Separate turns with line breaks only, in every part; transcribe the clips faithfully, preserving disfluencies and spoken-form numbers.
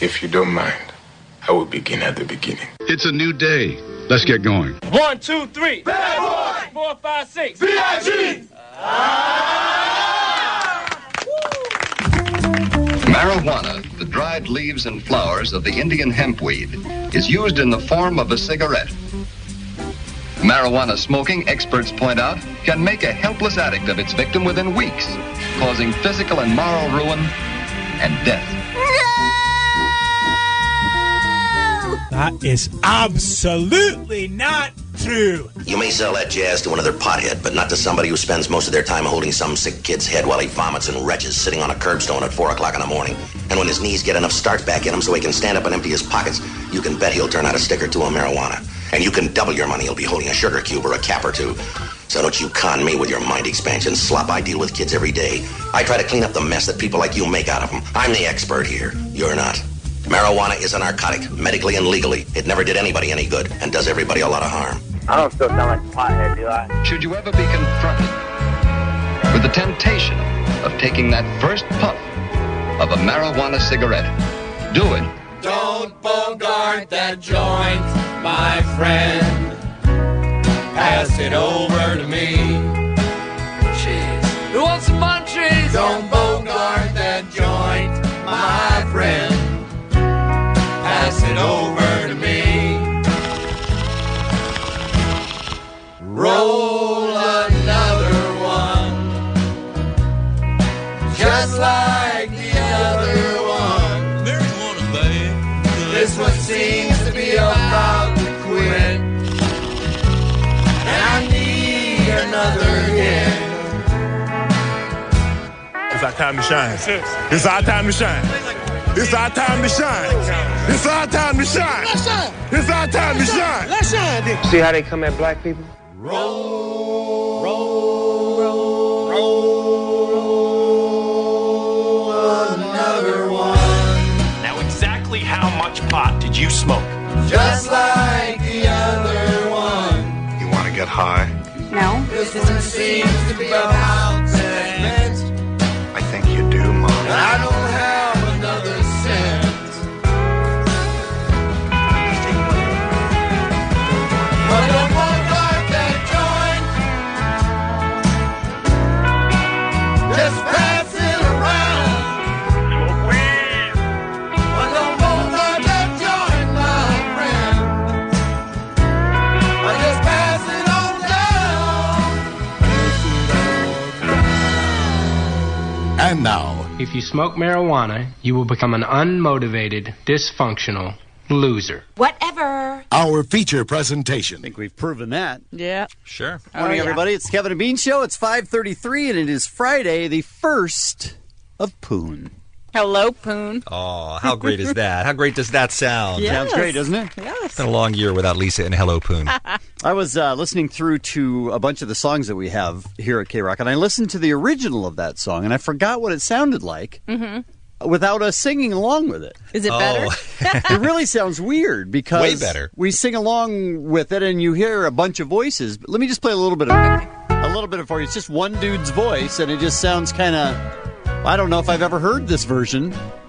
If you don't mind, I will begin at the beginning.
It's a new day. Let's get going.
One, two, three.
Bad boy!
Four, five, six.
B I G!
Ah!
Marijuana, the dried leaves and flowers of the Indian hempweed, is used in the form of a cigarette. Marijuana smoking, experts point out, can make a helpless addict of its victim within weeks, causing physical and moral ruin and death.
That is absolutely not true.
You may sell that jazz to another pothead, but not to somebody who spends most of their time holding some sick kid's head while he vomits and retches sitting on a curbstone at four o'clock in the morning. And when his knees get enough starch back in him so he can stand up and empty his pockets, you can bet he'll turn out a stick or two of marijuana. And you can double your money. He'll be holding a sugar cube or a cap or two. So don't you con me with your mind expansion slop. I deal with kids every day. I try to clean up the mess that people like you make out of them. I'm the expert here. You're not. Marijuana is a narcotic, medically and legally. It never did anybody any good and does everybody a lot of harm.
I don't still sound like a pothead, do I?
Should you ever be confronted with the temptation of taking that first puff of a marijuana cigarette, do it.
Don't bogart that joint, my friend. Pass it over to me.
Cheese. Who wants some munchies?
Don't bogart that joint, my friend. Pass it over to me. Roll another one, just like the other one.
There's one of them.
This one seems to be about to quit, and I need another hit.
It's our time to shine. It's our time to shine. It's our time to shine. It's our time to shine.
Let's shine.
It's our time to shine.
Let's shine. See how they come at black people?
Roll, roll, roll, roll another one.
Now, exactly how much pot did you smoke?
Just like the other one.
You want to get high?
No.
This one seems to be about to end.
I think you do, Mom.
And I don't have another cent. But don't bogart that joint. Just pass it around.
Smoke weed.
But don't bogart that joint, my friend. But just pass it on down.
And now,
if you smoke marijuana, you will become an unmotivated, dysfunctional loser.
Whatever.
our feature presentation.
I think we've proven that.
Yeah.
Sure.
Morning,
oh, yeah.
everybody. It's Kevin and Bean Show. It's five thirty-three, and it is Friday, the first of Poon.
Hello, Poon.
Oh, how great is that? How great does that sound?
Yes.
Sounds great, doesn't it?
Yes.
It's been a long year without Lisa and Hello, Poon.
I was uh, listening through to a bunch of the songs that we have here at K-Rock, and I listened to the original of that song, and I forgot what it sounded like
Mm-hmm.
without us singing along with it.
Is it
Oh.
better?
It really sounds weird because
Way better.
we sing along with it, and you hear a bunch of voices. But let me just play a little bit of a little bit of it for you. It's just one dude's voice, and it just sounds kind of. I don't know if I've ever heard this version.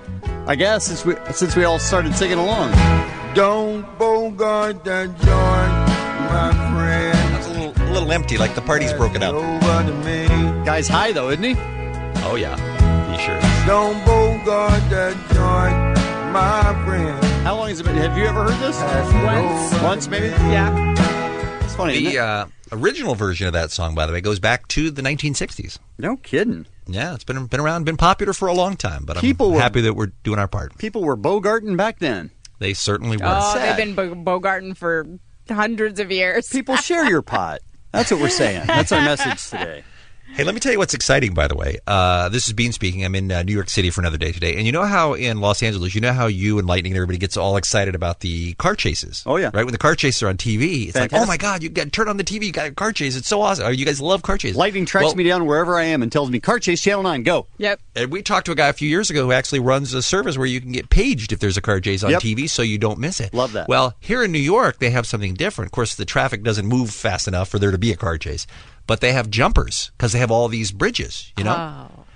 I guess since we since we all started singing along.
Don't bogart that joint, my friend.
That's a little, a little empty, like the party's broken up.
Over to me.
Guy's high though, isn't he?
Oh, yeah. He sure is.
Don't bogart that joint, my friend.
How long has it been? Have you ever heard this?
Once.
Once, maybe?
Yeah.
It's funny. isn't
The
it?
uh, original version of that song, by the way, goes back to the nineteen sixties.
No kidding.
Yeah, it's been been around, been popular for a long time, but
People
I'm
were-
happy that we're doing our part.
People were bogarting back then.
They certainly were.
Oh,
sad.
they've been bo- bogarting for hundreds of years.
People share your pot. That's what we're saying. That's our message today.
Hey, let me tell you what's exciting, by the way. Uh, this is Bean speaking. I'm in uh, New York City for another day today. And you know how in Los Angeles, you know how you and Lightning and everybody gets all excited about the car chases?
Oh, yeah.
Right? When the car chases are on T V, it's
Fantastic.
like, oh, my God, you got turn on the T V, you got a car chase. It's so awesome. Oh, you guys love car chases.
Lightning tracks
Well,
me down wherever I am and tells me, Car Chase Channel nine, go.
Yep.
And we talked to a guy a few years ago who actually runs a service where you can get paged if there's a car chase on
Yep.
T V so you don't miss it.
Love that.
Well, here in New York, they have something different. Of course, the traffic doesn't move fast enough for there to be a car chase. But they have jumpers because they have all these bridges, you know?
Oh.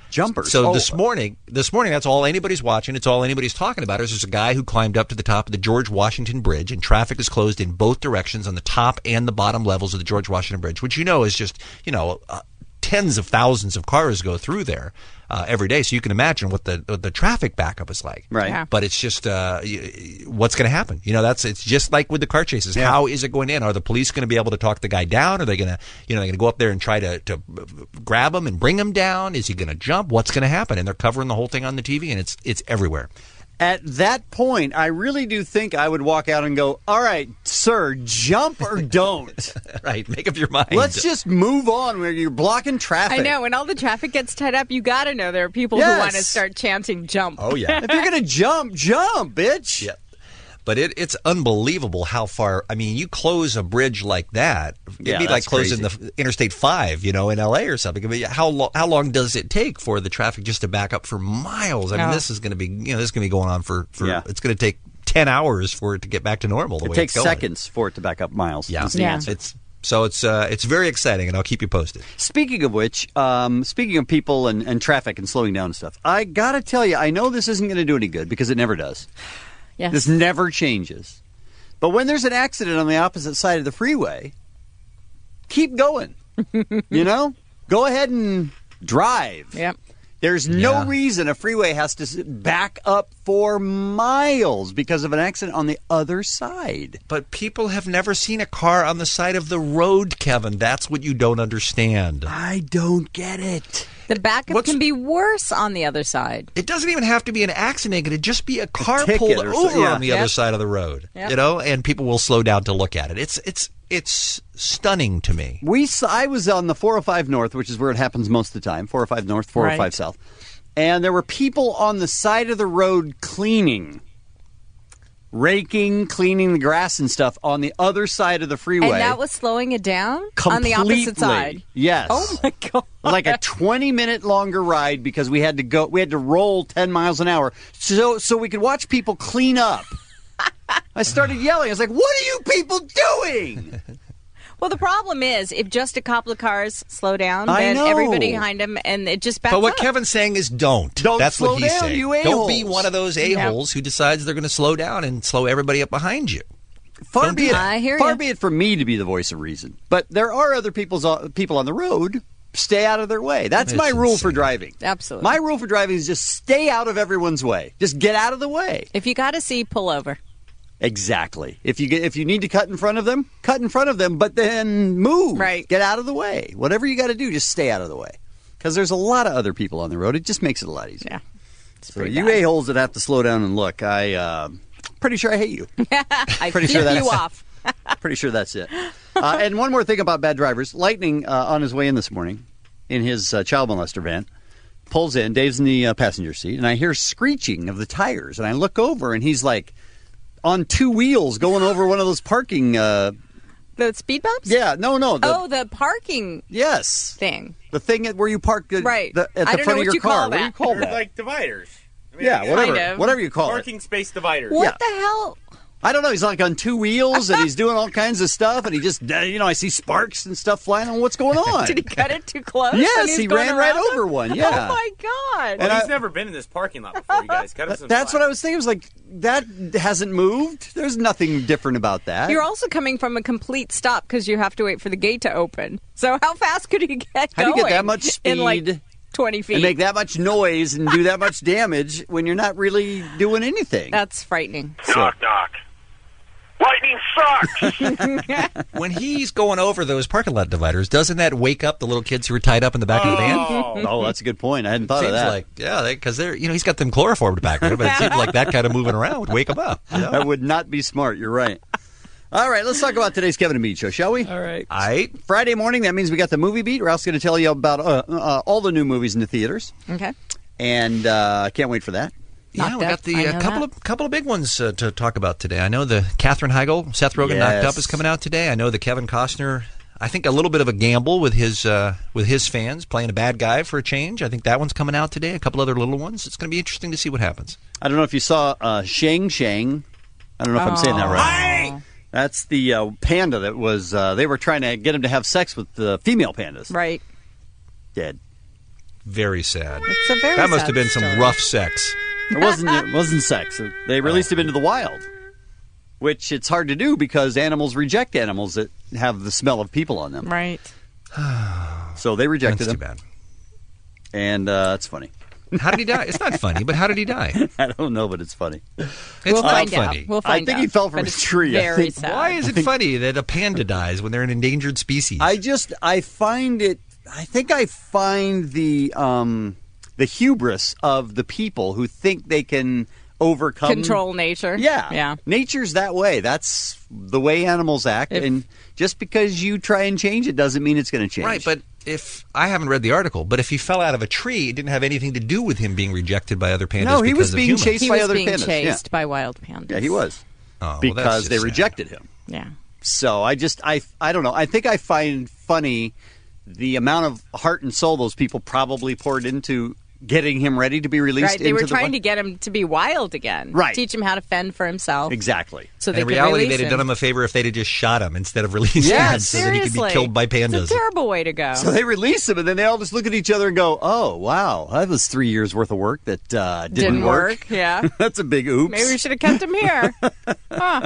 Jumpers.
So
Oh.
this morning, this morning, that's all anybody's watching. It's all anybody's talking about. Is there's a guy who climbed up to the top of the George Washington Bridge, and traffic is closed in both directions on the top and the bottom levels of the George Washington Bridge, which you know is just, you know, uh, tens of thousands of cars go through there uh, every day. So you can imagine what the what the traffic backup is like.
Right. Yeah.
But it's just uh, y- what's going to happen. You know, that's it's just like with the car chases.
Yeah.
How is it going to end? Are the police going to be able to talk the guy down? Are they going to, you know, they're going to go up there and try to, to grab him and bring him down? Is he going to jump? What's going to happen? And they're covering the whole thing on the T V, and it's it's everywhere.
At that point, I really do think I would walk out and go, all right, sir, jump or don't.
Right. Make up your mind.
Let's just move on where you're blocking traffic.
I know. When all the traffic gets tied up, you got to know there are people
Yes.
who want to start chanting jump.
Oh, yeah.
If you're going to jump, jump, bitch.
Yeah. But it, it's unbelievable how far. I mean, you close a bridge like that. It'd
Yeah,
be like
that's
closing
crazy.
the Interstate five, you know, in L A or something. I mean, how lo- how long does it take for the traffic just to back up for miles? I mean,
Oh.
this is going to be, you know, this is going to be going on for, for
Yeah.
it's going to take ten hours for it to get back to normal. The
It
way
takes
it's going.
seconds for it to back up miles.
Yeah,
is the
Yeah.
answer.
It's so it's uh, it's very exciting, and I'll keep you posted.
Speaking of which, um, speaking of people and, and traffic and slowing down and stuff, I got to tell you, I know this isn't going to do any good because it never does.
Yes.
This never changes. But when there's an accident on the opposite side of the freeway, keep going. You know? Go ahead and drive.
Yep.
There's no
Yeah.
reason a freeway has to s- back up for miles because of an accident on the other side.
But people have never seen a car on the side of the road, Kevin. That's what you don't understand.
I don't get it.
The backup
What's-
can be worse on the other side.
It doesn't even have to be an accident. It could just be a car
ticket
pulled
or so-
over
yeah.
on the
Yep.
other side of the road.
Yep.
You know, and people will slow down to look at it. It's it's it's stunning to me.
We saw, I was on the four oh five North, which is where it happens most of the time, four oh five North, four oh five
Right.
South. And there were people on the side of the road cleaning, raking, cleaning the grass and stuff on the other side of the freeway.
And that was slowing it down
completely.
on the opposite side.
Yes.
Oh my god!
Like a twenty minute longer ride because we had to go, we had to roll ten miles an hour so so we could watch people clean up. I started yelling. I was like, "What are you people doing?"
Well, the problem is, if just a couple of cars slow down,
I
then
know.
everybody behind them, and it just backs
But what
up.
Kevin's saying is don't.
Don't
That's
slow
what he's
down,
saying.
you
Don't be
a-holes.
one of those a-holes who decides they're going to slow down and slow everybody up behind you.
Far
Don't
be
do
it,
that.
I hear
far
ya.
be it from me to be the voice of reason, but there are other people's uh, people on the road. Stay out of their way. That's
It's
my rule for
insane.
driving.
Absolutely.
My rule for driving is just stay out of everyone's way. Just get out of the way.
If you got to see, pull over.
Exactly. If you get if you need to cut in front of them, cut in front of them, but then move.
Right.
Get out of the way. Whatever you got to do, just stay out of the way. Because there's a lot of other people on the road. It just makes it a lot easier.
Yeah. It's
So
pretty
you
bad.
a-holes that have to slow down and look, I uh, pretty sure I hate you.
I
pretty
flip
sure that's-
you off.
Pretty sure that's it. Uh, and one more thing about bad drivers. Lightning, uh, on his way in this morning, in his uh, child molester van, pulls in. Dave's in the uh, passenger seat, and I hear screeching of the tires. And I look over, and he's like on two wheels going over one of those parking... Uh,
The speed bumps?
yeah, no, no. The,
oh, the parking
yes.
thing.
The thing at, where you park the,
Right.
the, at
I
the
don't know
front of
what
your
you
car.
call
What do you
that.
call
They're
that?
like dividers. I mean,
yeah, whatever,
Kind of.
whatever you call it.
Parking space dividers.
What
Yeah.
the hell?
I don't know. He's like on two wheels, and he's doing all kinds of stuff, and he just, uh, you know, I see sparks and stuff flying on. What's going on?
Did he cut it too close? when
Yes,
was
he
going
ran right
around
over
him?
one, yeah.
Oh, my God.
Well,
And
he's
I-
never been in this parking lot before, you guys. Cut him some
That's
slack.
what I was thinking. I was like, that hasn't moved. There's nothing different about that.
You're also coming from a complete stop because you have to wait for the gate to open. So how fast could he get
How do
going?
you get that much speed
in like twenty feet?
and make that much noise and do that much damage when you're not really doing anything?
That's frightening.
Knock, knock. Lightning sucks!
When he's going over those parking lot dividers, doesn't that wake up the little kids who are tied up in the back of the van?
Oh.
Oh, that's a good point. I hadn't thought
Seems
of that.
like, yeah, because they, are you know, he's got them chloroformed back there, but it seems like that kind of moving around would wake them up. You know?
That would not be smart. You're right. All right, let's talk about today's Kevin and Beat show, shall we?
All right.
All right.
Friday morning, that means we got the movie beat. We're also going to tell you about uh, uh, all the new movies in the theaters.
Okay.
And uh, I can't wait for that.
Yeah,
Knocked
we
Up.
got the
I
uh,
know
couple
that.
of couple of big ones uh, to talk about today. I know the Katherine Heigl, Seth Rogen, Knocked
Yes.
Up is coming out today. I know the Kevin Costner. I think a little bit of a gamble with his uh, with his fans playing a bad guy for a change. I think that one's coming out today. A couple other little ones. It's going to be interesting to see what happens.
I don't know if you saw uh, Shang Shang. I don't know if I'm saying that right.
Oh.
That's the uh, panda that was, uh, they were trying to get him to have sex with the female pandas.
Right.
Dead.
Very sad.
It's a very
That must
sad
have been
story.
some rough sex.
It wasn't. It wasn't sex. They released him into the wild, which it's hard to do because animals reject animals that have the smell of people on them.
Right.
So they rejected
That's
him.
too bad.
And uh, it's funny.
How did he die? It's not funny, but how did he die?
I don't know, but it's funny.
It's
We'll
not
find
funny.
out. We'll
I
find
think
out.
he fell from
But
a
it's
tree. I
Very
think-
sad.
Why is
I
it
think-
funny that a panda dies when they're an endangered species?
I just I find it. I think I find the um, the hubris of the people who think they can overcome
Control nature.
Yeah,
Yeah.
Nature's that way. That's the way animals act,
If-
and just because you try and change it doesn't mean it's going to change.
Right, but if I haven't read the article, but if he fell out of a tree, it didn't have anything to do with him being rejected by other pandas.
No, he
because
was
of
being
humans.
chased
He
by
was
other
being
pandas.
chased
Yeah.
by wild pandas.
Yeah, he was
Oh, well, that's
because
just
they
sad.
rejected him.
Yeah.
So I just I I don't know. I think I find funny the amount of heart and soul those people probably poured into getting him ready to be released.
Right. They were
into the
trying
wi-
to get him to be wild again.
Right.
Teach him how to fend for himself.
Exactly.
So
And
they
in
could
reality,
release
they'd have
him.
done him a favor if they'd have just shot him instead of releasing
Yeah,
him so that he could
Seriously.
be killed by pandas.
It's a terrible way to go.
So they release him, and then they all just look at each other and go, "Oh, wow, that was three years worth of work that uh, didn't,
Didn't work. Yeah.
That's a big oops."
Maybe we should have kept him here. Huh.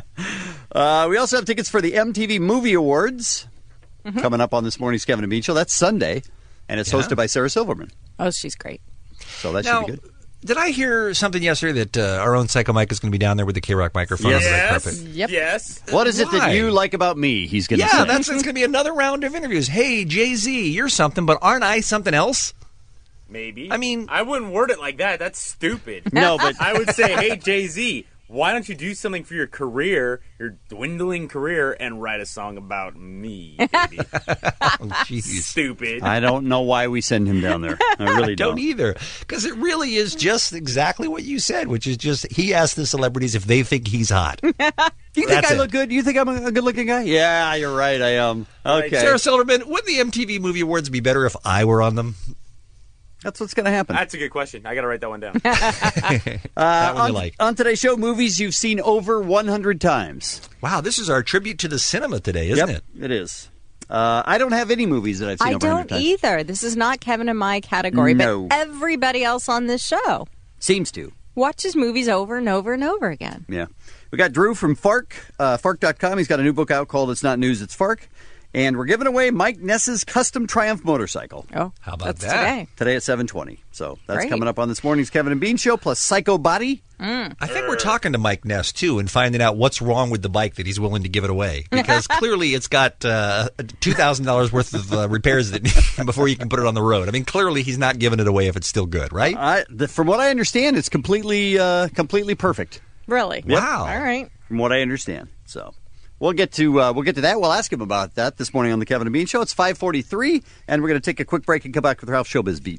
Uh, we also have tickets for the M T V Movie Awards coming up on this morning's Kevin and Bean Show. That's Sunday, and it's
Yeah.
hosted by Sarah Silverman.
Oh, she's great.
So that
Now,
should be good.
did I hear something yesterday that uh, our own Psycho Mike is going to be down there with the K-Rock microphone on the red carpet?
Yep.
Yes.
What is it
Why?
that you like about me? He's going to
Yeah,
say.
that's it's going to be another round of interviews. Hey, Jay-Z, you're something, but aren't I something else?
Maybe.
I mean-
I wouldn't word it like that. That's stupid.
No, but
I would say, hey, Jay-Z, why don't you do something for your career, your dwindling career, and write a song about me, baby?
Oh, jeez.
Stupid.
I don't know why we send him down there. I really
don't
don't.
either, because it really is just exactly what you said, which is just he asked the celebrities if they think he's hot.
Do you think
That's
I
it.
look good? Do you think I'm a, a good-looking guy? Yeah, you're right. I am.
Right.
Okay,
Sarah Silverman, wouldn't the M T V Movie Awards be better if I were on them?
that's what's going to happen.
That's a good question. I got to write that one down.
that one
on,
you like.
on today's show, movies you've seen over one hundred times.
Wow, this is our tribute to the cinema today, isn't
Yep,
it?
it is. Uh, I don't have any movies that I've seen
I
over one hundred
don't
times.
either. This is not Kevin and my category,
No.
but everybody else on this show
Seems to.
watches movies over and over and over again.
Yeah. We got Drew from Fark, uh, Fark dot com. He's got a new book out called It's Not News, It's Fark. And we're giving away Mike Ness's custom Triumph motorcycle
Oh,
How about
that's
that?
today.
today at seven twenty. So that's
Great.
coming up on this morning's Kevin and Bean Show, plus Psycho Body.
I think we're talking to Mike Ness, too, and finding out what's wrong with the bike that he's willing to give it away. Because clearly it's got uh, two thousand dollars worth of uh, repairs that before you can put it on the road. I mean, clearly he's not giving it away if it's still good, right?
I, the, from what I understand, it's completely uh, completely perfect,
Really?
Wow.
All right.
from what I understand. So we'll get to uh, we'll get to that. We'll ask him about that this morning on the Kevin and Bean Show. It's five forty-three, and we're going to take a quick break and come back with Ralph Showbiz Beat.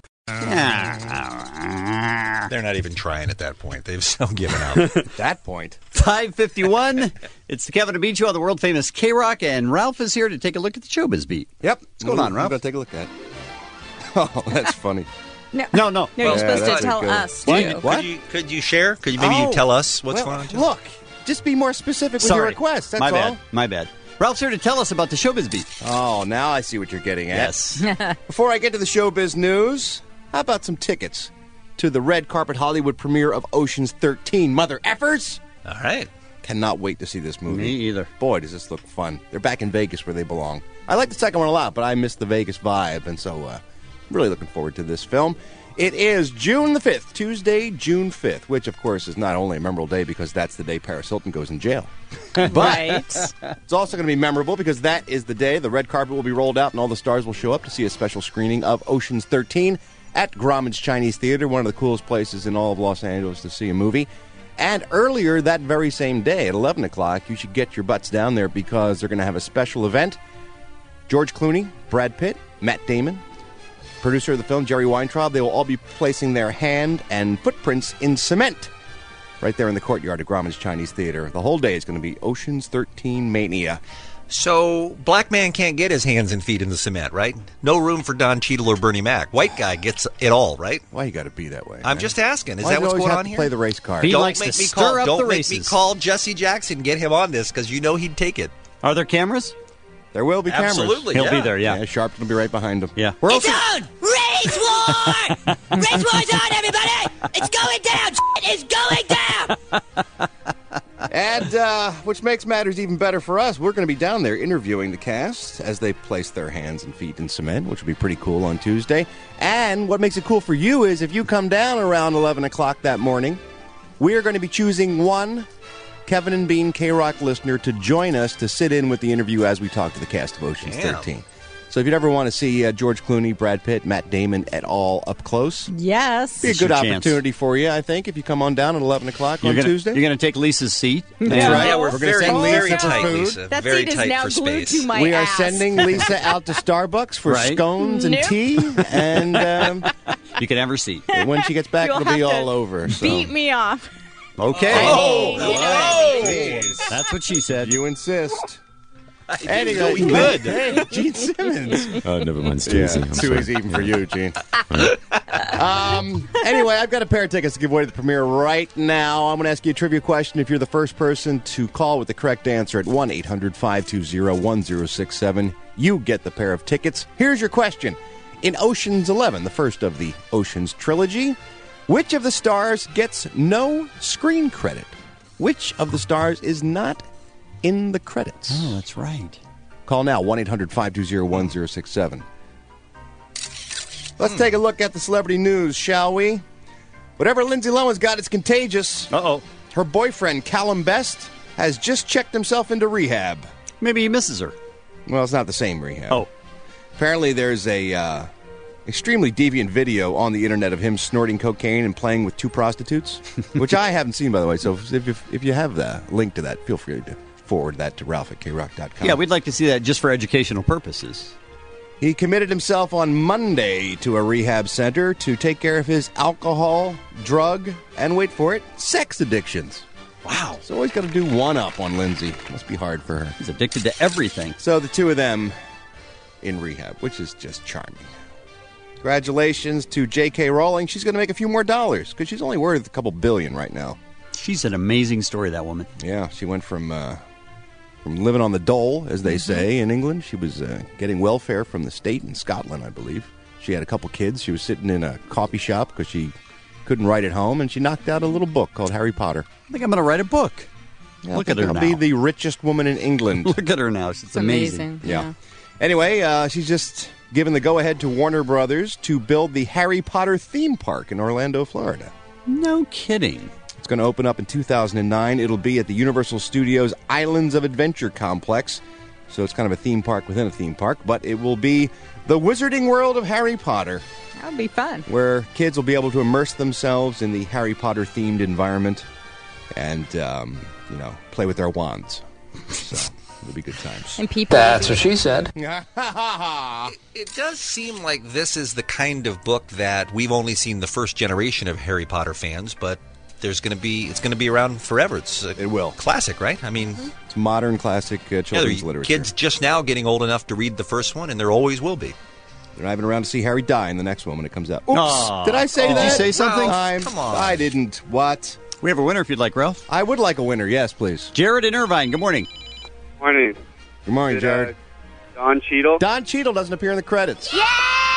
They're not even trying at that point. They've so given up.
That point.
five fifty-one. It's the Kevin and Bean Show on the world famous K-Rock, and Ralph is here to take a look at the Showbiz Beat.
Yep.
What's going on, Ralph?
I'm going to take a look at it. Oh, that's funny.
No,
No, no.
no, you're
Yeah,
supposed to
that's
tell
good.
us,
What?
too.
What?
Could you, could you share? Could you maybe
Oh,
you tell us what's
well,
going on? too?
Look, just be more specific with your
Sorry.
request. That's
My
all.
bad. My bad. Ralph's here to tell us about the Showbiz Beat.
Oh, now I see what you're getting at.
Yes.
Before I get to the showbiz news, how about some tickets to the red carpet Hollywood premiere of Ocean's thirteen? Mother effers!
All right.
Cannot wait to see this movie.
Me either.
Boy, does this look fun. They're back in Vegas where they belong. I like the second one a lot, but I miss the Vegas vibe, and so uh, I'm really looking forward to this film. It is June the fifth, Tuesday, June fifth, which, of course, is not only a memorable day because that's the day Paris Hilton goes in jail. But
Right.
it's also going to be memorable because that is the day the red carpet will be rolled out and all the stars will show up to see a special screening of Ocean's thirteen at Grauman's Chinese Theater, one of the coolest places in all of Los Angeles to see a movie. And earlier that very same day at eleven o'clock, you should get your butts down there because they're going to have a special event. George Clooney, Brad Pitt, Matt Damon, producer of the film, Jerry Weintraub, they will all be placing their hand and footprints in cement right there in the courtyard of Grauman's Chinese Theater. The whole day is going to be Ocean's thirteen Mania.
So, black man can't get his hands and feet in the cement, right? No room for Don Cheadle or Bernie Mac. White guy gets it all, right?
Why you got to be that way?
I'm
man?
just asking. Is
Why
that
do you
what's
always
going
have
on
to
here?
play the race card?
He
don't
likes
make
to
me
stir
call.
up
Don't
the
make me
races.
call Jesse Jackson. Get him on this because you know he'd take it.
Are there cameras?
There will be cameras.
Absolutely,
He'll
yeah.
be there, yeah.
Yeah, Sharp will be right behind him.
Yeah. We're also,
Race
Race war! Race war's on, everybody! It's going down! It's going down!
And uh, which makes matters even better for us, we're going to be down there interviewing the cast as they place their hands and feet in cement, which will be pretty cool on Tuesday. And what makes it cool for you is if you come down around eleven o'clock that morning, we are going to be choosing one Kevin and Bean K-Rock listener to join us to sit in with the interview as we talk to the cast of Ocean's
Damn.
thirteen. So if you'd ever want to see uh, George Clooney, Brad Pitt, Matt Damon et al. Up close,
Yes.
be a
It's
good
your chance.
opportunity for you, I think, if you come on down at eleven o'clock
You're
on
gonna,
Tuesday.
You're going to take Lisa's seat.
Yeah.
And-
right.
Yeah, we're,
We're gonna
very,
send
very
Lisa for
tight,
food.
Lisa.
That
very
seat is
tight
now
for
glued
space.
to my
We are
ass.
sending Lisa out to Starbucks for
Right.
scones and
Nope.
tea, and um,
You can have her seat.
when she gets back,
You'll
it'll be
have to
all over. So.
Beat me off.
Okay.
Oh,
You know what I mean.
That's what she said.
You insist.
Anyway, good.
Hey, Gene Simmons.
Oh, never mind. It's too
Yeah,
easy. I'm
too
sorry.
easy even for you, Gene. um, anyway, I've got a pair of tickets to give away to the premiere right now. I'm going to ask you a trivia question. If you're the first person to call with the correct answer at one eight hundred five two zero one zero six seven, you get the pair of tickets. Here's your question. In Ocean's Eleven, the first of the Ocean's trilogy, which of the stars gets no screen credit? Which of the stars is not in the credits?
Oh, that's right.
Call now, one eight hundred five two zero one zero six seven. Let's take a look at the celebrity news, shall we? Whatever Lindsay Lohan's got, it's contagious.
Uh-oh.
Her boyfriend, Callum Best, has just checked himself into rehab.
Maybe he misses her.
Well, it's not the same rehab.
Oh.
Apparently there's a uh, extremely deviant video on the internet of him snorting cocaine and playing with two prostitutes, which I haven't seen, by the way. So if, if, if you have the link to that, feel free to forward that to Ralph at K rock dot com.
Yeah, we'd like to see that just for educational purposes.
He committed himself on Monday to a rehab center to take care of his alcohol, drug, and wait for it, sex addictions.
Wow.
So always got to do one up on Lindsay. Must be hard for her.
He's addicted to everything.
So the two of them in rehab, which is just charming. Congratulations to J K. Rowling. She's going to make a few more dollars because she's only worth a couple billion right now.
She's an amazing story, that woman.
Yeah, she went from uh, from living on the dole, as they say in England. She was uh, getting welfare from the state in Scotland, I believe. She had a couple kids. She was sitting in a coffee shop because she couldn't write at home, and she knocked out a little book called Harry Potter.
I think I'm going to write a book.
Yeah,
Look
I
at
think
her
I'll
now.
be the richest woman in England.
Look at her now. It's,
It's
amazing.
amazing.
Yeah. Anyway, uh, she's just given the go-ahead to Warner Brothers to build the Harry Potter theme park in Orlando, Florida.
No kidding.
It's going to open up in two thousand nine. It'll be at the Universal Studios Islands of Adventure complex. So it's kind of a theme park within a theme park, but it will be the Wizarding World of Harry Potter,
That would be fun.
where kids will be able to immerse themselves in the Harry Potter-themed environment and, um, you know, play with their wands. So it'll be good times.
And people.
That's what she
said.
It, it does seem like this is the kind of book that we've only seen the first generation of Harry Potter fans, but there's going to be it's going to be around forever. It's a
It will.
classic, right? I mean,
It's modern classic uh,
yeah,
children's
there are
literature.
kids just now getting old enough to read the first one, and there always will be.
They're not even around to see Harry die in the next one when it comes out. Oops!
Aw.
Did I say
Did
that?
you say something?
I'm-
Come on.
I didn't. What?
We have a winner if you'd like, Ralph.
I would like a winner. Yes, please.
Jared in Irvine. Good morning.
Morning.
Good morning,
Did,
Jared.
Uh, Don Cheadle.
Don Cheadle doesn't appear in the credits. Yay!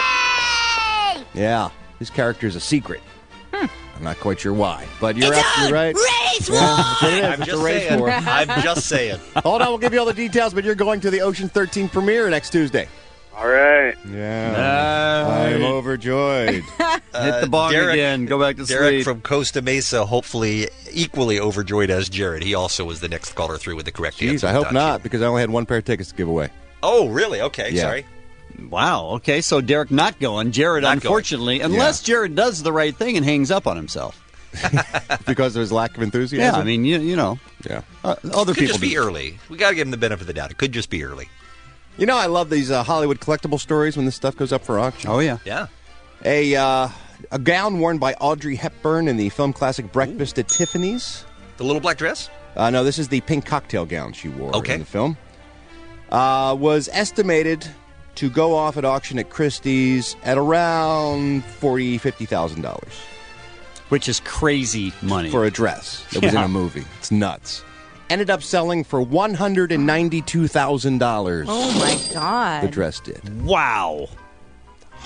Yeah, his character is a secret. I'm not quite sure why, but you're
It's
absolutely
on!
right.
Race
Yeah, that's what it is.
I'm
It's
just
a race
saying.
war.
I'm just saying.
Hold on, we'll give you all the details, but you're going to the Ocean thirteen premiere next Tuesday.
All right.
Yeah. I'm overjoyed.
Hit the bong
Derek-
again. Go back to
Derek
sleep.
from Costa Mesa, hopefully equally overjoyed as Jared. He also was the next caller through with the correct
Jeez,
answer.
I hope
Don
not, because I only had one pair of tickets to give away.
Oh, really? Okay,
Yeah.
sorry.
Wow. Okay, so Derek not going. Jared,
Not
unfortunately, unless Jared does the right thing and hangs up on himself.
Because of his lack of
Yeah,
enthusiasm?
I mean, you, you know.
Yeah.
Uh, other
Could
people
just be
do.
early. We got to give him the benefit of the doubt. It could just be early.
You know, I love these uh, Hollywood collectible stories when this stuff goes up for auction.
Oh, yeah.
Yeah.
A uh, a gown worn by Audrey Hepburn in the film classic Breakfast at Tiffany's.
The little black dress?
Uh, no, this is the pink cocktail gown she wore
Okay.
in the film. Uh, was estimated to go off at auction at Christie's at around forty thousand dollars, fifty thousand dollars.
Which is crazy money.
For a dress that was in
Yeah.
a movie. It's nuts. Ended up selling for one hundred ninety-two thousand dollars.
Oh my god.
The dress did.
Wow.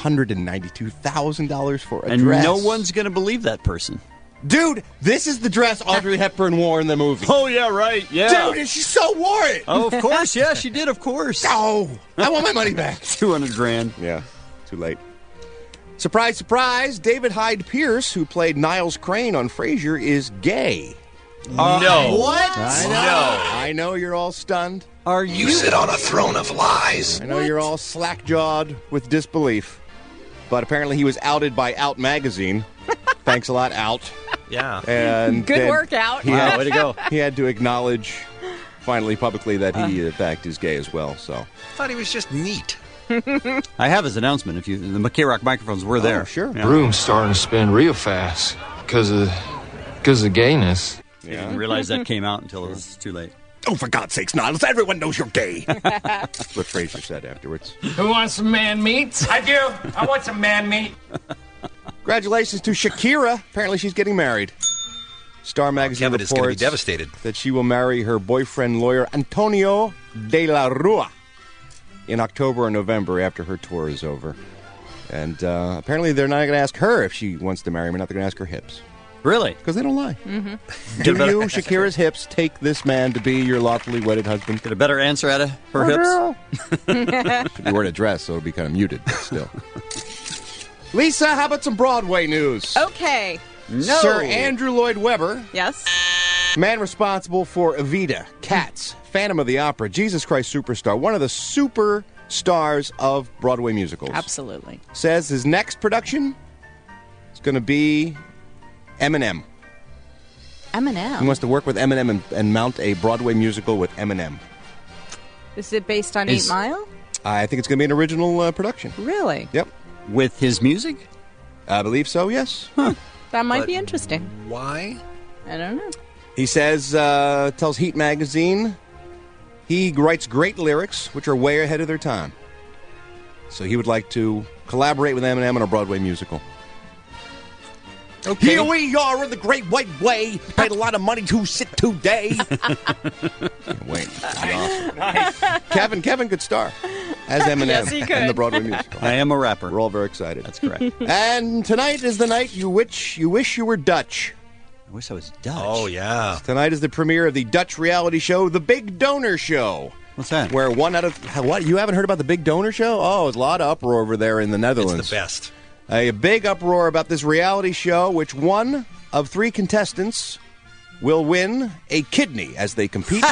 hundred ninety-two thousand dollars for a
and
dress.
no one's going to believe that person.
Dude, this is the dress Audrey Hepburn wore in the movie.
Oh, yeah, right. Yeah.
Dude, and she so wore it.
Oh, of course. Yeah, she did, of course.
Oh, I want my money back.
two hundred grand.
Yeah, too late. Surprise, surprise, David Hyde Pierce, who played Niles Crane on Frasier, is gay.
Uh, no.
What?
I
know.
No.
I know you're all stunned.
Are you?
You sit on a throne of lies.
I know
What?
you're all slack-jawed with disbelief. But apparently he was outed by Out Magazine. Thanks a lot, Out.
Yeah.
And
Good
then
work, Out.
He
Wow,
had,
way to go.
He had to acknowledge, finally, publicly, that he, in fact, is gay as well. So,
I thought he was just neat.
I have his announcement. If you, the K-Rock microphones were there.
Oh, sure.
Yeah.
Room's starting to spin real fast because of because of gayness.
I didn't realize that came out until it was too late.
Oh, for God's sakes, Niles, everyone knows you're gay. That's what Frasier said afterwards.
Who wants some man meat? I do. I want some man meat.
Congratulations to Shakira. Apparently she's getting married. Star Magazine
Kevin is going to be
reports
devastated.
that she will marry her boyfriend, lawyer Antonio de la Rua, in October or November after her tour is over. And uh, apparently they're not going to ask her if she wants to marry him. They're not going to ask her hips.
Really?
Because they don't lie.
Mm-hmm.
Do you, Shakira's hips, take this man to be your lawfully wedded husband?
Get a better answer out of her
Oh,
hips?
Should be wearing a dress, so it'll be kind of muted, but still. Lisa, how about some Broadway news?
Okay.
No.
Sir Andrew Lloyd Webber,
Yes.
man responsible for Evita, Cats, Phantom of the Opera, Jesus Christ Superstar, one of the superstars of Broadway musicals.
Absolutely.
Says his next production is going to be Eminem.
Eminem.
He wants to work with Eminem and, and mount a Broadway musical with Eminem.
Is it based on
Is-
Eight Mile?
I think it's going to be an original uh, production.
Really?
Yep.
With his music?
I believe so, yes.
That might
But
be interesting.
Why?
I don't know.
He says, uh, tells Heat Magazine, he writes great lyrics, which are way ahead of their time. So he would like to collaborate with Eminem on a Broadway musical.
Okay.
Here we are in the Great White Way. Paid a lot of money to sit today. Wait, awesome.
Nice.
Kevin, Kevin could star as Eminem
Yes, he could.
in the Broadway musical.
I am a rapper.
We're all very excited.
That's correct.
And tonight is the night you wish you wish you were Dutch.
I wish I was Dutch.
Oh, yeah.
Tonight is the premiere of the Dutch reality show, The Big Donor Show.
What's that?
Where one out of what you haven't heard about the Big Donor Show? Oh, there's a lot of uproar over there in the Netherlands.
It's the best.
A big uproar about this reality show, which one of three contestants will win a kidney as they compete.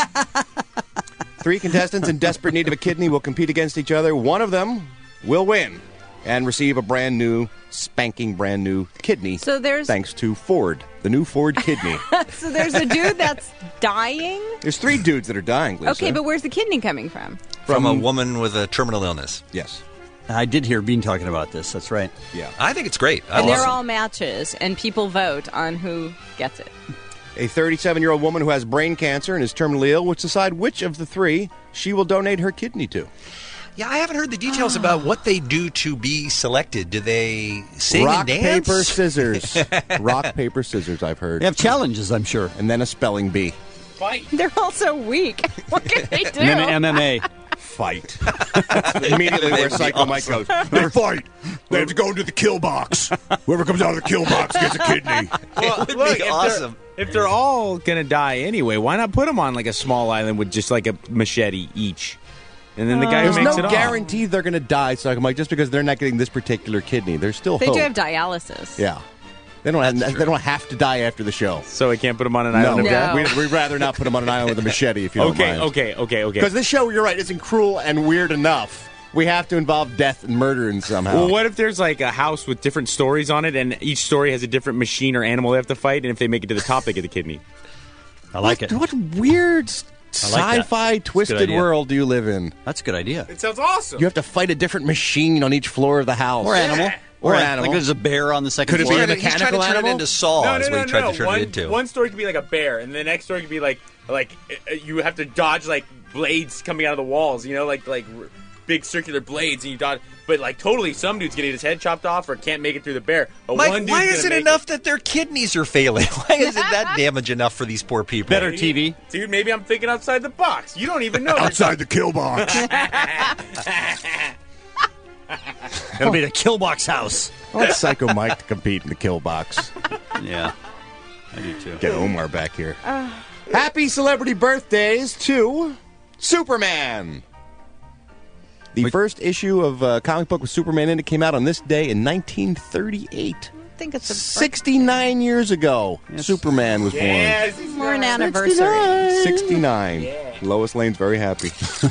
Three contestants in desperate need of a kidney will compete against each other. One of them will win and receive a brand new, spanking brand new kidney.
So there's-
thanks to Ford, the new Ford kidney.
So there's a dude that's dying?
There's three dudes that are dying, Lisa.
Okay, but where's the kidney coming from?
From, a woman with a terminal illness.
Yes.
I did hear Bean talking about this. That's right.
Yeah.
I think it's great. I
And
love
they're
it.
all matches, and people vote on who gets it.
A thirty-seven-year-old woman who has brain cancer and is terminally ill will decide which of the three she will donate her kidney to.
Yeah, I haven't heard the details about what they do to be selected. Do they sing
Rock,
and dance?
paper, scissors. Rock, paper, scissors, I've heard.
They have challenges, I'm sure.
And then a spelling bee.
Fight.
They're all so weak. What can they do?
And then M M A.
Fight. Immediately where Psycho Mike goes,
They fight. They have to go into the kill box. Whoever comes out of the kill box gets a kidney.
Well,
It would
look,
be
if
awesome.
They're, if they're all gonna die anyway, why not put them on like a small island with just like a machete each, and then the guy
There's
who makes
no
it
guarantee they're going to die, Psycho Mike, just because they're not getting this particular kidney. There's still
They
hope.
do have dialysis.
Yeah. They don't have, they don't have to die after the show.
off, so we can't put them on an
No,
island. of
No.
death?
We'd, we'd rather not put them on an island with a machete if you don't
Okay,
mind.
okay, okay, okay.
Because this show, you're right, isn't cruel and weird enough. We have to involve death and murder in somehow.
Well, what if there's like a house with different stories on it, and each story has a different machine or animal they have to fight, and if they make it to the top, they get the kidney?
I like
what,
it.
What weird
I like that.
sci-fi twisted
idea.
world do you live in?
That's a good idea.
It sounds awesome.
You have to fight a different machine on each floor of the house.
Or animal.
Or
Right.
animal.
Like there's a bear on the second
Could it be
floor.
a
He's trying
mechanical
to turn
animal?
it into Saw.
No,
is
no,
what he
no,
tried
no.
to turn
one,
it into.
one story could be like a bear, and the next story could be like like uh, you have to dodge like blades coming out of the walls. You know, like like r- big circular blades, and you dodge. But like totally, some dude's getting his head chopped off or can't make it through the bear. But
Mike,
one dude's
why
gonna
is it
make
enough that their kidneys are failing? Why isn't that damage enough for these poor people?
Better T V.
Dude, maybe I'm thinking outside the box. You don't even know.
Outside the kill box.
It'll be the Killbox house.
I want Psycho Mike to compete in the kill box.
Yeah, I do too.
Get Omar back here. Happy celebrity birthdays to Superman. The first issue of a comic book with Superman in it came out on this day in nineteen thirty-eight.
I think it's a
sixty-nine years ago, Superman was
yes,
born.
More an anniversary.
sixty-nine. Yeah. Lois Lane's very happy.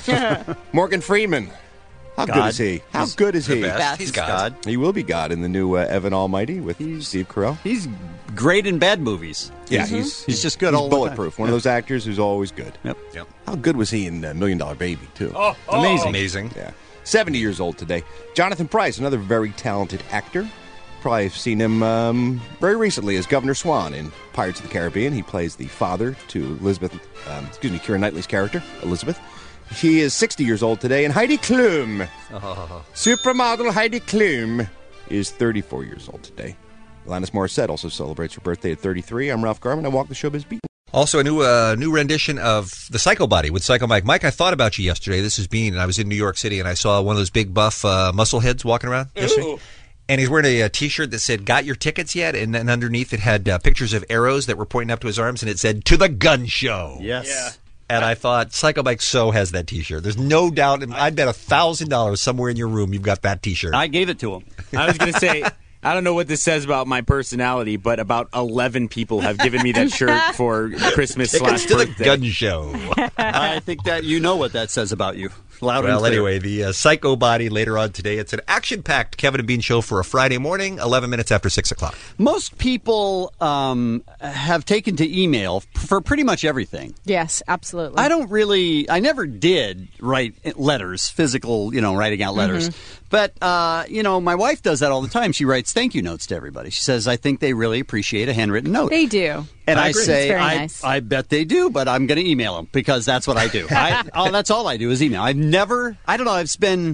Morgan Freeman. How
God.
good is he? How
He's
good is he?
the best. He's God.
He will be God in the new uh, Evan Almighty with Steve Carell.
He's great in bad movies.
Yeah,
Mm-hmm.
he's,
he's just good
he's
all the time.
bulletproof. One of those actors who's always good.
Yep.
Yep.
How good was he in uh, Million Dollar Baby, too?
Oh, oh.
Amazing.
Amazing.
Yeah. seventy years old today. Jonathan Pryce, another very talented actor. Probably have seen him um, very recently as Governor Swan in Pirates of the Caribbean. He plays the father to Elizabeth, um, excuse me, Keira Knightley's character, Elizabeth. He is sixty years old today, and Heidi Klum,
Oh.
supermodel Heidi Klum, is thirty-four years old today. Alanis Morissette also celebrates her birthday at thirty-three. I'm Ralph Garman. I walk the showbiz beat.
Also, a new uh, new rendition of the Psycho Body with Psycho Mike. Mike, I thought about you yesterday. This is Bean, and I was in New York City, and I saw one of those big buff uh, muscle heads walking around yesterday. And he's wearing a, a T-shirt that said, "Got your tickets yet?" And then underneath it had uh, pictures of arrows that were pointing up to his arms, and it said, "To the gun show."
Yes.
Yeah.
And I thought, Psycho Mike so has that T-shirt. There's no doubt. And I'd bet a thousand dollars somewhere in your room you've got that T-shirt.
I gave it to him.
I was going to say, I don't know what this says about my personality, but about eleven people have given me that shirt for Christmas slash
Tickets to the
birthday.
gun show.
I think that you know what that says about you. Loud and
Well,
clear.
anyway, the uh, Psycho Body later on today. It's an action-packed Kevin and Bean show for a Friday morning, eleven minutes after six o'clock.
Most people um, have taken to email for pretty much everything.
Yes, absolutely.
I don't really, I never did write letters, physical, you know, writing out letters.
Mm-hmm.
But, uh, you know, my wife does that all the time. She writes thank you notes to everybody. She says, I think they really appreciate a handwritten note.
They do.
And
I
I,
agree.
say,
It's very
I,
nice.
I bet they do, but I'm going to email them because that's what I do. I, oh, that's all I do is email. I've never, I don't know, I've been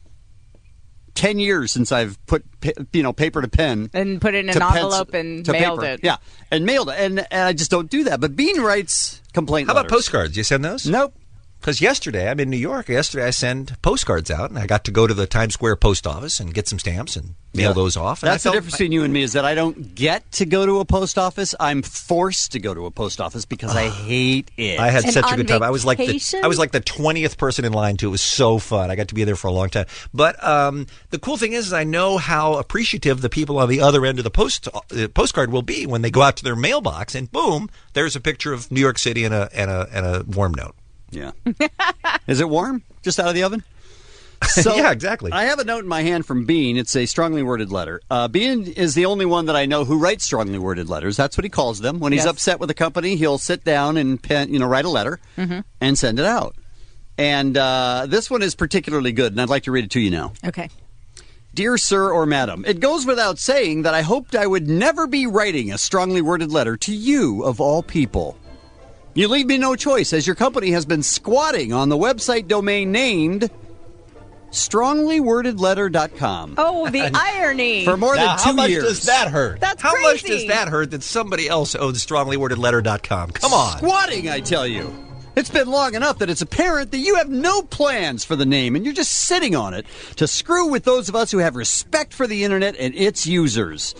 ten years since I've put, pa- you know, paper to pen.
And put it in an
to
envelope
pencil-
and
to
mailed
paper.
it.
Yeah, and mailed it. And, and I just don't do that. But Bean writes complaint
How about
letters.
postcards? You send those?
Nope.
Because yesterday, I'm in New York. Yesterday, I send postcards out, and I got to go to the Times Square post office and get some stamps and mail
Yeah.
those off. And
That's
I
the
felt-
difference between you and me is that I don't get to go to a post office. I'm forced to go to a post office because I hate it.
I had
And
such a
on
good time. I was like the
vacation?
I was like the twentieth person in line too. It was so fun. I got to be there for a long time. But um, the cool thing is, is I know how appreciative the people on the other end of the post uh, postcard will be when they go out to their mailbox and boom, there's a picture of New York City and a and a and a warm note.
Yeah. Is it warm? Just out of the oven? So,
yeah, exactly.
I have a note in my hand from Bean. It's a strongly worded letter. Uh, Bean is the only one that I know who writes strongly worded letters. That's what he calls them. When he's
Yes.
upset with a company, he'll sit down and pen, you know, write a letter
Mm-hmm.
and send it out. And uh, this one is particularly good, and I'd like to read it to you now.
Okay.
Dear Sir or Madam, it goes without saying that I hoped I would never be writing a strongly worded letter to you, of all people. You leave me no choice, as your company has been squatting on the website domain named strongly worded letter dot com.
Oh, the irony.
For more
Now,
than two
how much
years.
does that hurt?
That's
how much
crazy.
does that hurt that somebody else owns strongly worded letter dot com? Come on.
Squatting, I tell you. It's been long enough that it's apparent that you have no plans for the name, and you're just sitting on it to screw with those of us who have respect for the internet and its users.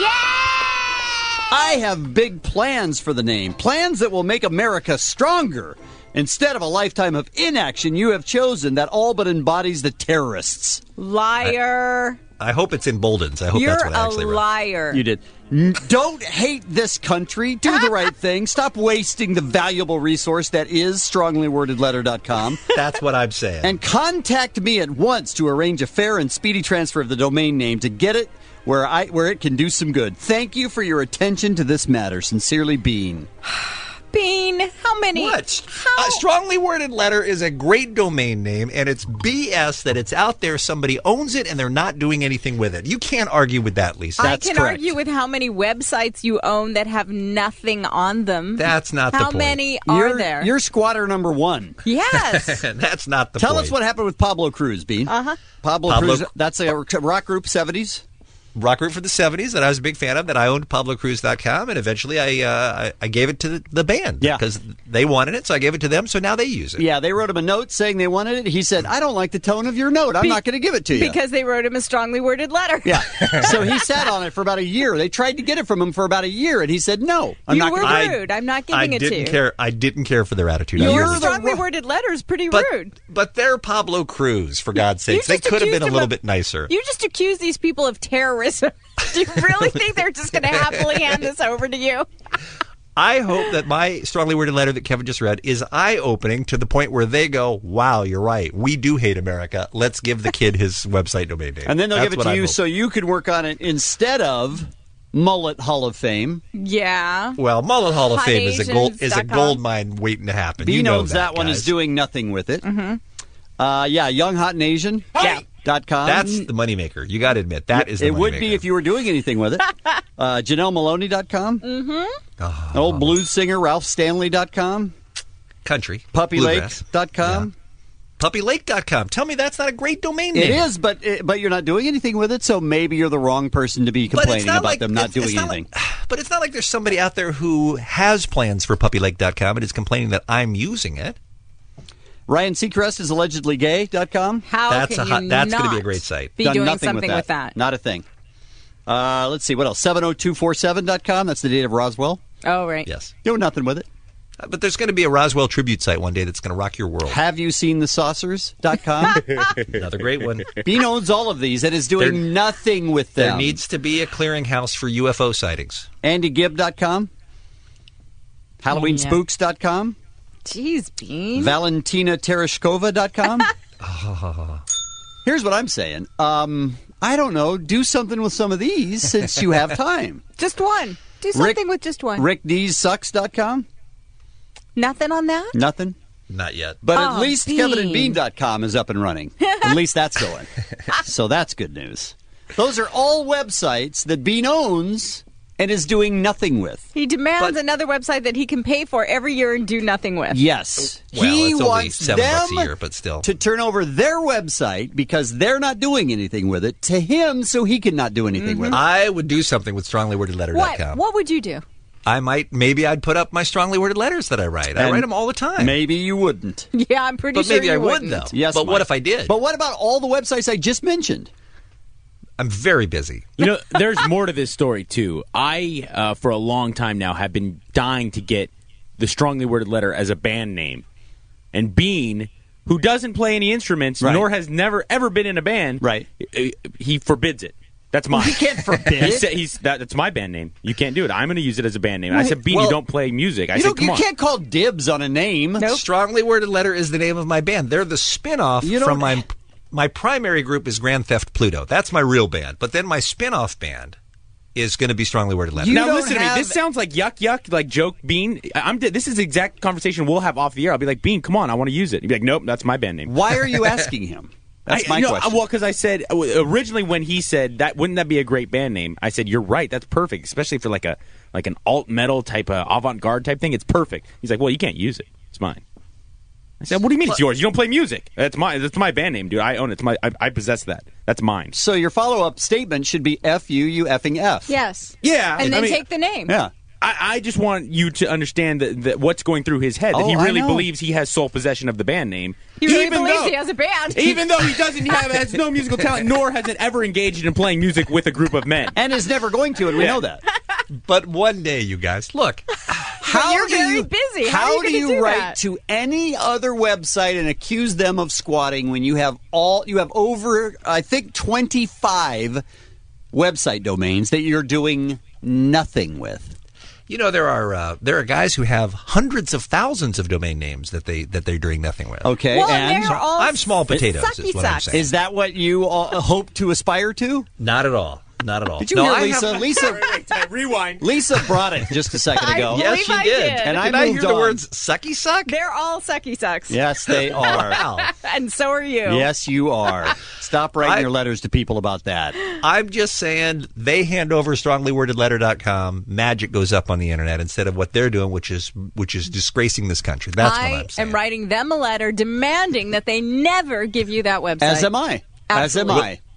I have big plans for the name, plans that will make America stronger. Instead of a lifetime of inaction, you have chosen that all but embodies the terrorists.
Liar.
I hope it's emboldens. I hope
You're
that's what I
a
actually wrote.
liar.
You did. N- Don't hate this country. Do the right thing. Stop wasting the valuable resource that is strongly worded letter dot com.
That's what I'm saying.
And contact me at once to arrange a fair and speedy transfer of the domain name to get it where I where it can do some good. Thank you for your attention to this matter. Sincerely, Bean.
Bean, how many?
What?
How?
A strongly worded letter is a great domain name, and it's B S that it's out there, somebody owns it, and they're not doing anything with it. You can't argue with that, Lisa.
I
That's
can
correct.
argue with how many websites you own that have nothing on them.
That's not the
How
point.
many are
You're,
there?
you're squatter number one.
Yes.
That's not the
Tell
point.
us what happened with Pablo Cruz, Bean.
Uh-huh.
Pablo,
Pablo-
Cruz, that's a rock group, seventies.
rock group from the seventies that I was a big fan of that I owned Pablo Cruz dot com, and eventually I uh, I, I gave it to the, the band
Yeah.
because they wanted it, so I gave it to them, so now they use it.
Yeah, they wrote him a note saying they wanted it. He said, I don't like the tone of your note. I'm
Be-
not going to give it to you.
Because they wrote him a strongly worded letter.
Yeah. So he sat on it for about a year. They tried to get it from him for about a year, and he said, no, I'm
you
not
were
going
rude. I'm not
I
giving it to
didn't
you.
care. I didn't care for their attitude. I
Your
really didn't.
strongly worded letter is pretty
But,
rude.
but they're Pablo Cruz, for God's sakes. They
just
could have been
accused
a
him
little
of-
bit nicer.
You just accuse these people of terrorism. Do you really think they're just going to happily hand this over to you?
I hope that my strongly worded letter that Kevin just read is eye-opening to the point where they go, wow, you're right. We do hate America. Let's give the kid his website domain name.
And then they'll
That's
give it
what
to
I
you
hope.
so you can work on it instead of Mullet Hall of Fame.
Yeah.
Well, Mullet Hall of
Hot
Fame is a gold is a
Asians dot com.
gold mine waiting to happen.
B
You know
knows that, one
guys.
is doing nothing with it.
Mm-hmm.
Uh, yeah, Young Hot and Asian.
Yeah.
Dot com.
That's the moneymaker. You got to admit that is the
It would
moneymaker.
be if you were doing anything with it. uh, Janelle Maloney dot com.
Mm-hmm.
Oh.
An old blues singer, Ralph Stanley dot com.
Country.
Puppy Lake
Bluegrass.
dot com.
Puppy Lake dot com. Tell me that's not a great domain
It
name.
is, but it, but you're not doing anything with it, so maybe you're the wrong person to be
But it's
complaining
not
about
like-
them not
it's-
doing
it's not
anything.
like- but it's not like there's somebody out there who has plans for puppy lake dot com and is complaining that I'm using it.
Ryan Seacrest is allegedly gay dot com.
How
That's
can
a hot-
you
that's gonna
not
be a great site.
Be
Done
doing
nothing
something with that.
Not a thing. Uh, let's see, what else? seven oh two four seven dot com. That's the date of Roswell.
Oh, right.
Yes.
Doing nothing with it.
Uh, But there's going to be a Roswell tribute site one day that's going to rock your world.
Have you seen the saucers dot com?
Another great one.
Bean owns all of these and is doing
There-
nothing with them.
There needs to be a clearinghouse for U F O sightings.
Andy Gibb dot com. Halloween Spooks dot com.
Jeez, Bean.
Valentina Tereshkova dot com.
Oh.
Here's what I'm saying. Um, I don't know. Do something with some of these since you have time.
Just one. Do something with just one.
Rick D's Sucks dot com.
Nothing on that?
Nothing.
Not yet.
But
Oh,
at least
Bean.
Kevin and Bean dot com is up and running. At least that's going. So that's good news. Those are all websites that Bean owns and is doing nothing with.
He demands another website that he can pay for every year and do nothing with.
Yes.
Well,
he
it's only
wants
seven
them
bucks a year, but still.
to turn over their website because they're not doing anything with it to him so he can not do anything with it.
I would do something with strongly worded letter dot
What?
com.
What would you do?
I might, maybe I'd put up my strongly worded letters that I write. I
And
write them all the time.
Maybe you wouldn't.
Yeah, I'm pretty
But
sure
maybe
you
I would,
wouldn't.
though.
Yes,
But what
Mike.
if I did?
But what about all the websites I just mentioned?
I'm very busy.
You know, there's more to this story, too. I, uh, for a long time now, have been dying to get the strongly worded letter as a band name. And Bean, who doesn't play any instruments,
Right.
nor has never, ever been in a band,
Right.
uh, he forbids it. That's mine.
He can't forbid
He
it.
said he's, that, that's my band name. You can't do it. I'm going to use it as a band name. And I
Well,
said, Bean,
well,
you don't play music. I
You,
said,
don't,
come
you
on.
can't call dibs on a name.
Nope.
Strongly worded letter is the name of my band. They're the spin-off
You don't-
from my my primary group is Grand Theft Pluto. That's my real band. But then my spin-off band is going to be strongly worded letter.
You
now
don't
listen to me.
have-
This sounds like yuck yuck, like joke Bean. I- I'm. This is the exact conversation we'll have off the air. I'll be like, Bean, come on, I want to use it. You'd be like, nope, that's my band name.
Why are you asking him? That's
I-
my
you know,
question.
Well, because I said originally when he said that, wouldn't that be a great band name? I said, you're right. That's perfect, especially for like a like an alt metal type of avant garde type thing. It's perfect. He's like, well, you can't use it. It's mine. I said, what do you mean it's yours? You don't play music. That's my that's my band name, dude. I own it. It's my I, I possess that. That's mine.
So your follow-up statement should be F U, you effing F.
Yes.
Yeah,
And
I
then
mean-
take the name.
Yeah.
I, I just want you to understand that, that what's going through his head. That
Oh,
he
I
really
know.
believes he has sole possession of the band name.
He really
even
believes
though,
he has a band.
even though he doesn't have has no musical talent, nor has it ever engaged in playing music with a group of men.
And is never going to, and we
Yeah.
know that.
But one day, you guys, look.
How
you're
do
very
you,
busy. How
How,
are you
do
gonna
you
do
write
that?
to any other website and accuse them of squatting when you have all you have over I think twenty-five website domains that you're doing nothing with?
You know, there are uh, there are guys who have hundreds of thousands of domain names that they that they're doing nothing with.
Okay,
Well,
and
they're all
I'm small potatoes.
sucky
Is what I'm
sucks.
saying.
is that what you all hope to aspire to?
Not at all. Not at all.
Did you
no,
hear
I
Lisa?
have-
Lisa
Wait, wait, rewind.
Lisa brought it just a second
I
ago.
believe
Yes, she
I
did.
did.
And I
Did I hear
moved
the
on.
words "sucky suck"?
They're all sucky sucks.
Yes, they are.
Wow.
And so are you.
Yes, you are. Stop writing
I-
your letters to people about that.
I'm just saying they hand over strongly worded letter dot com. Magic goes up on the internet instead of what they're doing, which is which is disgracing this country. That's
I
what I'm saying.
am writing them a letter demanding that they never give you that website.
As am I. As am
Absolutely.
I.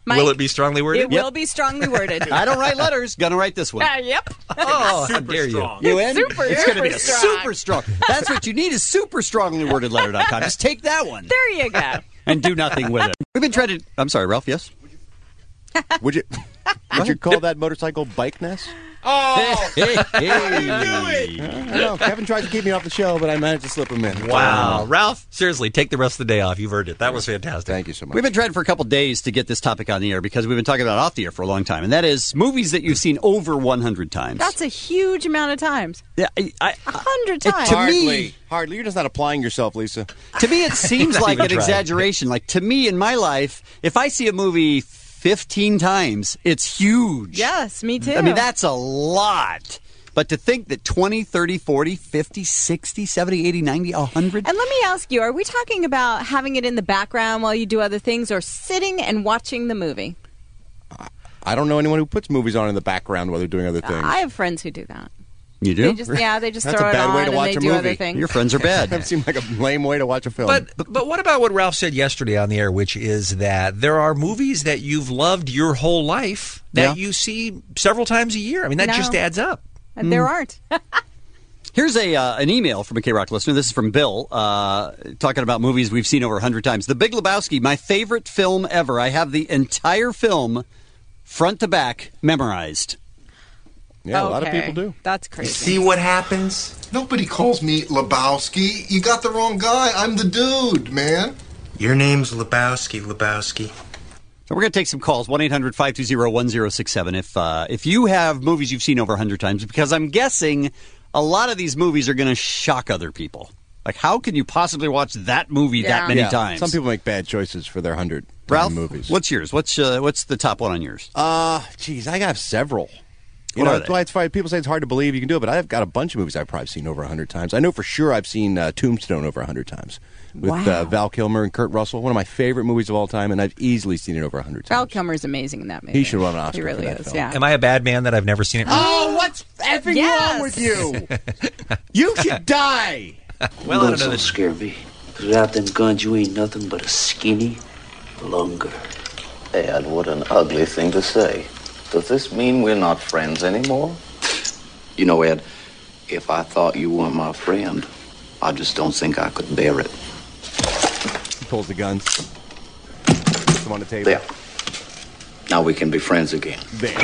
Mike,
Will it be strongly worded?
It will be strongly worded.
I don't write letters. Gonna write this one.
Uh, yep.
Oh, how
Super
dare
strong.
you.
You in?
Super,
it's
super
gonna be a
strong.
super strong. That's what you need is super strongly worded letter dot com. Just take that one
There you go.
and do nothing with it. We've been trying to. I'm sorry, Ralph. Yes.
Would you would you call that motorcycle bike nest?
Oh,
Hey,
what are you
hey.
doing?
I don't know. Kevin tried to keep me off the show, but I managed to slip him in.
Wow. Ralph, seriously, take the rest of the day off. You've earned it. That was fantastic.
Thank you so much.
We've been trying for a couple days to get this topic on the air because we've been talking about it off the air for a long time, and that is movies that you've seen over one hundred times.
That's a huge amount of times.
Yeah, I, I,
A hundred
It-
times.
to
Hardly.
me-
Hardly. You're just not applying yourself, Lisa.
to me, it seems
Not
like
even
an
trying.
exaggeration. Like to me, in my life, if I see a movie fifteen times, it's huge.
Yes, me too.
I mean, that's a lot. But to think that twenty, thirty, forty, fifty, sixty, seventy, eighty, ninety, one hundred.
And let me ask you, are we talking about having it in the background while you do other things or sitting and watching the movie?
I don't know anyone who puts movies on in the background while they're doing other things.
I have friends who do that.
You do?
They just, yeah, they just
That's
throw
a bad
it on
way to
and
watch
they
a
do
movie.
other things.
Your friends are bad.
That seemed like a lame way to watch a film.
But but what about what Ralph said yesterday on the air, which is that there are movies that you've loved your whole life that
Yeah.
you see several times a year. I mean, that
No.
just adds up.
And there aren't.
Here's a uh, an email from a K-Rock listener. This is from Bill, uh, talking about movies we've seen over one hundred times. The Big Lebowski, my favorite film ever. I have the entire film, front to back, memorized.
yeah, a lot of
Okay.
people do.
That's crazy.
See what happens?
Nobody calls me Lebowski. You got the wrong guy. I'm the dude, man.
Your name's Lebowski, Lebowski.
So we're going to take some calls, one eight hundred five two zero one zero six seven, if, uh, if you have movies you've seen over one hundred times, because I'm guessing a lot of these movies are going to shock other people. Like, how can you possibly watch that movie that
Yeah.
many
Yeah,
times?
Some people make bad choices for their hundred
Ralph,
movies.
what's yours? What's uh, what's the top one on yours?
Uh, geez, I have several. You
What
know,
are
that's
they?
why it's funny. People say it's hard to believe you can do it, but I've got a bunch of movies I've probably seen over one hundred times. I know for sure I've seen uh, Tombstone over one hundred times with
Wow.
uh, Val Kilmer and Kurt Russell. One of my favorite movies of all time, and I've easily seen it over one hundred times.
Val Kilmer is amazing in that movie.
He should win an Oscar
He really
for that
is,
film.
yeah.
Am I a bad man that I've never seen it?
Oh, what's effing
Yes.
wrong with you? You should die.
Well, I don't know
don't
that.
scare me. Because without them guns, you ain't nothing but a skinny lunger.
Ed, what an ugly thing to say. Does this mean we're not friends anymore?
You know, Ed, if I thought you weren't my friend, I just don't think I could bear it.
He pulls the guns. Puts them on the table.
There. Now we can be friends again.
There.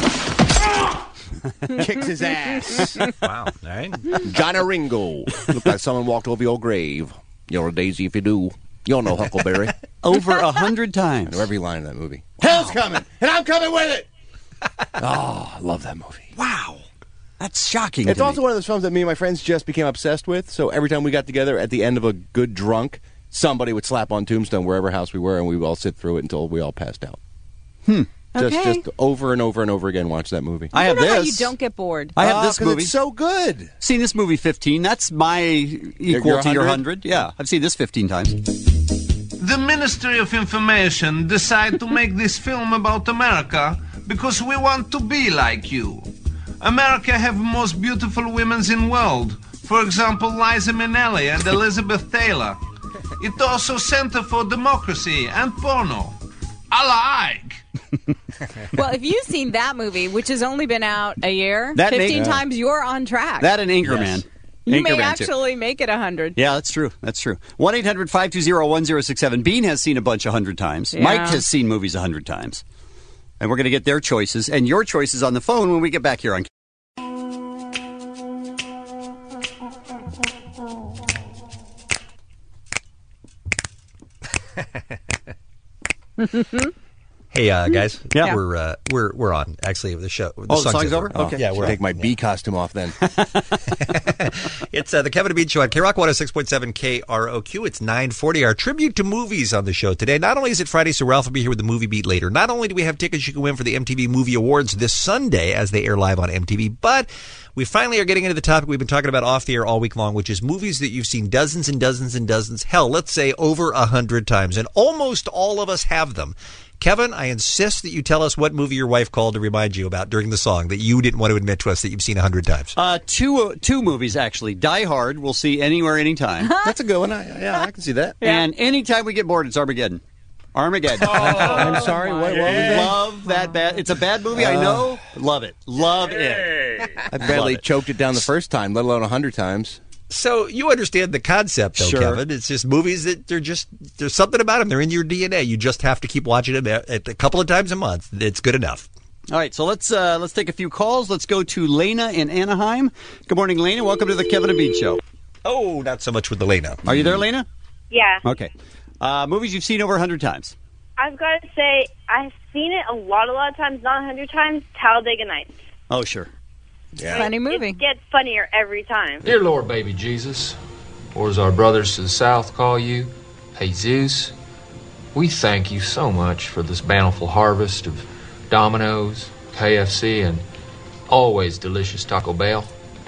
Kicks his ass.
Wow. All right.
Johnny Ringo. Looked like someone walked over your grave. You're a daisy if you do. You'll know Huckleberry.
Over a hundred times.
I know every line in that movie. Hell's coming, and I'm coming with it. Oh, I love that movie.
Wow. That's shocking.
It's
to
also
me.
one of those films that me and my friends just became obsessed with. So every time we got together at the end of a good drunk, somebody would slap on Tombstone wherever house we were, and we would all sit through it until we all passed out.
Hmm.
Just,
Okay.
just over and over and over again, watch that movie.
I have
don't know how
this.
you don't get bored.
I have
Ah,
this
'cause
movie.
It's so good.
Seen this movie fifteen. That's my equal
your
to your
one hundred?
hundred. Yeah, I've seen this fifteen times.
The Ministry of Information decided to make this film about America because we want to be like you. America have most beautiful women in world. For example, Liza Minnelli and Elizabeth Taylor. It also Center for Democracy and Porno. I like.
Well, if you've seen that movie, which has only been out a year,
That make-
fifteen
Yeah.
times, you're on track.
That and Anchorman.
you may
Anchorman, too.
actually make it a hundred.
Yeah, that's true. That's true. one eight hundred five two zero one zero six seven. Bean has seen a bunch a hundred times.
Yeah.
Mike has seen movies a hundred times. And we're going to get their choices and your choices on the phone when we get back here on.
Hey, uh, guys.
Yeah.
We're uh, we're we're on. Actually, the show. The
Oh, the song's over?
Oh,
Okay.
Yeah, we're
take
on.
my bee costume off then.
It's uh, the Kevin and Bean Show on K Rock one oh six point seven K R O Q. It's nine forty. Our tribute to movies on the show today. Not only is it Friday, so Ralph will be here with the Movie Beat later. Not only do we have tickets you can win for the M T V Movie Awards this Sunday as they air live on M T V, but we finally are getting into the topic we've been talking about off the air all week long, which is movies that you've seen dozens and dozens and dozens, hell, let's say over a hundred times. And almost all of us have them. Kevin, I insist that you tell us what movie your wife called to remind you about during the song that you didn't want to admit to us that you've seen a hundred times.
Uh, two uh, two movies, actually. Die Hard, we'll see anywhere, anytime.
That's a good one. I, yeah, I can see that.
And anytime we get bored, it's Armageddon. Armageddon.
I'm sorry. What, what was it?
Love that bad. It's a bad movie, I know. Love it. Love it.
I barely
Love it.
choked it down the first time, let alone a hundred times.
So you understand the concept, though,
Sure.
Kevin. It's just movies that they're just, there's something about them. They're in your D N A. You just have to keep watching them a, a couple of times a month. It's good enough.
All right, so let's uh, let's take a few calls. Let's go to Lena in Anaheim. Good morning, Lena. Welcome to the Kevin and Bean Show.
Oh, not so much with the Lena.
Are you there, Lena?
Yeah.
Okay. Uh, movies you've seen over a hundred times.
I've got to say, I've seen it a lot, a lot of times, not a hundred times, Talladega Nights.
Oh, sure.
Yeah. Funny movie.
It gets funnier every time.
Dear Lord, baby Jesus, or as our brothers to the south call you, Jesus, we thank you so much for this bountiful harvest of Domino's, K F C, and always delicious Taco Bell.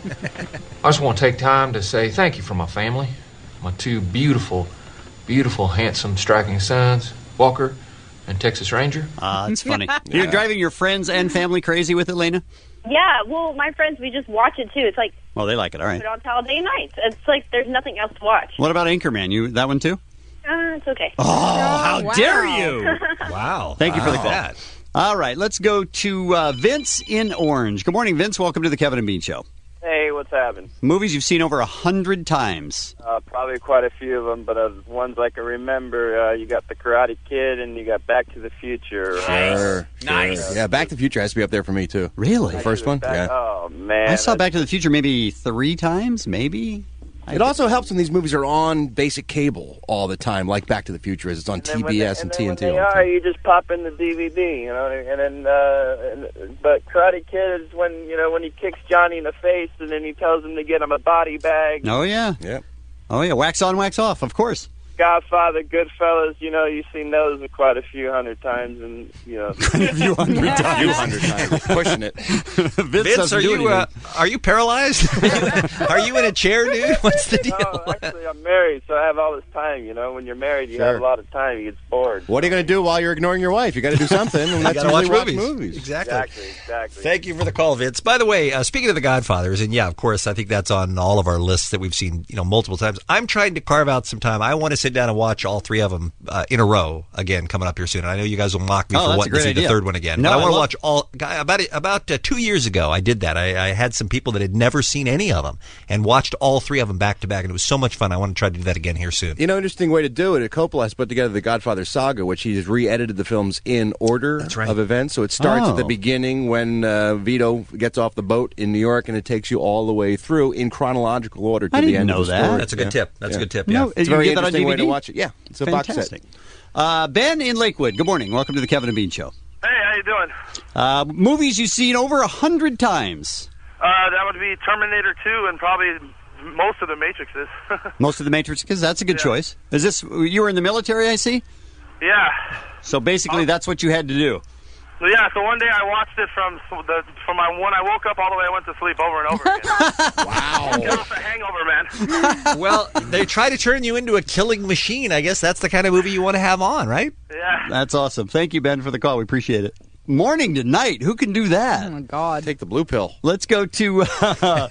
I just want to take time to say thank you for my family, my two beautiful, beautiful, handsome, striking sons, Walker and Texas Ranger.
Ah, it's funny. You're driving your friends and family crazy with it, Lena?
Yeah, well, my friends, we just watch it, too. It's like,
Well, they like it. All right.
put it on Talladega Nights. It's like there's nothing else to watch.
What about Anchorman? You that one too?
Uh, it's okay.
Oh, how
wow.
dare you!
Wow.
Thank you for the
Wow.
call.
That.
All right, let's go to uh, Vince in Orange. Good morning, Vince. Welcome to the Kevin and Bean Show.
Hey, what's happening?
Movies you've seen over a hundred times.
Uh, probably quite a few of them, but uh, ones I can remember, uh, you got The Karate Kid and you got Back to the Future.
Sure.
Nice.
Yeah, Back to the Future has to be up there for me, too.
Really?
The first one?
Back-
Yeah.
Oh, man.
I saw Back to the Future maybe three times, maybe.
It also helps when these movies are on basic cable all the time, like Back to the Future is. It's on
And then
T
when
B
they-
S and,
then
T N
when
T.
they
all the
are,
time.
you just pop in the D V D, you know, and then, uh, and, but Karate Kid is when, you know, when he kicks Johnny in the face and then he tells him to get him a body bag.
Oh yeah.
Yep.
Oh yeah. Wax on, wax off. Of course.
Godfather, Goodfellas, you know, you've seen those quite a few hundred times, and, you know.
A few hundred times.
few hundred times. Pushing it.
Vince,
Vince,
doesn't
are
do
you uh,
anything.
are you paralyzed? are you in a chair, dude? What's the deal?
No, actually, I'm married, so I have all this time, you know. When you're married, you
Sure.
have a lot of time. You get bored.
What are you going to do while you're ignoring your wife? You got to do something, and that's
gotta watch
usually
movies. Exactly.
Exactly, exactly.
Thank you for the call, Vince. By the way, uh, speaking of The Godfathers, and yeah, of course, I think that's on all of our lists that we've seen, you know, multiple times. I'm trying to carve out some time. I want to sit down and watch all three of them uh, in a row again coming up here soon. And I know you guys will mock me
Oh,
for
that's a
wanting to
great
see
idea.
the third one again.
No,
but I
I
want to
love-
watch all. About about uh, two years ago, I did that. I, I had some people that had never seen any of them and watched all three of them back to back, and it was so much fun. I want to try to do that again here soon.
You know, interesting way to do it. Coppola has put together the Godfather saga, which he's re-edited the films in order
right.
of events. So it starts at the
Oh.
beginning when uh, Vito gets off the boat in New York, and it takes you all the way through in chronological order to
I
the
didn't
end
know
of the
that.
story.
That's a good
Yeah.
tip. That's
Yeah.
a good tip. Yeah.
No,
It's a
you
very
get that on
interesting way
D V D?
to watch it. Yeah, it's a box
Fantastic.
set.
Uh, Ben in Lakewood. Good morning. Welcome to the Kevin and Bean Show.
Hey, how you doing?
Uh, movies you've seen over a hundred times.
Uh, that would be Terminator two and probably most of the Matrixes.
Most of the Matrix, because that's a good choice. Is this you were in the military? I see.
yeah.
So basically, that's what you had to do.
So yeah, so one day I watched it from the from my when I woke up all the way I went to sleep over and over again.
Wow.
Get off the hangover, man.
Well, they try to turn you into a killing machine. I guess that's the kind of movie you want to have on, right?
Yeah.
That's awesome. Thank you, Ben, for the call. We appreciate it. Morning to night. Who can do that?
Oh my God.
Take the blue pill.
Let's go to uh,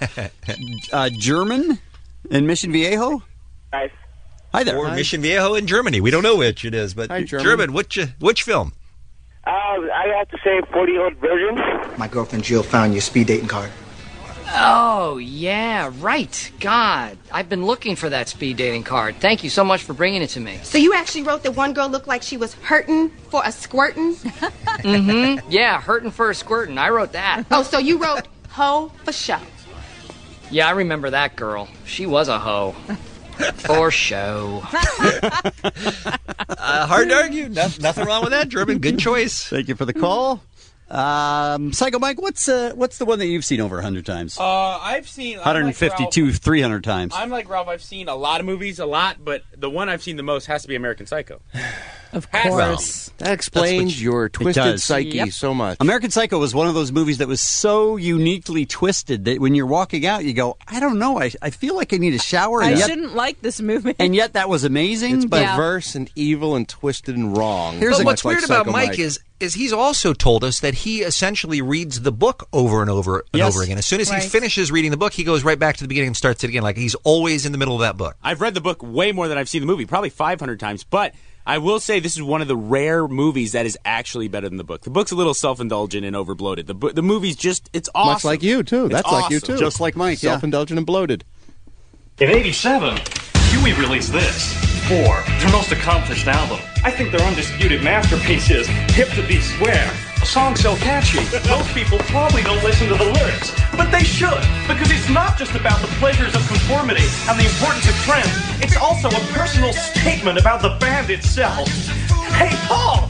uh, German in Mission Viejo.
Nice.
Hi there.
Or Mission Viejo in Germany. We don't know which it is, but
Hi, German.
German. Which uh, which film?
Uh, I have to say forty-year-old virgin.
My girlfriend Jill found your speed dating card.
Oh, yeah, right. God, I've been looking for that speed dating card. Thank you so much for bringing it to me.
So you actually wrote that one girl looked like she was hurting for a squirtin'?
Mm-hmm. Yeah, hurting for a squirtin'. I wrote that.
Oh, so you wrote hoe for show.
Yeah, I remember that girl. She was a hoe. For show.
Uh, hard to argue. No, nothing wrong with that, German. Good choice.
Thank you for the call. Um, Psycho Mike, what's uh, what's the one that you've seen over a hundred times?
Uh, I've seen I'm
one hundred fifty-two,
like Ralph.
three hundred times.
I'm like Ralph. I've seen a lot of movies, a lot, but the one I've seen the most has to be American Psycho.
Of
Has to be.
course.
That explains your twisted
does.
psyche
Yep.
so much.
American Psycho was one of those movies that was so uniquely twisted that when you're walking out, you go, I don't know, I, I feel like I need a shower.
I
And yet,
shouldn't like this movie.
and yet that was amazing.
It's
but
Yeah.
perverse and evil and twisted and wrong.
Here's
But
a-
what's
Much like
weird about
Psycho
Mike,
Mike.
is is he's also told us that he essentially reads the book over and over and
Yes.
over again. As soon as
Right.
he finishes reading the book, he goes right back to the beginning and starts it again. Like he's always in the middle of that book.
I've read the book way more than I've seen the movie, probably five hundred times. But I will say this is one of the rare movies that is actually better than the book. The book's a litue self-indulgent and overbloated. The, bo- the movie's just, it's awesome.
Much like you, too.
It's
That's like you,
awesome.
too.
Just like Mike, yeah.
Self-indulgent and bloated.
In eighty-seven, Huey released this. Four, their most accomplished album. I think their undisputed masterpiece is Hip to Be Square. A song so catchy, most people probably don't listen to the lyrics. But they should, because it's not just about the pleasures of conformity and the importance of trends. It's also a personal statement about the band itself. Hey, Paul!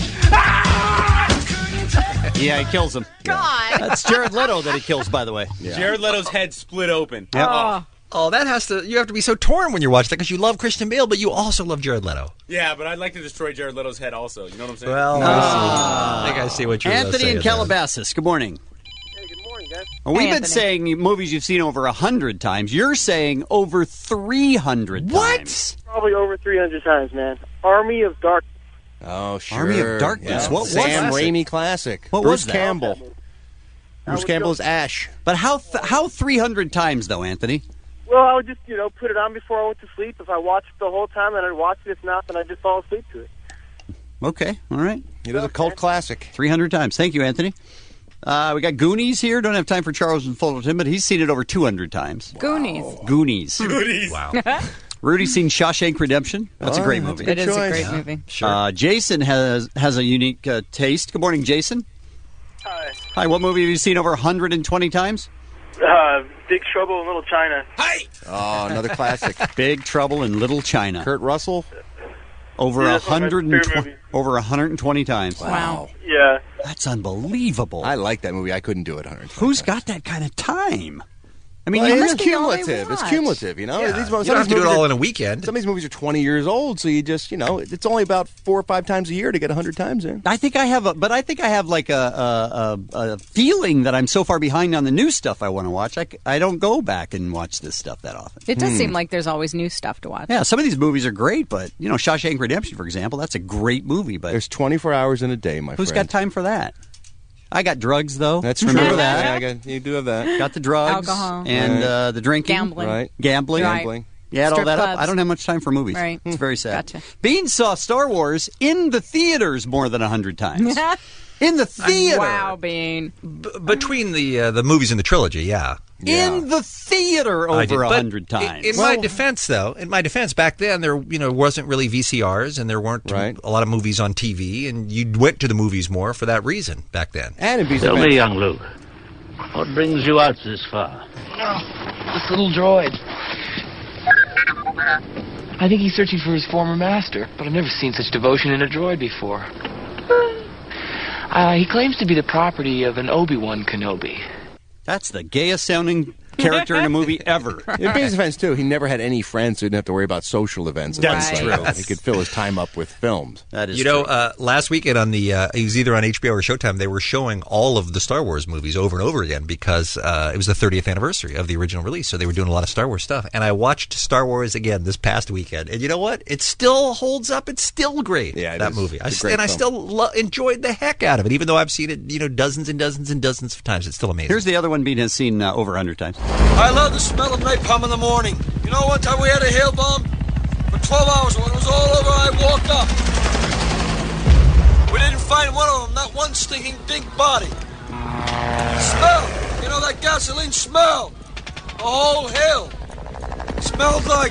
Ah!
Yeah, he kills him.
God.
That's Jared Leto that he kills, by the way.
Jared Leto's head split open.
Yeah.
Oh.
Oh, that has to. You have to be so torn when you're watching that because you love Christian Bale, but you also love Jared Leto.
Yeah, but I'd like to destroy Jared Leto's head also. You know what I'm saying?
Well,
Ah.
I think I see what you're
Anthony
saying
in Calabasas, good morning.
Hey, good morning, guys.
Well, we've
Hey,
been
Anthony.
saying movies you've seen over a hundred times. You're saying over three hundred times.
Probably over three hundred times, man. Army of Darkness.
Oh, sure.
Army of Darkness.
Yeah.
What was
Sam
that?
Raimi classic.
What
Bruce
was that?
Campbell. Bruce
was
Campbell is Ash.
But how th- how three hundred times, though, Anthony?
Well, I would just, you know, put it on before I went to sleep. If I watched it the whole time, then I'd watch it. If not, then I'd just fall asleep to it.
Okay, all right.
It is a cult classic.
three hundred times. Thank you, Anthony. Uh, we got Goonies here. Don't have time for Charles and Fullerton, but he's seen it over two hundred times.
Goonies.
Goonies.
Goonies.
Wow.
Rudy's seen Shawshank Redemption. That's
Oh,
a great
that's
movie.
It is a
choice.
great
Yeah.
movie.
Sure.
Uh, Jason has has a unique uh, taste. Good morning, Jason.
Hi.
Hi, what movie have you seen over one hundred twenty times?
Uh, Big Trouble in Little China.
Hey!
Oh, another classic.
Big Trouble in Little China.
Kurt Russell.
Over
Yeah,
a
that's one of my
hundred and
favorite
twenty.
movies.
Over one hundred twenty times.
Wow.
Yeah.
That's unbelievable.
I like that movie. I couldn't do it one hundred.
Who's got that kind of time? I mean,
Well,
you
it's
must-
cumulative. It's cumulative, you know.
Yeah.
These,
You
some
don't have
of these
to do it
movies
all
are-
in a weekend.
Some of these movies are twenty years old, so you just, you know, it's only about four or five times a year to get one hundred times in.
I think I have a, but I think I have like a, a, a, a feeling that I'm so far behind on the new stuff I want to watch. I, c- I don't go back and watch this stuff that often.
It does
Hmm.
seem like there's always new stuff to watch.
Yeah, some of these movies are great, but you know, Shawshank Redemption, for example, that's a great movie. But
There's twenty-four hours in a day, my
who's
friend.
got time for that? I got drugs though.
That's
Remember
true.
that?
Yeah, I got, you do have that.
Got the drugs,
Alcohol.
and
Right.
uh, the drinking,
Gambling.
Right.
gambling,
Right.
Gambling.
You add all
Strip
that up.
clubs.
I don't have much time for movies.
Right.
It's very sad.
Gotcha.
Bean saw Star Wars in the theaters more than a hundred times. In the theater.
Wow, Bean.
B- between the uh, the movies and the trilogy, yeah.
In the theater
I did.
over a
But
hundred times.
In, in my defense, though, in my defense, back then there you know wasn't really V C Rs and there weren't
Right.
a lot of movies on T V, and you went to the movies more for that reason back then.
And in
Tell me, young Luke, what brings you out this far?
This little droid. I think he's searching for his former master, but I've never seen such devotion in a droid before. Uh, he claims to be the property of an Obi-Wan Kenobi.
That's the gayest sounding character in a movie ever.
In Bean's defense, too, he never had any friends, so he didn't have to worry about social events. and
That's
things
true.
like that. He could fill his time up with films.
That is
You know,
true.
uh, last weekend on the uh, it was either on H B O or Showtime. They were showing all of the Star Wars movies over and over again because uh, it was the thirtieth anniversary of the original release. So they were doing a lot of Star Wars stuff. And I watched Star Wars again this past weekend, and you know what? It still holds up. It's still great.
Yeah, it
that
is.
movie. I,
It's a
st-
great
and I
film.
still lo- enjoyed the heck out of it, even though I've seen it, you know, dozens and dozens and dozens of times. It's still amazing.
Here's the other one Bean has seen uh, over a hundred times.
I love the smell of napalm in the morning. You know, one time we had a hail bomb for twelve hours. When it was all over, I woke up. We didn't find one of them, not one stinking dink body. Smell, you know that gasoline smell. The whole hill smells like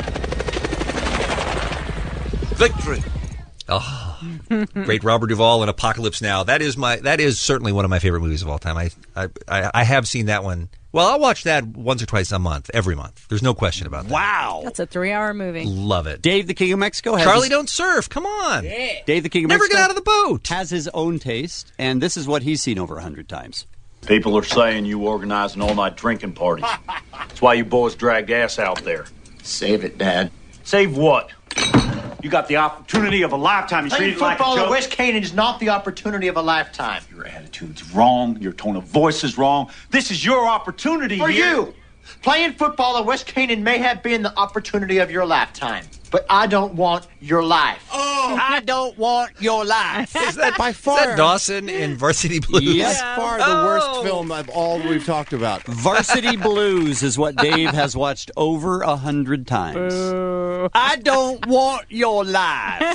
victory.
Oh, great Robert Duvall and Apocalypse Now. That is my. That is certainly one of my favorite movies of all time. I, I, I I have seen that one. Well, I'll watch that once or twice a month, every month. There's no question about that.
Wow.
That's a three-hour movie.
Love it.
Dave the King of Mexico has
Charlie
his,
Don't Surf. Come on.
Dave the King of
Never
Mexico
get out of the boat.
has his own taste, and this is what he's seen over a hundred times.
People are saying you organize an all-night drinking party. That's why you boys dragged ass out there.
Save it, Dad.
Save what? You got the opportunity of a lifetime. You
Playing
treat it like a
football at
joke.
West Canaan is not the opportunity of a lifetime.
Your attitude's wrong. Your tone of voice is wrong. This is your opportunity
For
here.
you, playing football at West Canaan may have been the opportunity of your lifetime, but I don't want your life.
Oh, I don't want your life.
Is that
by far
Is that Dawson in Varsity Blues?
Yes, by far the
Oh.
worst film of all we've talked about.
Varsity Blues is what Dave has watched over a hundred times. I don't want your life.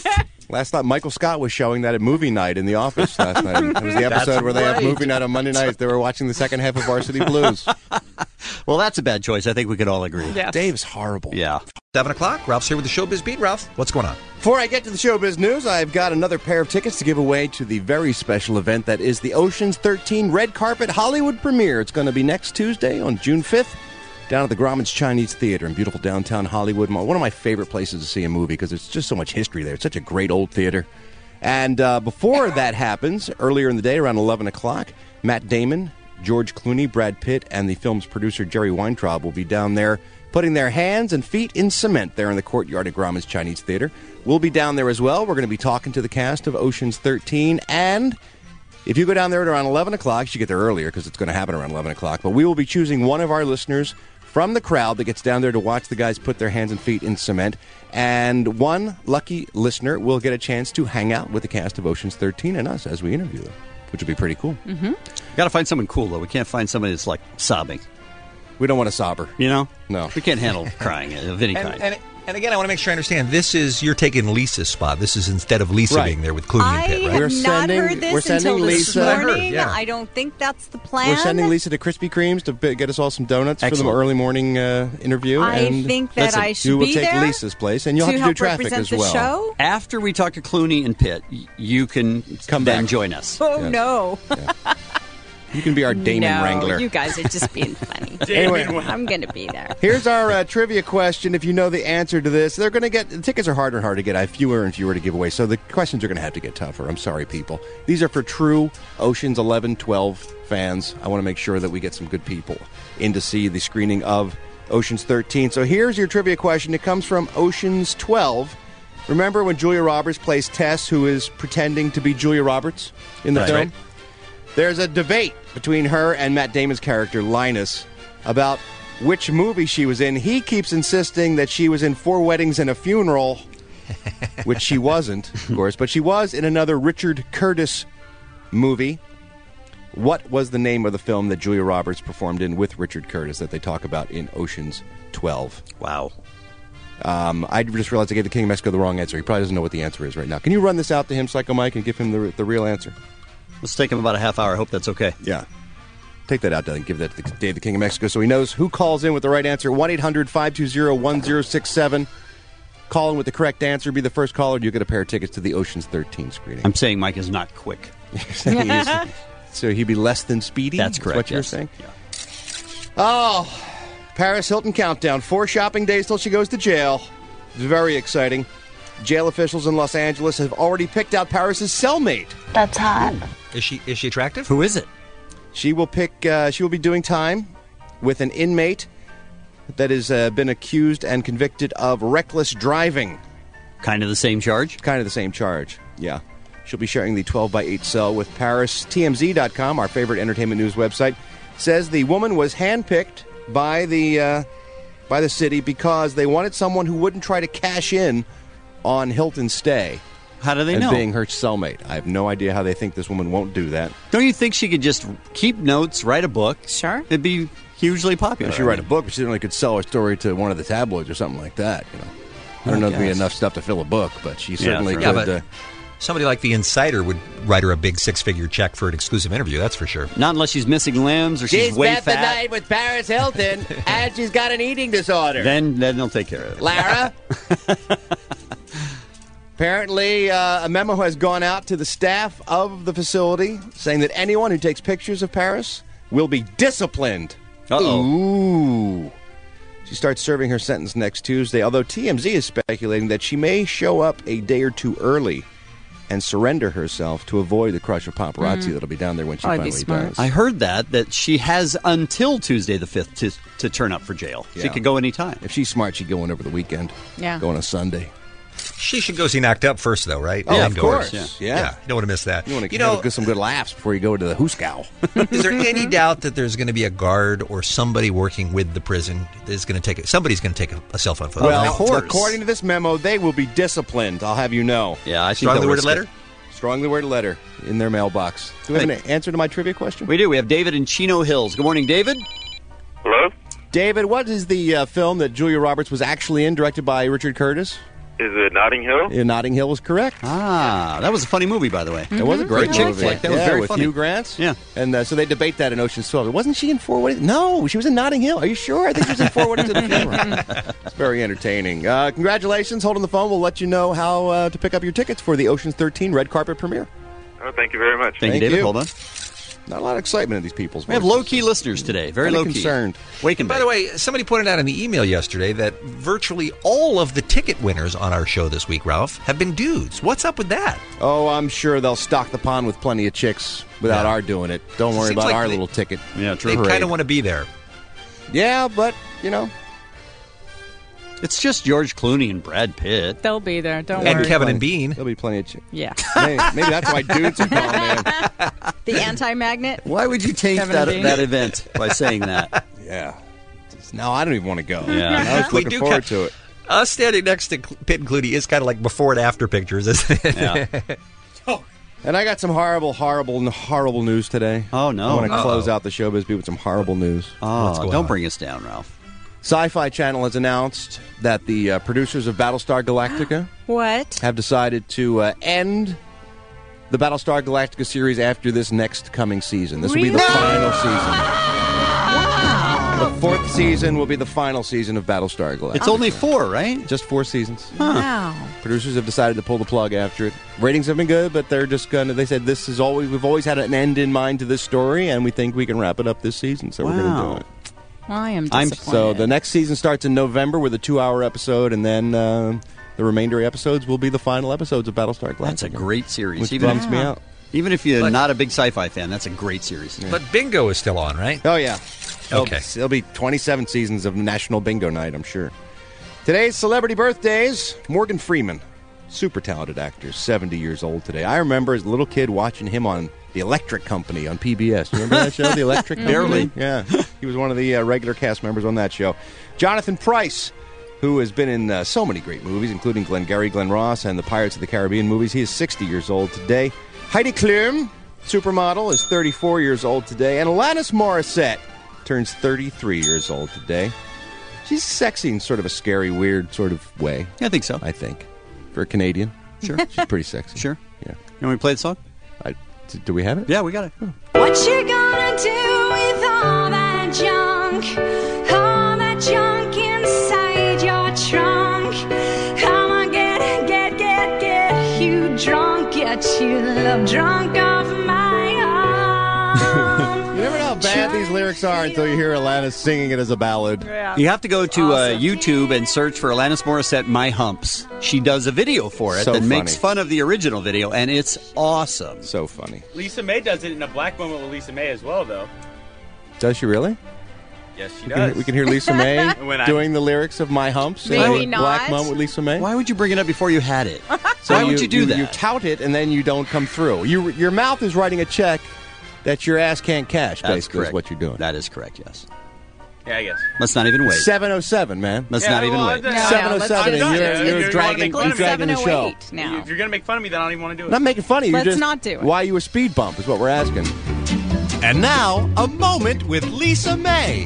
Last night, Michael Scott was showing that at movie night in the office last night. It was the episode
That's
where they have
right.
movie night on Monday nights. They were watching the second half of Varsity Blues.
Well, that's a bad choice. I think we could all agree.
Yeah.
Dave's horrible.
Yeah.
Seven o'clock. Ralph's here with the Showbiz Beat. Ralph, what's going on?
Before I get to the showbiz news, I've got another pair of tickets to give away to the very special event that is the Ocean's thirteen Red Carpet Hollywood premiere. It's going to be next Tuesday on June fifth down at the Grauman's Chinese Theater in beautiful downtown Hollywood. One of my favorite places to see a movie because there's just so much history there. It's such a great old theater. And uh, before that happens, earlier in the day, around eleven o'clock, Matt Damon, George Clooney, Brad Pitt, and the film's producer, Jerry Weintraub, will be down there putting their hands and feet in cement there in the courtyard at Grauman's Chinese Theater. We'll be down there as well. We're going to be talking to the cast of Ocean's thirteen. And if you go down there at around eleven o'clock, you should get there earlier because it's going to happen around eleven o'clock. But we will be choosing one of our listeners from the crowd that gets down there to watch the guys put their hands and feet in cement. And one lucky listener will get a chance to hang out with the cast of Ocean's thirteen and us as we interview them, which will be pretty cool.
Mm-hmm.
Got to find someone cool, though. We can't find somebody that's, like, sobbing.
We don't want a sobber.
You know?
No.
We can't handle crying of any
And,
kind.
and, and again, I want to make sure I understand. This is, you're taking Lisa's spot. This is instead of Lisa
Right.
being there with Clooney
I
and Pitt, right?
have
We're
not
sending-
heard
we're
this
sending
until this
Lisa- That's what I
morning.
heard, yeah.
I don't think that's the plan.
We're sending Lisa to Krispy Kreme's to b- get us all some donuts
Excellent.
for the early morning uh, interview.
I
and
think that
listen,
I should
you will
be
take
there
Lisa's place, and you'll
to
have to do
help
traffic
represent
as
the
well.
show.
After we talk to Clooney and Pitt, y- you can
Come
then
back.
join us.
Oh,
Yeah.
no.
You can be our Damon
no,
Wrangler.
you guys are just being funny.
Anyway.
I'm going to be there.
Here's our uh, trivia question. If you know the answer to this, they're going to get the tickets are harder and harder to get. I have fewer and fewer to give away, so the questions are going to have to get tougher. I'm sorry, people. These are for true Ocean's eleven, twelve fans. I want to make sure that we get some good people in to see the screening of Ocean's thirteen. So here's your trivia question. It comes from Ocean's twelve. Remember when Julia Roberts plays Tess, who is pretending to be Julia Roberts in the
Right.
film?
Right.
There's a debate between her and Matt Damon's character, Linus, about which movie she was in. He keeps insisting that she was in Four Weddings and a Funeral, which she wasn't, of course, but she was in another Richard Curtis movie. What was the name of the film that Julia Roberts performed in with Richard Curtis that they talk about in Ocean's twelve?
Wow.
Um, I just realized I gave the King of Mexico the wrong answer. He probably doesn't know what the answer is right now. Can you run this out to him, Psycho Mike, and give him the, the real answer?
Let's take him about a half hour. I hope that's okay.
Yeah. Take that out, Doug, and give that to Dave, the King of Mexico, so he knows who calls in with the right answer. one eight hundred five two zero one zero six seven. Call in with the correct answer. Be the first caller. You get a pair of tickets to the Ocean's thirteen screening.
I'm saying Mike is not quick.
So he'd be less than speedy?
That's
Is
correct,
what you're
yes.
saying? Oh, Paris Hilton countdown. Four shopping days till she goes to jail. It's very exciting. Jail officials in Los Angeles have already picked out Paris's cellmate.
That's hot.
Is she is she attractive?
Who is it?
She will pick. Uh, she will be doing time with an inmate that has uh, been accused and convicted of reckless driving.
Kind of the same charge?
Kind of the same charge, yeah. She'll be sharing the twelve by eight cell with Paris. T M Z dot com, our favorite entertainment news website, says the woman was handpicked by the uh, by the city because they wanted someone who wouldn't try to cash in on Hilton's stay.
How do they
as
know?
being her cellmate. I have no idea how they think this woman won't do that.
Don't you think she could just keep notes, write a book?
Sure.
It'd be hugely popular.
If she write a book, but she certainly could sell her story to one of the tabloids or something like that. You know, I don't
I
know if there'd be
guess.
enough stuff to fill a book, but she certainly
for
Yeah,
could.
but
uh,
somebody like the Insider would write her a big six-figure check for an exclusive interview. That's for sure.
Not unless she's missing limbs or she's, way
spent the
fat.
night with Paris Hilton, and she's got an eating disorder.
Then, then they'll take care of it.
Lara. Apparently, uh, a memo has gone out to the staff of the facility saying that anyone who takes pictures of Paris will be disciplined.
Uh-oh.
Ooh. She starts serving her sentence next Tuesday, although T M Z is speculating that she may show up a day or two early and surrender herself to avoid the crush of paparazzi
Mm.
that'll be down there when she
Probably be
finally
smart.
does.
I heard that, that she has until Tuesday the fifth to, to turn up for jail. She
Yeah.
could go anytime.
If she's smart, she'd go in over the weekend.
Yeah.
Go on a Sunday.
She should go see Knocked Up first, though, right?
Oh, of
Indoors.
course.
Yeah.
Yeah.
You don't want to miss that.
You want to
You
have
know,
some good laughs before you go to the Hooskow.
is there any doubt that there's going to be a guard or somebody working with the prison that's going to take it? Somebody's going to take a, a cell phone photo.
Well,
Of course.
according to this memo, they will be disciplined. I'll have you know.
Yeah, I think
Strongly
they'll
worded
risk it.
letter?
Strongly worded letter in their mailbox. Do we have an answer to my trivia question?
We do. We have David in Chino Hills. Good morning, David.
Hello?
David, what is the uh, film that Julia Roberts was actually in, directed by Richard Curtis?
Is it Notting Hill?
Yeah, Notting Hill was correct.
Ah, that was a funny movie, by the way.
It was a great
For a chick
movie.
flick. That was
yeah,
very
with
funny.
Hugh Grant.
Yeah.
And uh, so they debate that in Ocean's twelve. Wasn't she in Four Weddings? No, she was in Notting Hill. Are you sure? I think she was in Four Weddings at the Funeral. It's very entertaining. Uh, congratulations. Hold on the phone. We'll let you know how uh, to pick up your tickets for the Ocean's thirteen red carpet premiere.
Oh, thank you very much.
Thank, you, David. Hold on.
Not a lot of excitement in these people's
We have
voices.
low-key listeners today. Very
Kinda
low-key.
concerned.
Wake and
By the way, somebody pointed out in the email yesterday that virtually all of the ticket winners on our show this week, Ralph, have been dudes. What's up with that?
Oh, I'm sure they'll stock the pond with plenty of chicks without
Yeah.
our doing it. Don't worry
Seems
about
like
our
they-
little ticket.
Yeah,
They kind of want to be there.
Yeah, but, you know.
It's just George Clooney and Brad Pitt.
They'll be there. Don't
And
worry.
Kevin and Bean.
There'll be plenty of chicks.
Yeah.
Maybe, maybe that's why dudes are calling in.
The anti-magnet.
Why would you taint
Kevin
that,
and Bean.
that event by saying that?
Yeah. No, I don't even want to go.
Yeah.
I was
We
looking
do
forward
ki-
to it.
Us standing next to Cl- Pitt and Clooney is kind of like before and after pictures, isn't it?
Yeah.
And I got some horrible, horrible, horrible news today.
Oh, no.
I want to
Uh-oh.
close out the showbiz with some horrible news.
Oh,
going
don't
on?
bring us down, Ralph.
Sci-Fi Channel has announced that the uh, producers of Battlestar Galactica
What?
have decided to uh, end the Battlestar Galactica series after this next coming season. This will be the
Really?
final season. The fourth season will be the final season of Battlestar Galactica.
It's only four, right?
Just four seasons.
Wow.
Producers have decided to pull the plug after it. Ratings have been good, but they're just gonna. They said this is always we've always had an end in mind to this story, and we think we can wrap it up this season, so we're
Wow.
going to do it.
I am
I'm-
disappointed.
So the next season starts in November with a two-hour episode, and then uh, the remainder of episodes will be the final episodes of Battlestar Galactica.
That's a great series.
Which
Even
bums
if,
me out.
even if you're
But-
not a big sci-fi fan, that's a great series.
But Bingo is still on, right?
Oh yeah. There'll
Okay.
be- There'll be twenty-seven seasons of National Bingo Night, I'm sure. Today's celebrity birthdays: Morgan Freeman, super talented actor, seventy years old today. I remember as a little kid watching him on The Electric Company on P B S. You remember that show, The Electric Company?
Barely.
Yeah. He was one of the uh, regular cast members on that show. Jonathan Pryce, who has been in uh, so many great movies, including Glengarry Glen Ross and the Pirates of the Caribbean movies. He is sixty years old today. Heidi Klum, supermodel, is thirty-four years old today. And Alanis Morissette turns thirty-three years old today. She's sexy in sort of a scary, weird sort of way.
I think so.
I think. For a Canadian.
Sure.
She's pretty sexy.
Sure.
Yeah.
You want me to play the song?
I, d- do we have it?
Yeah, we got it.
What you gonna do with all that junk? All that junk inside your trunk? Come on, get, get, get, get you drunk. Get you love drunk off my arm.
You never know how bad these lyrics are until you hear Alanis singing it as a ballad.
You have to go to uh, YouTube and search for Alanis Morissette My Humps. She does a video for it
So
that makes
funny.
fun of the original video, and it's awesome.
So funny.
Lisa May does it in a black moment with Lisa May as well, though.
Does she really?
Yes, she
We
does.
can, we can hear Lisa May
When I-
doing the lyrics of My Humps. in
Maybe
a
not.
Black Moment with Lisa May.
Why would you bring it up before you had it?
So
Why would you do that?
You tout it and then you don't come through. You, your mouth is writing a check that your ass can't cash,
That's
basically,
correct.
is what you're doing.
That is correct, yes.
Yeah, I guess.
Let's not even wait.
seven oh seven, man.
Let's
Yeah,
not even
well,
wait.
I-
No,
seven oh
no,
seven,
let's-
and you're,
Yeah,
you're,
you're
dragging,
gonna
you're
make
dragging the show.
seven oh eight now.
If you're gonna make fun of me, then I don't even want to do it.
I'm not making fun of you.
Let's
just,
not do it.
Why you a speed bump is what we're asking.
And now, a moment with Lisa May.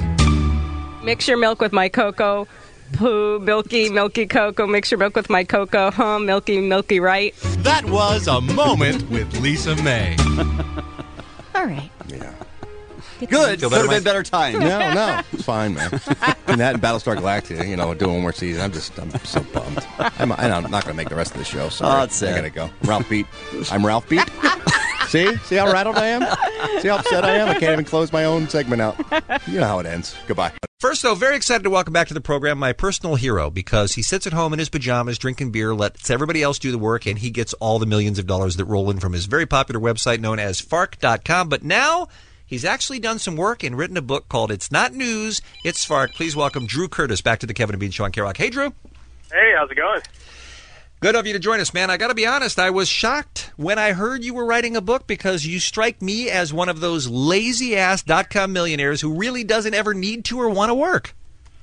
Mix your milk with my cocoa. Poo, milky, milky cocoa. Mix your milk with my cocoa. Huh, milky, milky, right?
That was a moment with Lisa May.
All right.
Yeah.
Good.
Feel
Could
better,
have been
Mike?
better time.
No, no, it's fine, man. And that and Battlestar Galactica, you know, doing one more season. I'm just, I'm so bummed. I'm, I'm not going to make the rest of the show. Sorry,
Oh, it's sad.
I got to go. Ralph Beat. I'm Ralph Beat. See, see how rattled I am. See how upset I am. I can't even close my own segment out. You know how it ends. Goodbye.
First, though, very excited to welcome back to the program my personal hero because he sits at home in his pajamas drinking beer, lets everybody else do the work, and he gets all the millions of dollars that roll in from his very popular website known as Fark dot com. But now he's actually done some work and written a book called It's Not News, It's Fark. Please welcome Drew Curtis back to the Kevin and Bean Show on K-Rock. Hey, Drew.
Hey, how's it going?
Good of you to join us, man. I got to be honest, I was shocked when I heard you were writing a book because you strike me as one of those lazy-ass dot-com millionaires who really doesn't ever need to or want to work.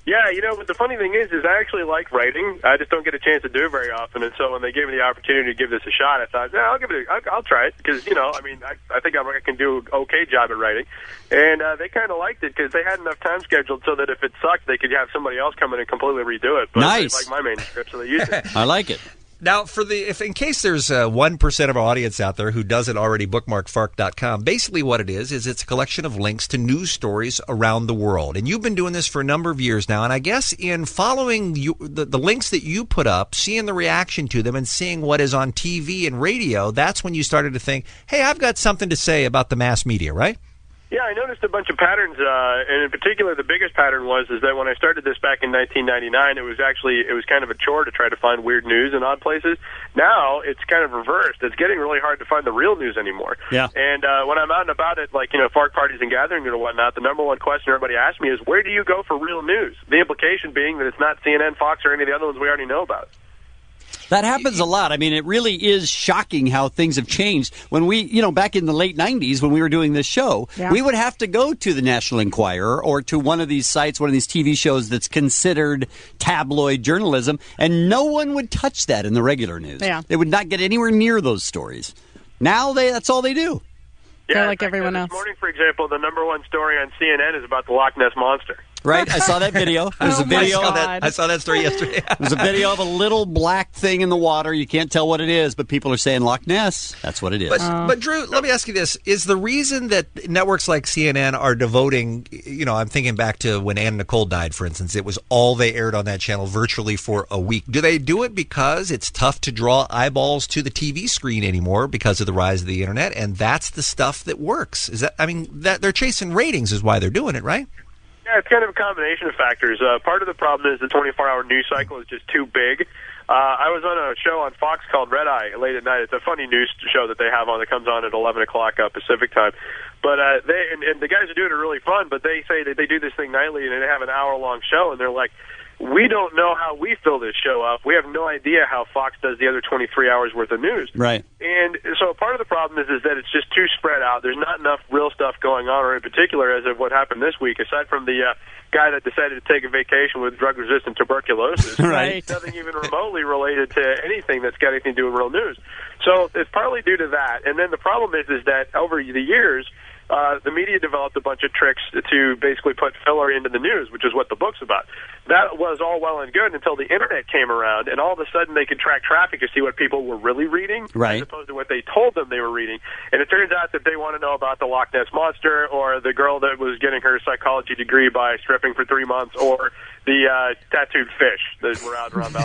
Yeah, you know, but the funny thing is, is I actually like writing. I just don't get a chance to do it very often. And so when they gave me the opportunity to give this a shot, I thought, yeah, I'll give it. A, I'll, I'll try it because you know, I mean, I, I think I can do an okay job at writing. And uh, they kind of liked it because they had enough time scheduled so that if it sucked, they could have somebody else come in and completely redo it. But
Nice.
They like my manuscript, so they used it.
I like it.
Now, for the if in case there's uh, one percent of our audience out there who doesn't already bookmark Fark dot com, basically what it is is it's a collection of links to news stories around the world. And you've been doing this for a number of years now. And I guess in following you, the, the links that you put up, seeing the reaction to them, and seeing what is on T V and radio, that's when you started to think, hey, I've got something to say about the mass media, right?
Yeah, I noticed a bunch of patterns, uh, and in particular, the biggest pattern was is that when I started this back in nineteen ninety-nine, it was actually it was kind of a chore to try to find weird news in odd places. Now it's kind of reversed. It's getting really hard to find the real news anymore.
Yeah.
And uh, when I'm out and about at like you know Fark parties and gatherings and whatnot, the number one question everybody asks me is, where do you go for real news? The implication being that it's not C N N, Fox, or any of the other ones we already know about.
That happens a lot. I mean, it really is shocking how things have changed. When we, you know, back in the late nineties when we were doing this show,
Yeah.
we would have to go to the National Enquirer or to one of these sites, one of these T V shows that's considered tabloid journalism, and no one would touch that in the regular news.
Yeah.
They would not get anywhere near those stories. Now they that's all they do.
Yeah,
like
in fact,
everyone
uh,
else.
This morning, for example, the number one story on C N N is about the Loch Ness Monster.
Right? I saw that video. There's
Oh
a
my
video.
I saw that,
God.
I saw that story yesterday.
There's a video of a little black thing in the water. You can't tell what it is, but people are saying Loch Ness. That's what it is.
But, but Drew, let me ask you this: is the reason that networks like C N N are devoting, you know, I'm thinking back to when Ann Nicole died, for instance, it was all they aired on that channel virtually for a week. Do they do it because it's tough to draw eyeballs to the T V screen anymore because of the rise of the internet, and that's the stuff that works? Is that? I mean, that they're chasing ratings is why they're doing it, right?
Yeah, it's kind of a combination of factors. Uh, part of the problem is the twenty-four hour news cycle is just too big. Uh, I was on a show on Fox called Red Eye late at night. It's a funny news show that they have on that comes on at eleven o'clock uh, Pacific time. But uh, they and, and the guys are doing it really fun, but they say that they do this thing nightly and they have an hour-long show, and they're like, we don't know how we fill this show up. We have no idea how Fox does the other twenty-three hours worth of news.
Right.
And so part of the problem is, is that it's just too spread out. There's not enough real stuff going on, or in particular, as of what happened this week, aside from the uh, guy that decided to take a vacation with drug-resistant tuberculosis.
Right.
Nothing even remotely related to anything that's got anything to do with real news. So it's partly due to that. And then the problem is, is that over the years, Uh, the media developed a bunch of tricks to basically put filler into the news, which is what the book's about. That was all well and good until the internet came around, and all of a sudden they could track traffic to see what people were really reading,
right,
as opposed to what they told them they were reading. And it turns out that they want to know about the Loch Ness Monster, or the girl that was getting her psychology degree by stripping for three months, or the uh, tattooed fish that were out around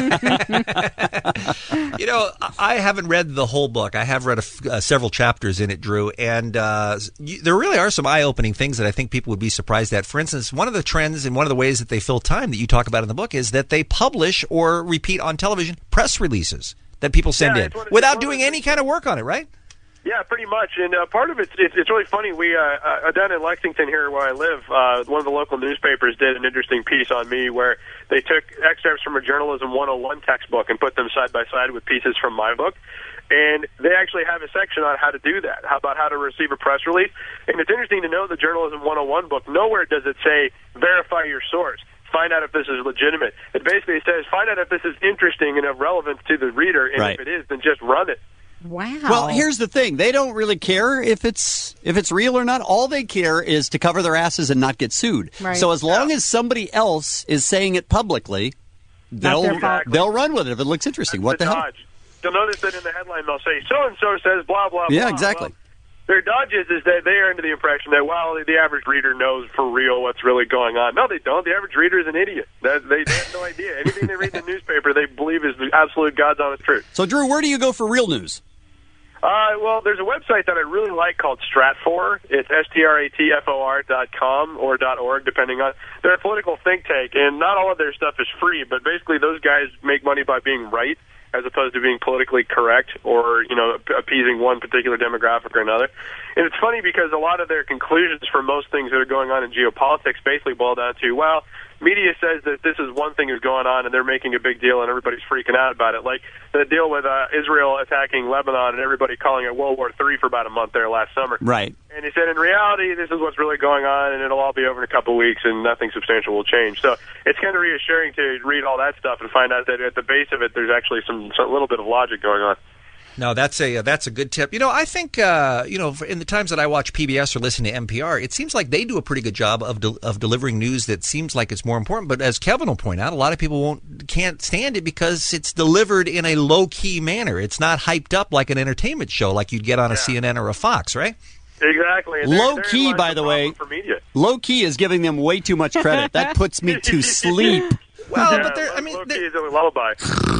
Valentine's.
You know, I haven't read the whole book. I have read a f- uh, several chapters in it, Drew, and uh, you, there really are some eye-opening things that I think people would be surprised at. For instance, one of the trends and one of the ways that they fill time that you talk about in the book is that they publish or repeat on television press releases that people send
Yeah,
in
it's one of-
without
it's one of
doing
the
any kind of work on it, right?
Yeah, pretty much. And uh, part of it, it's, it's really funny. We uh, uh, down in Lexington here where I live, uh, one of the local newspapers did an interesting piece on me where they took excerpts from a Journalism one oh one textbook and put them side by side with pieces from my book. And they actually have a section on how to do that, how about how to receive a press release. And it's interesting to know the Journalism one oh one book, nowhere does it say verify your source. Find out if this is legitimate. It basically says find out if this is interesting and of relevance to the reader, and
Right.
if it is, then just run it.
Wow.
Well, here's the thing. They don't really care if it's if it's real or not. All they care is to cover their asses and not get sued.
Right.
So as long as somebody else is saying it publicly, they'll
their fault.
they'll run with it if it looks interesting. What the, hell?
Dodge. You'll notice that in the headline they'll say so-and-so says blah, blah, blah.
Yeah, exactly.
Well, their dodge is, is that they are under the impression that, well, the average reader knows for real what's really going on. No, they don't. The average reader is an idiot. That, they, they have no idea. Anything they read in the newspaper they believe is the absolute God's honest truth.
So, Drew, where do you go for real news?
Uh, well, there's a website that I really like called Stratfor. It's S T R A T F O R dot com or dot .org, depending on. They're a political think tank, and not all of their stuff is free, but basically those guys make money by being right as opposed to being politically correct or, you know, appeasing one particular demographic or another. And it's funny because a lot of their conclusions for most things that are going on in geopolitics basically boil down to, well, media says that this is one thing is going on and they're making a big deal and everybody's freaking out about it. Like the deal with uh, Israel attacking Lebanon and everybody calling it World War Three for about a month there last summer.
Right.
And he said, in reality, this is what's really going on, and it'll all be over in a couple of weeks, and nothing substantial will change. So it's kind of reassuring to read all that stuff and find out that at the base of it, there's actually some, some little bit of logic going on.
No, that's a that's a good tip. You know, I think uh, you know, in the times that I watch P B S or listen to N P R, it seems like they do a pretty good job of de- of delivering news that seems like it's more important. But as Kevin will point out, a lot of people won't can't stand it because it's delivered in a low key manner. It's not hyped up like an entertainment show like you'd get on a yeah. C N N or a Fox, right?
Exactly. And
low
they're,
key,
they're
by the way. Low key is giving them way too much credit. That puts me to sleep.
Well,
yeah,
but they're I mean,
low key is a lullaby.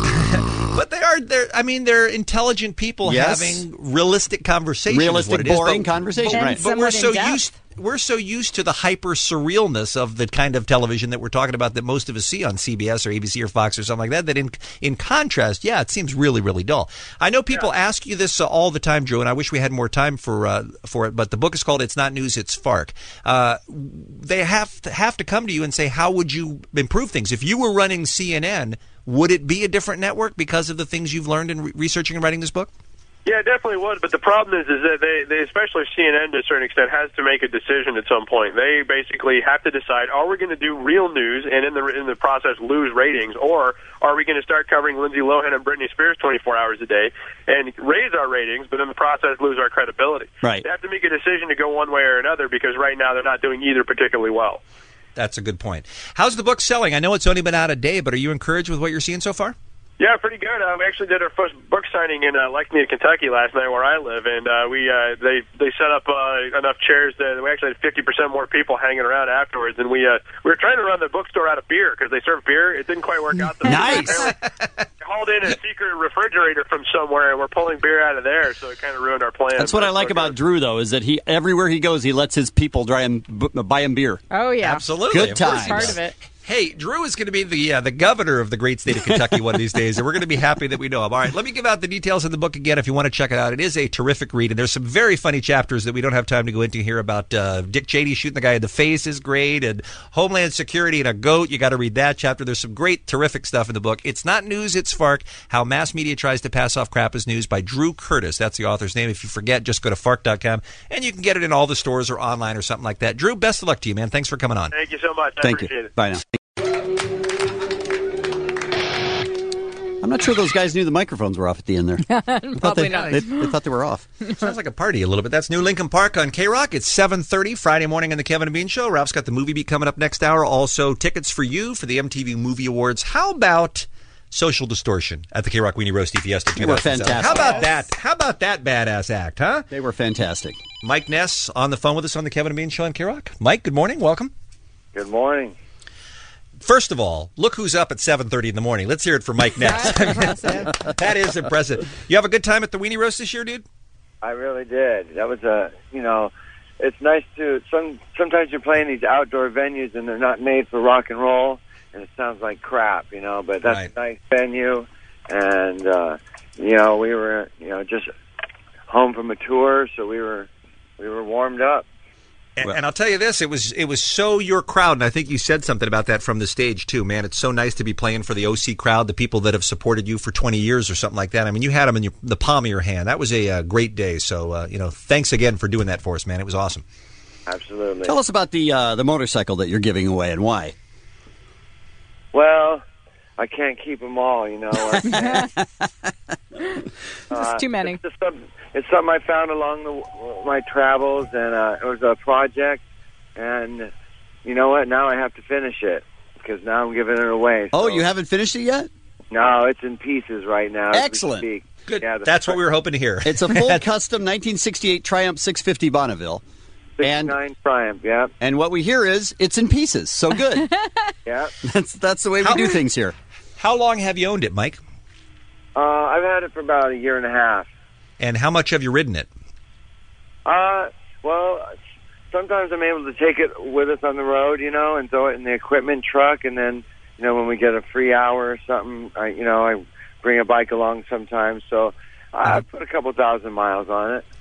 But they are, they're, I mean, they're intelligent people
yes.
having realistic conversations.
Realistic, boring
but,
conversation,
but,
right.
But we're so used, we're so used to the hyper surrealness of the kind of television that we're talking about that most of us see on C B S or A B C or Fox or something like that, that in in contrast, yeah, it seems really, really dull. I know people yeah. ask you this uh, all the time, Drew, and I wish we had more time for uh, for it, but the book is called It's Not News, It's Fark. Uh, they have to, have to come to you and say, how would you improve things? If you were running C N N, would it be a different network because of the things you've learned in re- researching and writing this book?
Yeah, it definitely would. But the problem is, is that they, they, especially C N N to a certain extent, has to make a decision at some point. They basically have to decide: are we going to do real news and in the in the process lose ratings, or are we going to start covering Lindsay Lohan and Britney Spears twenty-four hours a day and raise our ratings, but in the process lose our credibility?
Right.
They have to make a decision to go one way or another because right now they're not doing either particularly well.
That's a good point. How's the book selling? I know it's only been out a day, but are you encouraged with what you're seeing so far?
Yeah, pretty good. Uh, we actually did our first book signing in uh, Lexington, Kentucky last night, where I live, and uh, we uh, they they set up uh, enough chairs that we actually had fifty percent more people hanging around afterwards. And we uh, we were trying to run the bookstore out of beer because they serve beer. It didn't quite work out. The
nice.
They hauled in a secret refrigerator from somewhere, and we're pulling beer out of there, so it kind of ruined our plans.
That's what I like about Drew, though, is that he everywhere he goes, he lets his people dry him, b- buy him beer.
Oh yeah,
absolutely.
Good times.
Part of it.
Hey, Drew is going to be the uh, the governor of the great state of Kentucky one of these days, and we're going to be happy that we know him. All right, let me give out the details of the book again if you want to check it out. It is a terrific read, and there's some very funny chapters that we don't have time to go into here about uh, Dick Cheney shooting the guy in the face is great, and Homeland Security and a goat. You got to read that chapter. There's some great, terrific stuff in the book. It's Not News, It's Fark, How Mass Media Tries to Pass Off Crap as News by Drew Curtis. That's the author's name. If you forget, just go to fark dot com, and you can get it in all the stores or online or something like that. Drew, best of luck to you, man. Thanks for coming on.
Thank you so much. I
Thank
appreciate
you.
it.
Bye now. I'm not sure those guys knew the microphones were off at the end there.
Probably
they,
not.
They, they thought they were off.
Sounds like a party a little bit. That's New Lincoln Park on K-Rock. It's seven thirty Friday morning on the Kevin and Bean Show. Ralph's got the movie beat coming up next hour. Also, tickets for you for the M T V Movie Awards. How about Social Distortion at the K-Rock Weenie Roasty Fiesta
They were
two thousand seven?
fantastic.
How about that? How about that badass act, huh?
They were fantastic.
Mike Ness on the phone with us on the Kevin and Bean Show on K-Rock. Mike, good morning. Welcome.
Good morning.
First of all, look who's up at seven thirty in the morning. Let's hear it for Mike Ness. That is impressive. You have a good time at the Weenie Roast this year, dude?
I really did. That was a, you know, it's nice to, some sometimes you're playing these outdoor venues and they're not made for rock and roll, and it sounds like crap, you know, but that's
right.
a nice venue, and, uh, you know, we were, you know, just home from a tour, so we were, we were warmed up.
And, and I'll tell you this, it was it was so your crowd, and I think you said something about that from the stage, too, man. It's so nice to be playing for the O C crowd, the people that have supported you for twenty years or something like that. I mean, you had them in your, the palm of your hand. That was a uh, great day. So, uh, you know, thanks again for doing that for us, man. It was awesome.
Absolutely.
Tell us about the uh, the motorcycle that you're giving away and why.
Well, I can't keep them all, you know.
There's
uh,
too many.
It's, just some, it's something I found along the, my travels, and uh, it was a project. And you know what? Now I have to finish it because now I'm giving it away.
Oh,
so.
you haven't finished it yet?
No, it's in pieces right now. as we
Excellent.
speak.
Good.
Yeah, the-
That's what we were hoping to hear.
It's a full custom nineteen sixty-eight Triumph six fifty Bonneville.
sixty-nine Triumph, yeah.
And what we hear is it's in pieces. So good.
Yeah.
That's that's the way we
How-
do things here.
How long have you owned it, Mike?
Uh, I've had it for about a year and a half.
And how much have you ridden it?
Uh, well, sometimes I'm able to take it with us on the road, you know, and throw it in the equipment truck, and then, you know, when we get a free hour or something, I, you know, I bring a bike along sometimes. So I put a couple thousand miles on it.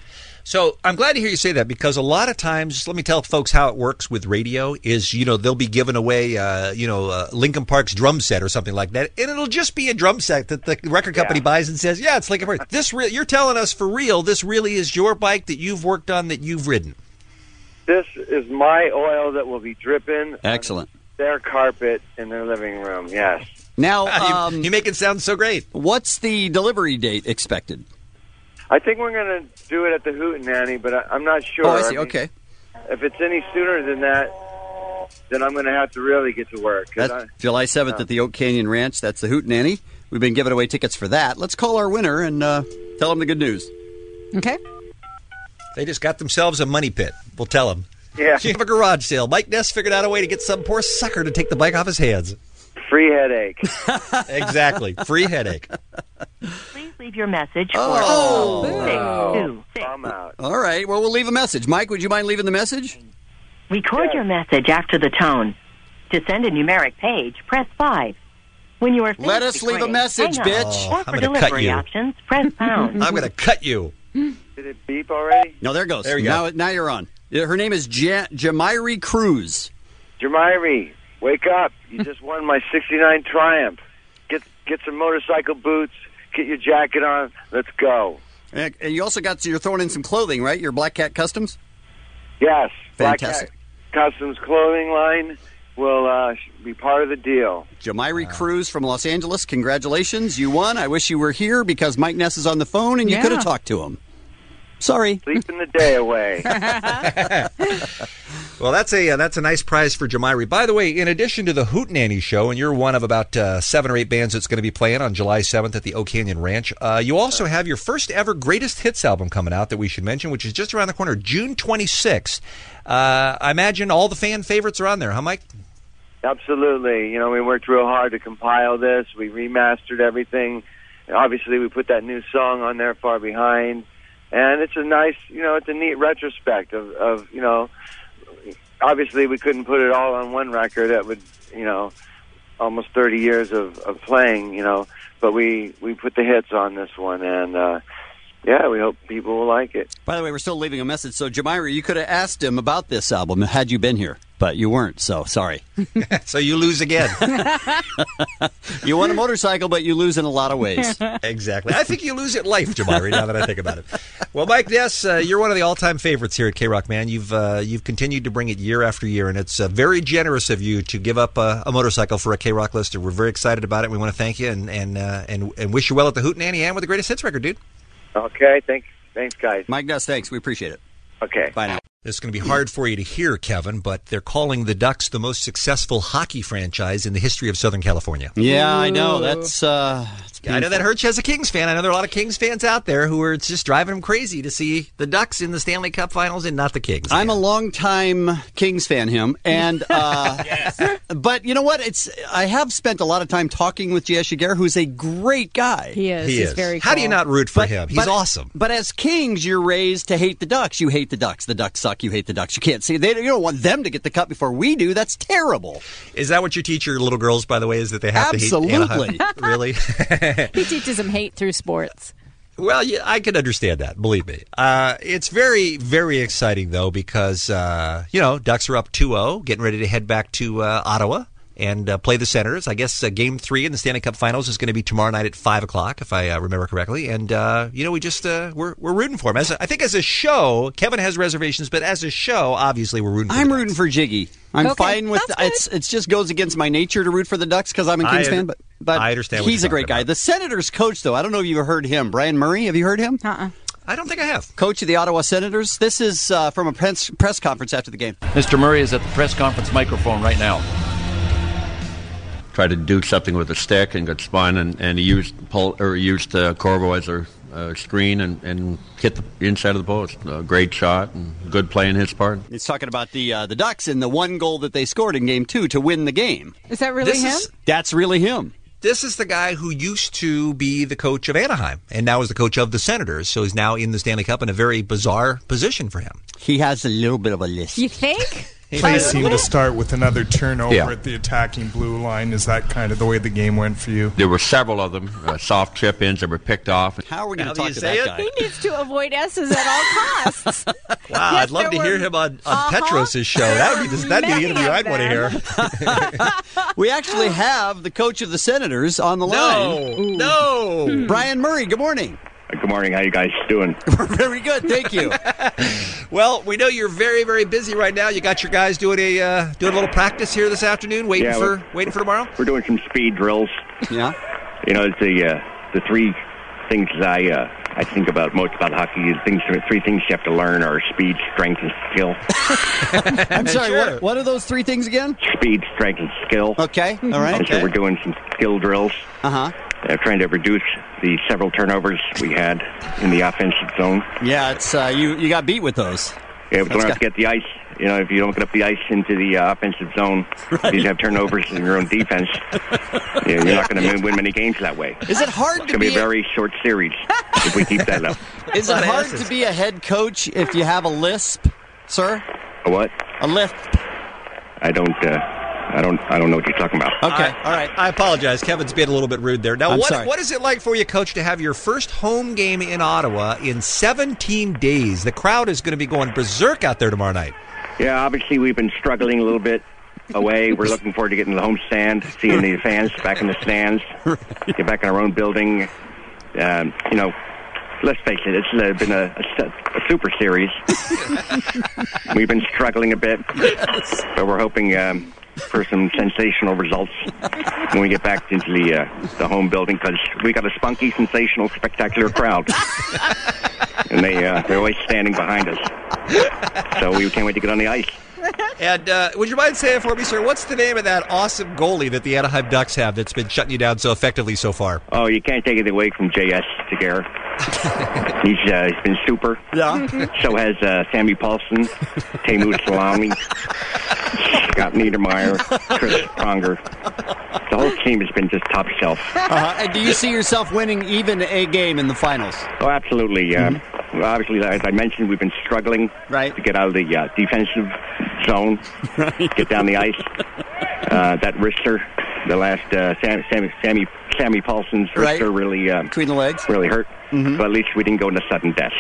So I'm glad to hear you say that because a lot of times, let me tell folks how it works with radio is, you know, they'll be giving away, uh, you know, uh, Linkin Park's drum set or something like that. And it'll just be a drum set that the record company yeah. buys and says, yeah, it's Linkin Park. This re- you're telling us for real, this really is your bike that you've worked on, that you've ridden.
This is my oil that will be dripping.
Excellent.
On their carpet in their living room, yes.
Now, um,
you, you make it sound so great.
What's the delivery date expected?
I think we're going to do it at the Hootenanny, but I, I'm not sure.
Oh, I see.
I mean,
okay.
If it's any sooner than that, then I'm going to have to really get to work.
That's
I,
July seventh
uh,
at the Oak Canyon Ranch. That's the Hootenanny. We've been giving away tickets for that. Let's call our winner and uh, tell them the good news.
Okay.
They just got themselves a money pit. We'll tell them.
Yeah.
You have a garage sale. Mike Ness figured out a way to get some poor sucker to take the bike off his hands.
Free headache.
Exactly. Free headache.
Please leave your message for
Oh.
six two six.
I'm out.
All right. Well, we'll leave a message. Mike, would you mind leaving the message?
Record
Yes.
your message after the tone. To send a numeric page, press five. When you are finished
Let us leave a
recording,
message,
hang up.
bitch.
Or
I'm
for
gonna cut
delivery
you.
options, press pound.
I'm going to cut you.
Did it beep already?
No, there it goes.
There you
now,
go.
now you're on. Her name is ja- Jamiri Cruz.
Jamiri, wake up. You just won my sixty-nine Triumph. Get get some motorcycle boots. Get your jacket on. Let's go.
And you also got, you're throwing in some clothing, right? Your Black Cat Customs?
Yes.
Fantastic.
Black Cat Customs clothing line will uh, be part of the deal.
Jamiri Cruz from Los Angeles, congratulations. You won. I wish you were here because Mike Ness is on the phone and you
Yeah.
could have talked to him. Sorry.
Sleeping the day away.
Well, that's a uh, that's a nice prize for Jamiri. By the way, in addition to the Hootenanny show, and you're one of about uh, seven or eight bands that's going to be playing on July seventh at the Oak Canyon Ranch, uh, you also have your first ever Greatest Hits album coming out that we should mention, which is just around the corner, June twenty-sixth. Uh, I imagine all the fan favorites are on there, huh, Mike?
Absolutely. You know, we worked real hard to compile this. We remastered everything. And obviously, we put that new song on there, Far Behind. And it's a nice, you know, it's a neat retrospect of, of, you know, obviously we couldn't put it all on one record. That would, you know, almost thirty years of, of playing, you know, but we, we put the hits on this one. And, uh, yeah, we hope people will like it.
By the way, we're still leaving a message. So, Jamiri, you could have asked him about this album had you been here, but you weren't, so sorry.
So you lose again.
You won a motorcycle, but you lose in a lot of ways.
Exactly. I think you lose at life, Jamiri, now that I think about it. Well, Mike Ness, uh, you're one of the all-time favorites here at K-Rock, man. You've uh, you've continued to bring it year after year, and it's uh, very generous of you to give up uh, a motorcycle for a K-Rock listener. We're very excited about it. We want to thank you and and, uh, and and wish you well at the Hootenanny and with the Greatest Hits record, dude.
Okay, thanks, thanks, guys.
Mike Ness, thanks. We appreciate it.
Okay.
Bye now.
This is going to be hard for you to hear, Kevin, but they're calling the Ducks the most successful hockey franchise in the history of Southern California.
Yeah, I know. That's uh,
I know that hurts you as a Kings fan. I know there are a lot of Kings fans out there who are it's just driving them crazy to see the Ducks in the Stanley Cup Finals and not the Kings.
I'm a longtime Kings fan, him, and uh,
yes.
But you know what? It's I have spent a lot of time talking with J S. Giguere, who's a great guy.
He is.
He
He's
is.
very
How
cool.
do you not root for
But-
him? He's
but-
awesome.
But as Kings, you're raised to hate the Ducks. You hate the Ducks. The Ducks suck. You hate the Ducks. You can't see. They, you don't want them to get the cup before we do. That's terrible.
Is that what you teach your little girls, by the way, is that they have
Absolutely.
to hate Anaheim? Really?
He teaches him hate through sports.
Well, yeah, I can understand that. Believe me. Uh, it's very, very exciting, though, because, uh, you know, Ducks are up two oh, getting ready to head back to uh, Ottawa and uh, play the Senators. I guess uh, Game three in the Stanley Cup Finals is going to be tomorrow night at five o'clock, if I uh, remember correctly. And, uh, you know, we just, uh, we're, we're rooting for him. As a, I think as a show, Kevin has reservations, but as a show, obviously, we're rooting for
I'm
the
rooting for Jiggy. I'm
Okay,
fine with
that's good.
it's. It just goes against my nature to root for the Ducks because I'm a
I
Kings
under-
fan. But but
I understand what
he's
you're
a great
talking
guy.
about.
The Senators coach, though, I don't know if you've heard him. Brian Murray, have you heard him?
Uh-uh.
I don't think I have.
Coach of the Ottawa Senators. This is uh, from a press, press conference after the game.
Mister Murray is at the press conference microphone right now.
Tried to do something with a stick and got spun, and, and he used pull or he used uh, Corvo as a uh, screen and, and hit the inside of the post. A great shot and good play on his part.
He's talking about the uh, the Ducks and the one goal that they scored in Game Two to win the game.
Is that really
This
him?
is-
That's really him.
This is the guy who used to be the coach of Anaheim and now is the coach of the Senators. So he's now in the Stanley Cup in a very bizarre position for him.
He has a little bit of a list.
You think?
play seemed to start with another turnover
Yeah.
at the attacking blue line. Is that kind of the way the game went for you?
There were several of them, uh, soft chip-ins that were picked off.
How are we
going to talk to that guy?
He needs to avoid S's at all costs.
Wow,
Yes,
I'd love to
there
hear
were-
him on, on
Uh-huh.
Petros' show. That would be the, that'd be the
Many
interview
of
I'd want to hear.
We actually have the coach of the Senators on the line.
No, no.
Brian Murray, good morning.
Good morning. How you guys doing?
We're very good, thank you.
Well, we know you're very, very busy right now. You got your guys doing a uh, doing a little practice here this afternoon, waiting
Yeah,
for
we're-
waiting for tomorrow.
We're doing some speed drills.
Yeah.
You know, it's the uh, the three things I uh, I think about most about hockey. The things, three things you have to learn are speed, strength, and skill.
I'm sorry,
Sure.
what, what are those three things again?
Speed, strength, and skill.
Okay, all right.
And so
Okay.
we're doing some skill drills.
Uh-huh.
Uh, trying to reduce the several turnovers we had in the offensive zone.
Yeah, it's uh, you, you got beat with those.
Yeah, we
That's
don't have
got-
to get the ice. You know, if you don't get up the ice into the uh, offensive zone, you have turnovers in your own defense. You know, you're not going to win many games that way.
Is it hard
It's
to
going to be
be
a very short series if we keep that up.
Is it hard to be a head coach if you have a lisp, sir?
A what?
A lisp.
I don't. Uh, I don't. I don't know what you're talking about.
Okay,
all right. I apologize. Kevin's being a little bit rude there. Now,
I'm
what
sorry.
what is it like for you, Coach, to have your first home game in Ottawa in seventeen days? The crowd is going to be going berserk out there tomorrow night.
Yeah, obviously we've been struggling a little bit away. We're looking forward to getting to the home stand, seeing the fans back in the stands, get back in our own building. Um, you know, let's face it, it's uh, been a, a, a super series. We've been struggling a bit, but we're hoping um, for some sensational results when we get back into the uh, the home building, because we got a spunky, sensational, spectacular crowd, and they uh, they're always standing behind us. So we can't wait to get on the ice.
And uh, would you mind saying for me, sir, what's the name of that awesome goalie that the Anaheim Ducks have that's been shutting you down so effectively so far?
Oh, you can't take it away from J S Tagare. He's uh, he's been super.
Yeah.
So has uh, Sammy Paulson, Teemu Salami, Scott Niedermeyer, Chris Pronger. The whole team has been just top shelf.
Uh-huh. And do you see yourself winning even a game in the finals?
Oh, absolutely. Um, well, obviously, as I mentioned, we've been struggling
right.
to get out of the uh, defensive zone, get down the ice. Uh, that wrister, the last uh, Sam, Sammy, Sammy Sammy Paulson's wrister,
Right.
really um,
between the legs,
really hurt.
Mm-hmm.
But at least we didn't go into sudden death.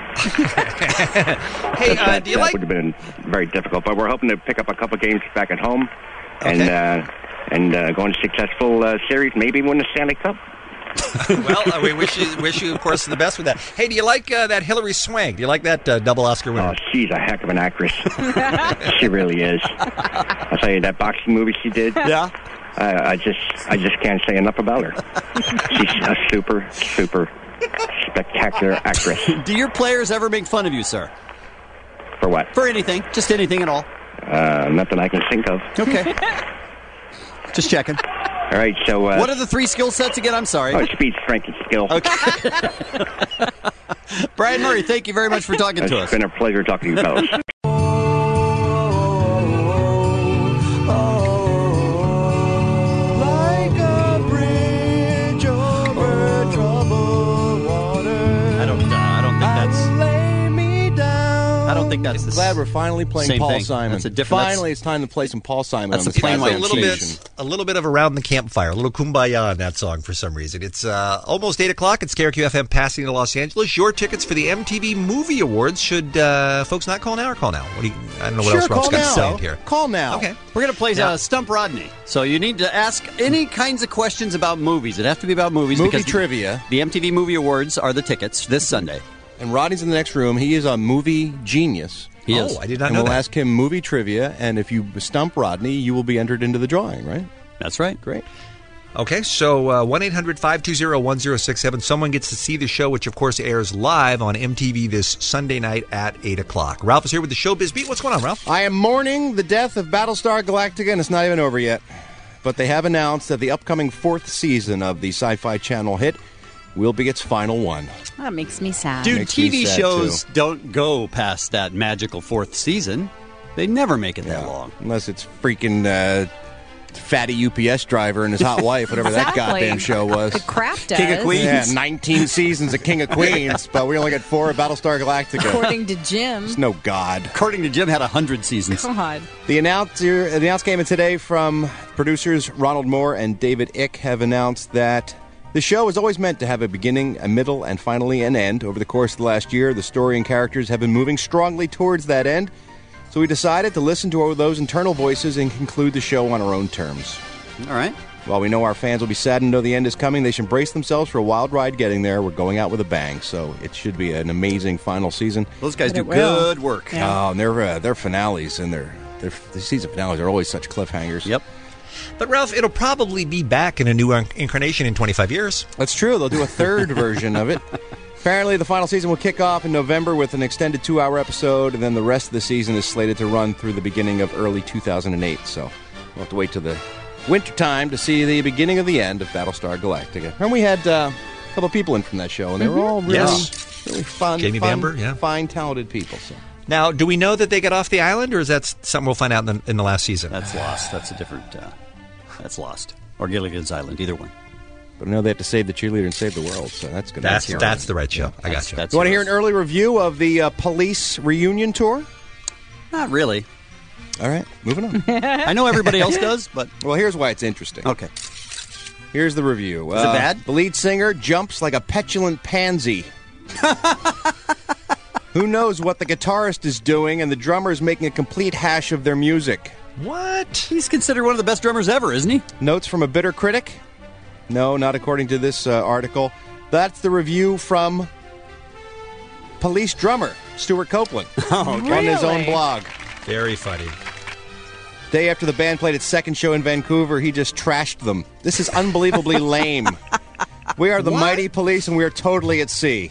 Hey,
that,
uh, do you
that
like?
would have been very difficult. But we're hoping to pick up a couple games back at home, and
Okay.
uh, and uh, go on a successful uh, series. Maybe win the Stanley Cup.
Well, uh, we wish you, wish you, of course, the best with that. Hey, do you like uh, that Hillary Swank? Do you like that uh, double Oscar winner?
Oh, she's a heck of an actress. She really is. I'll tell you, that boxing movie she did.
Yeah.
I, I just, I just can't say enough about her. She's a super, super spectacular actress.
Do your players ever make fun of you, sir?
For what?
For anything, just anything at all.
Uh, nothing I can think of.
Okay. Just checking.
All right, so uh,
What are the three skill sets again? I'm sorry.
oh, speed, strength, and skill.
Okay. Brian Murray, thank you very much for talking
It's
to us.
been a pleasure talking to you fellas.
Like a bridge over troubled water.
I don't. Uh, I don't think that's.
Lay me down.
I don't think that's the.
Glad we're finally playing
Same
Paul
thing.
Simon.
That's a different-
Finally, it's time to play some Paul Simon.
That's
on
a
this
plain
goddamn
way
a little
station.
bit, a little bit of around the campfire, a little kumbaya in that song for some reason. It's uh, almost eight o'clock. It's K R Q F M Pasadena, Los Angeles. Your tickets for the M T V Movie Awards. Should uh, folks not call now or call now? What do you? I don't know what
Sure,
else Rob's
call
got to
now.
say here.
Call now.
Okay.
We're going to play
Yeah.
uh, Stump Rodney. So you need to ask any kinds of questions about movies. It have to be about movies.
Movie
because
trivia.
The M T V Movie Awards are the tickets this Sunday.
And Rodney's in the next room. He is a movie genius.
He
Oh,
is.
I did not
And
know
we'll
that.
ask him movie trivia, and if you stump Rodney, you will be entered into the drawing, right?
That's right.
Great.
Okay, so uh, one eight hundred five two zero one zero six seven. Someone gets to see the show, which of course airs live on M T V this Sunday night at eight o'clock. Ralph is here with the Showbiz Beat. What's going on, Ralph?
I am mourning the death of Battlestar Galactica, and it's not even over yet. But they have announced that the upcoming fourth season of the Sci-Fi Channel hit will be its final one.
That makes me sad.
Dude,
Makes me
T V
sad,
shows
too.
don't go past that magical fourth season. They never make it that
Yeah.
long.
Unless it's freaking uh, fatty U P S driver and his hot wife, whatever
Exactly.
that goddamn show was.
The crap does.
King of Queens. Yeah, nineteen seasons of King of Queens, but we only got four of Battlestar Galactica.
According to Jim.
There's no God.
According to Jim, had one hundred seasons.
God.
The announcer, the announce came in today from producers Ronald Moore and David Ick have announced that the show is always meant to have a beginning, a middle, and finally an end. Over the course of the last year, the story and characters have been moving strongly towards that end. So we decided to listen to those internal voices and conclude the show on our own terms.
All right.
While we know our fans will be sad to know the end is coming, they should brace themselves for a wild ride getting there. We're going out with a bang, so it should be an amazing final season.
Those guys do good work.
Oh, and their uh, their finales and their their the season finales are always such cliffhangers.
Yep.
But, Ralph, it'll probably be back in a new incarnation in twenty-five years.
That's true. They'll do a third version of it. Apparently, the final season will kick off in November with an extended two-hour episode, and then the rest of the season is slated to run through the beginning of early two thousand eight. So we'll have to wait till the wintertime to see the beginning of the end of Battlestar Galactica. And we had uh, a couple of people in from that show, and they were all really,
Yes.
really fun,
Jamie
fun,
Bamber, yeah.
fine, talented people. So.
Now, do we know that they got off the island, or is that something we'll find out in the, in the last season?
That's Lost. That's a different... Uh, that's Lost. Or Gilligan's Island, either one.
But I know they have to save the cheerleader and save the world, so that's good.
That's that's the right show. I got you.
You want to hear an early review of the uh, Police reunion tour?
Not really.
All right, moving on.
I know everybody else does, but...
Well, here's why it's interesting.
Okay.
Here's the review.
Is it bad?
The lead singer jumps like a petulant pansy. Who knows what the guitarist is doing, and the drummer is making a complete hash of their music.
What?
He's considered one of the best drummers ever, isn't he?
Notes from a bitter critic? No, not according to this uh, article. That's the review from Police drummer Stuart Copeland
Oh, okay.
on his own
Really?
blog.
Very funny.
Day after the band played its second show in Vancouver, he just trashed them. This is unbelievably lame. We are the
What?
mighty Police, and we are totally at sea.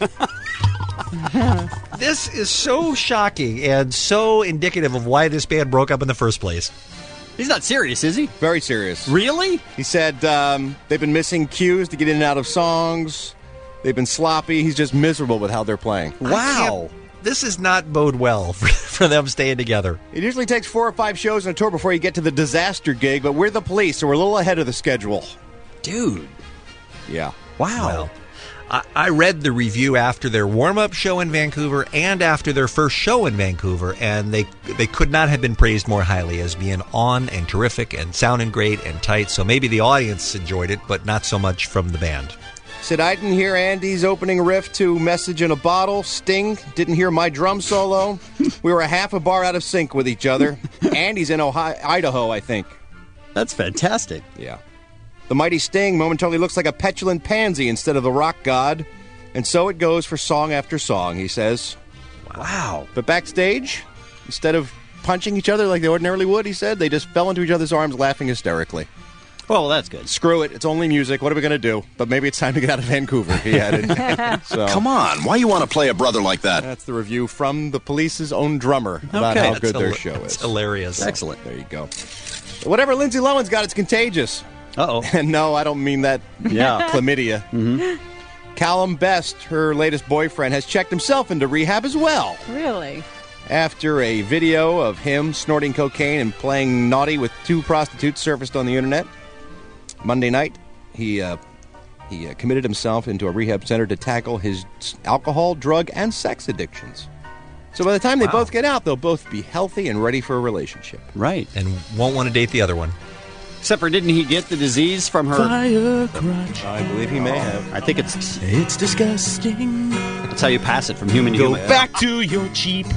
This is so shocking and so indicative of why this band broke up in the first place.
He's not serious, is he?
Very serious.
Really?
He said um, they've been missing cues to get in and out of songs. They've been sloppy. He's just miserable with how they're playing.
Wow. This does not bode well for, for them staying together.
It usually takes four or five shows on a tour before you get to the disaster gig, but we're the Police, so we're a little ahead of the schedule.
Dude.
Yeah.
Wow.
Well, I, I read the review after their warm-up show in Vancouver and after their first show in Vancouver, and they they could not have been praised more highly as being on and terrific and sounding great and tight. So maybe the audience enjoyed it, but not so much from the band.
Said, I didn't hear Andy's opening riff to Message in a Bottle. Sting didn't hear my drum solo. We were a half a bar out of sync with each other. Andy's in Ohio, Idaho, I think.
That's fantastic.
Yeah. The mighty Sting momentarily looks like a petulant pansy instead of the rock god. And so it goes for song after song, he says.
Wow.
But backstage, instead of punching each other like they ordinarily would, he said, they just fell into each other's arms laughing hysterically.
Well, that's good.
Screw it. It's only music. What are we going to do? But maybe it's time to get out of Vancouver, he added. So,
Come on, why you want to play a brother like that?
that's the review from the Police's own drummer about
Okay.
how
That's
good their
hila-
show
that's
is.
hilarious.
Excellent.
There you go. Whatever Lindsay Lohan's got, it's contagious.
Uh-oh.
And no, I don't mean that
Yeah.
chlamydia.
Mm-hmm.
Callum Best, her latest boyfriend, has checked himself into rehab as well.
Really?
After a video of him snorting cocaine and playing naughty with two prostitutes surfaced on the internet, Monday night, he uh, he uh, committed himself into a rehab center to tackle his alcohol, drug, and sex addictions. So by the time they
Wow.
both get out, they'll both be healthy and ready for a relationship.
Right.
And won't want to date the other one.
Except for, didn't he get the disease from her?
Fire crotch.
I believe he may have.
I think it's
It's disgusting.
that's how you pass it from human to
Go
human.
back to your cheap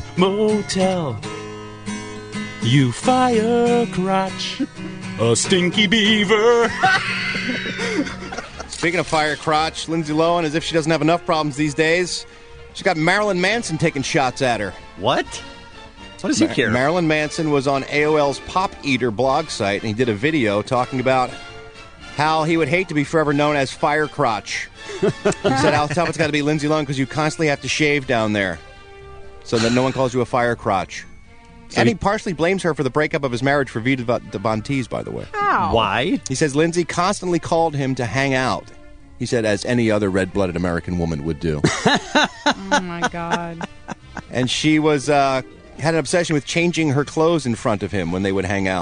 motel. You fire crotch. A stinky beaver.
Speaking of fire crotch, Lindsay Lohan, as if she doesn't have enough problems these days, she's got Marilyn Manson taking shots at her.
What? What does he
Ma-
care?
Marilyn Manson was on A O L's Pop Eater blog site, and he did a video talking about how he would hate to be forever known as Fire Crotch. He said how tough it's got to be Lindsay Lohan because you constantly have to shave down there so that no one calls you a fire crotch.
So
and
he-
he partially blames her for the breakup of his marriage for Vita Va- de Bon Teese, by the way.
How?
Why?
He says Lindsay constantly called him to hang out. He said, as any other red-blooded American woman would do.
Oh, my God.
And she was uh, had an obsession with changing her clothes in front of him when they would hang out.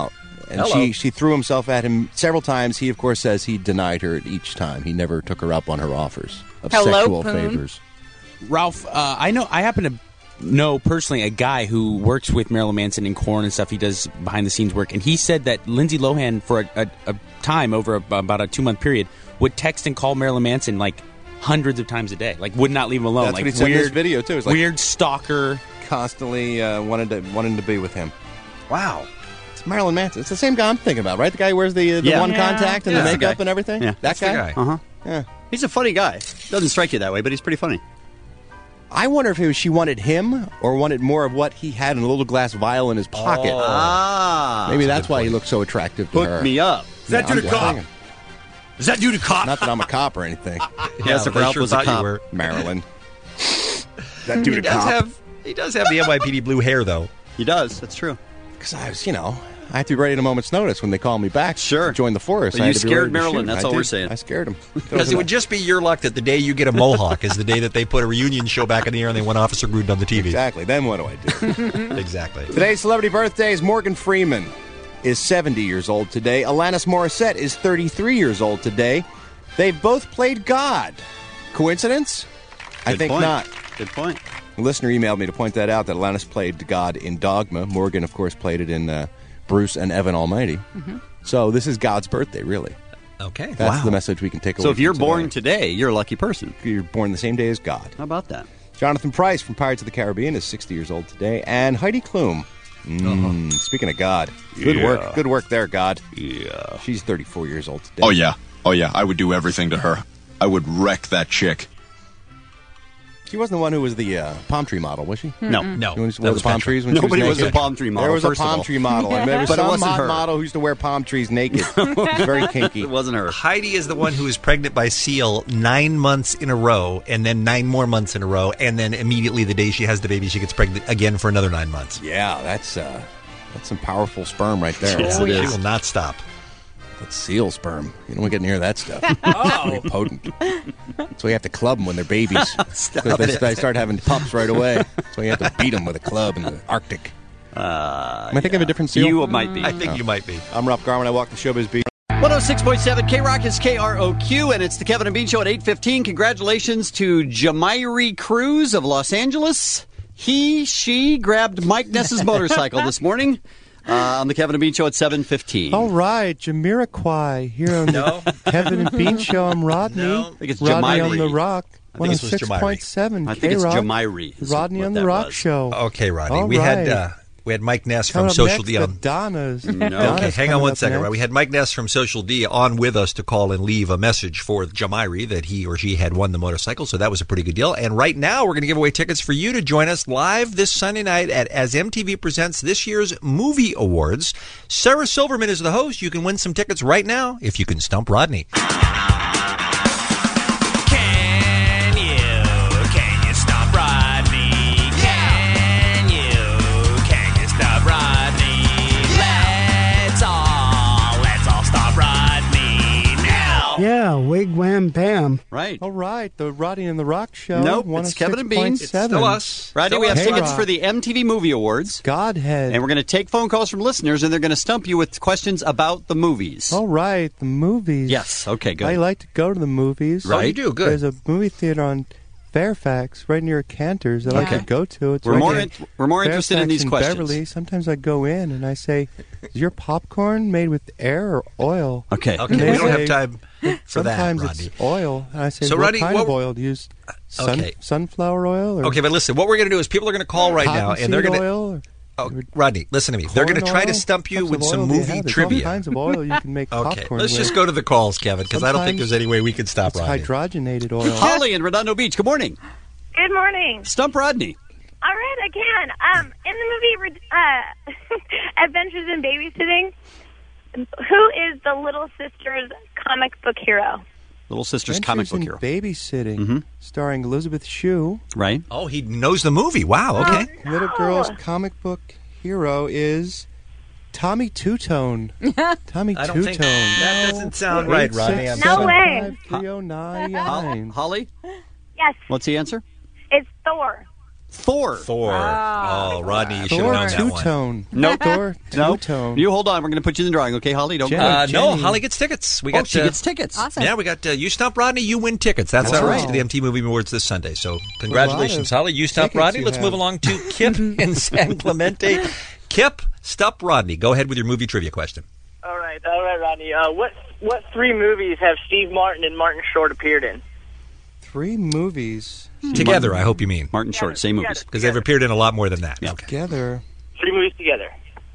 and
Hello.
she she threw himself at him several times. He, of course, says he denied her each time. He never took her up on her offers of
Hello,
sexual
Poon.
favors.
Ralph, uh, I know. I happen to know personally a guy who works with Marilyn Manson in Korn and stuff. He does behind the scenes work, and he said that Lindsay Lohan, for a, a, a time over a, about a two month period, would text and call Marilyn Manson like hundreds of times a day. Like, would not leave him alone.
That's
like
what he said
weird
in this video too. It's like
weird stalker,
constantly uh, wanted to wanting to be with him.
Wow.
It's Marilyn Manson. It's the same guy I'm thinking about, right? The guy who wears the, uh, the
Yeah.
one
Yeah.
contact and
Yeah.
the
That's the
makeup
guy.
and everything?
Yeah.
That
That's the
guy?
guy. Uh-huh.
Yeah.
He's a funny guy. Doesn't strike you that way, but he's pretty funny.
I wonder if it was she wanted him or wanted more of what he had in a little glass vial in his pocket.
Oh. Ah.
Maybe
That's a
that's
good
why he
point.
looks so attractive to
Hook
her.
me up.
Is that
Yeah,
dude
I'm
a cop?
thinking.
Is that dude a cop?
Not that I'm a cop or anything.
Yes, if
they
Ralph
sure
was a
thought you
cop.
were.
Marilyn. That dude
he
a
does
cop.
have he does have the N Y P D blue hair though.
He does. That's true.
Because I was, you know, I have to be ready at a moment's notice when they call me back.
Sure.
To join the force.
Well,
I
you
had to be
scared
ready to
Marilyn,
shoot.
that's
I
all we're
did.
saying.
I scared him.
Because it would just be your luck that the day you get a mohawk is the day that they put a reunion show back in the air and they want Officer Gruden on the T V.
Exactly. Then what do I do?
Exactly.
Today's celebrity birthdays. Morgan Freeman is seventy years old today. Alanis Morissette is thirty-three years old today. They've both played God. Coincidence? I
Good
think
point.
not.
Good point.
A listener emailed me to point that out, that Alanis played God in Dogma. Morgan, of course, played it in uh, Bruce and Evan Almighty.
Mm-hmm.
So this is God's birthday, really.
Okay.
That's
Wow.
the message we can take away
So if
from
you're
today.
born today, you're a lucky person.
You're born the same day as God.
How about that?
Jonathan Pryce from Pirates of the Caribbean is sixty years old today. And Heidi Klum. Mm, Speaking of God. Good
Yeah.
work. Good work there, God.
Yeah.
She's thirty-four years old today.
Oh, yeah. Oh, yeah. I would do everything to her. I would wreck that chick.
She wasn't the one who was the uh, palm tree model, was she?
No.
No.
Who used to
That
wear
was
the palm
Petra.
trees when
Nobody
she
was
was
a
naked?
palm tree model,
There was
first
a
of
palm
all.
tree model. And there was
But it
some
wasn't
hot
her.
model who used to wear palm trees naked. It's very kinky.
It wasn't her.
Heidi is the one who is pregnant by Seal nine months in a row, and then nine more months in a row, and then immediately the day she has the baby, she gets pregnant again for another nine months.
Yeah, that's uh, that's some powerful sperm right there.
Yes,
Oh,
it
yeah.
is. She will not stop.
That's seal sperm. You don't want to get near that stuff.
Oh.
It's pretty potent. That's why you have to club them when they're babies.
Stop
Because they,
it.
they start having pups right away. That's why you have to beat them with a club in the Arctic.
Uh,
Am I thinking of a different seal?
You might be.
I think you might be.
I'm Ralph Garman. I walk the showbiz beat.
one oh six point seven K-Rock is K R O Q, and it's the Kevin and Bean Show at eight fifteen. Congratulations to Jamairi Cruz of Los Angeles. He, she grabbed Mike Ness's motorcycle this morning uh, on the Kevin and Bean Show at seven fifteen.
All right, Jamiroquai here on
No.
the Kevin and Bean Show. I'm Rodney.
No.
I think it's
Rodney
Jamairi.
on the Rock.
I think it was
six point seven
I think it's
K-Rock.
Jamairi. is
Rodney
what
on the
that
Rock
was.
Show.
Okay, Rodney.
All
we had
right.
uh, we had Mike Ness
Coming
from
up
Social
next,
D
the
on.
Donnas.
No.
Donna's
Okay, hang on
coming
one
up
second.
next.
Right, we had Mike Ness from Social D on with us to call and leave a message for Jamairi that he or she had won the motorcycle, so that was a pretty good deal. And right now, we're going to give away tickets for you to join us live this Sunday night at as M T V presents this year's Movie Awards. Sarah Silverman is the host. You can win some tickets right now if you can stump Rodney.
Can you, can you stop Rodney? Can you, can you stop Rodney? Let's all, let's all stop Rodney now.
Yeah, wigwam bam.
Right.
All right, the Rodney and the Rock Show.
Nope, it's Kevin and Bean. It's
still
us.
Rodney, we have
K-Rock.
tickets for the M T V Movie Awards.
Godhead.
And we're going to take phone calls from listeners, and they're going to stump you with questions about the movies.
All right, the movies.
Yes, okay, good.
I like to go to the movies.
Right. Oh, you
do? Good.
There's a movie theater on Fairfax, right near Cantor's, that I
Okay.
like to go to. It's
We're
right
more
near
in- we're more interested in
Fairfax
these
and
questions.
Beverly. Sometimes I go in and I say, "Is your popcorn made with air or oil?"
Okay.
Okay,
And they
we don't have
say,
time for that,
Sometimes
Rodney.
it's oil. And I say,
So,
"What
Rodney,
kind
what
of
w-
oil do you use? Sun,
Okay.
Sunflower oil?" Or
Okay, but listen, what we're going to do is people are going to call right now, and they're
cottonseed
going to.
oil or
Oh, Rodney, listen to me. They're going to
corn
try to
oil?
stump you
What
with
types of
some
oil do you
movie
have? There's
trivia.
all kinds of oil you can make
Okay,
popcorn
let's
with.
just go to the calls, Kevin, because I don't think
Sometimes
there's any way we can stop
It's
Rodney.
hydrogenated oil.
Holly in Redondo Beach, good morning.
Good morning.
Stump Rodney.
All right, I can. Um, in the movie uh, Adventures in Babysitting, who is the little sister's comic book hero?
Little Sister's comic
Adventures
book
in
hero.
Babysitting,
Mm-hmm.
starring Elizabeth Shue.
Right.
Oh, he knows the movie. Wow, okay.
Little girl's comic book hero is Tommy Two-Tone. Tommy
I don't
Two-Tone.
think that doesn't sound right, Rodney. I'm
No
sorry.
way.
three oh nine.
Ho- Holly,
Yes,
what's the answer?
it's Thor.
Thor.
Thor. Oh, Rodney, you should
Thor
have known that one.
two-tone.
Nope.
Thor
Nope.
two-tone.
You hold on. We're going to put you in the drawing, okay, Holly? Don't.
Jenny,
Uh, no,
Jenny.
Holly gets tickets. We
Oh,
got
she
uh,
gets tickets.
Awesome.
Yeah, we got uh, You Stump Rodney, you win tickets. That's
That's
our
right.
right to the M T V Movie Awards this Sunday. So congratulations,
A lot of
Holly. You Stump
tickets
Rodney.
you
Let's
have.
move along to Kip in San Clemente. Kip, Stump Rodney. Go ahead with your movie trivia question.
All right, all right, Rodney. Uh, what what three movies have Steve Martin and Martin Short appeared in?
Three movies.
Together, I hope you mean.
Martin Short, same movies.
Because they've appeared in a lot more than that.
Yeah.
Okay.
Together.
Three movies together.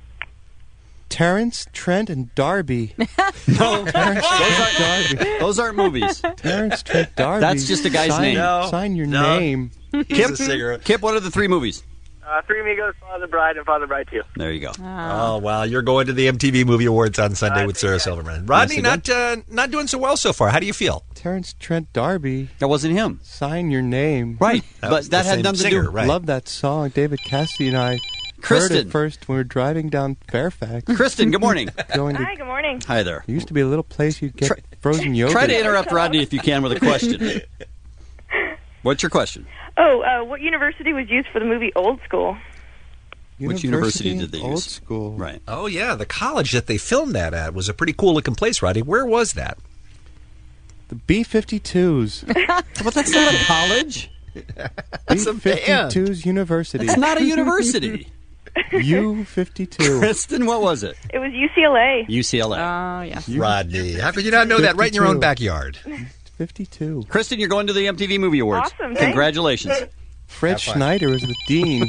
Terrence, Trent, and Darby.
No,
Terrence, Trent, Darby.
those aren't movies.
Terrence, Trent, Darby.
That's just a guy's
sign,
name.
No,
Sign your
no.
name.
Kip, Kip, what are the three movies?
Uh, Three Amigos, Father Bride, and Father Bride two.
There you go.
Oh, wow. You're going to the M T V Movie Awards on Sunday with Sarah Silverman. Rodney,
Yes,
not uh, not doing so well so far. How do you feel?
Terrence, Trent, Darby.
That wasn't him.
Sign your name.
Right.
That
but
was
that
the
had
same
nothing
singer,
to do.
right.
Love that song. David Cassidy and I
Kristen.
heard it first when we were driving down Fairfax.
Kristen, good morning.
Going to,
Hi, good morning.
Hi there.
there used to be a little place you'd get
Try-
frozen yogurt.
Try to interrupt Rodney if you can with a question. What's your question?
Oh, uh, what university was used for the movie Old School?
Which university did they
Old
use?
School.
Right.
Oh, yeah. The college that they filmed that at was a pretty cool looking place, Rodney. Where was that?
The B fifty-twos.
But that's not a college. That's a
B
band.
fifty-twos University.
It's not a university.
U fifty-two.
Kristen, what was it?
It was U C L A.
U C L A.
Oh, yeah.
Rodney. How could you not know that right in your own
fifty-two.
backyard?
fifty-two.
Kristen, you're going to the M T V Movie Awards.
Awesome, thanks.
Congratulations.
Fred
Have fun.
Schneider was the dean.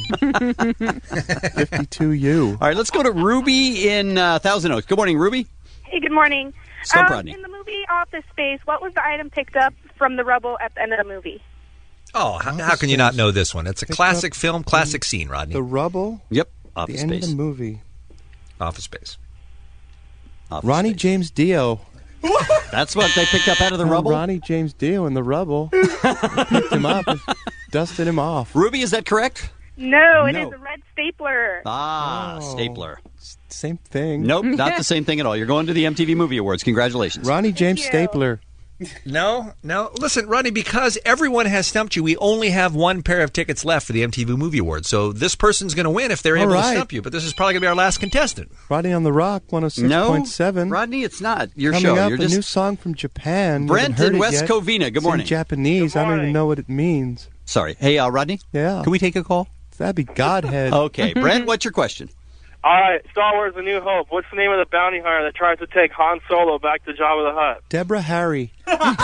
fifty-two U.
All right, let's go to Ruby in uh, Thousand Oaks. Good morning, Ruby.
Hey, good morning.
Stump
Um,
Rodney.
in the movie Office Space, what was the item picked up from the rubble at the end of the movie?
Oh, how, how can you not know this one? It's a
Picked
classic
up
film, classic scene, Rodney.
The rubble.
Yep.
The
Office
end
Space.
of the movie.
Office Space.
Office
Ronnie
Space.
James Dio.
That's what they picked up out of the
Found
rubble?
Ronnie James Dio in the rubble. Picked him up and dusted him off.
Ruby, is that correct?
No, it
No.
is a red stapler.
Ah,
Oh.
stapler.
S- Same thing.
Nope, not the same thing at all. You're going to the M T V Movie Awards. Congratulations.
Ronnie James
you.
Stapler.
No, no. Listen, Rodney, because everyone has stumped you, we only have one pair of tickets left for the M T V Movie Awards. So this person's going to win if they're
All
able
right.
to stump you. But this is probably going to be our last contestant.
Rodney on the Rock, one oh six point seven.
No, Rodney, it's not your
Coming
show.
up,
You're
a
just
new song from Japan.
Brent
Haven't heard
in
it
West
yet.
Covina. Good
It's in
morning.
Japanese.
Good
I don't even
morning.
know what it means.
sorry. Hey, uh, Rodney.
Yeah.
Can we take a call?
That'd be Godhead.
Okay, Brent, what's your question?
All right, Star Wars: A New Hope. What's the name of the bounty hunter that tries to take Han Solo back to Jabba the Hutt?
Deborah Harry.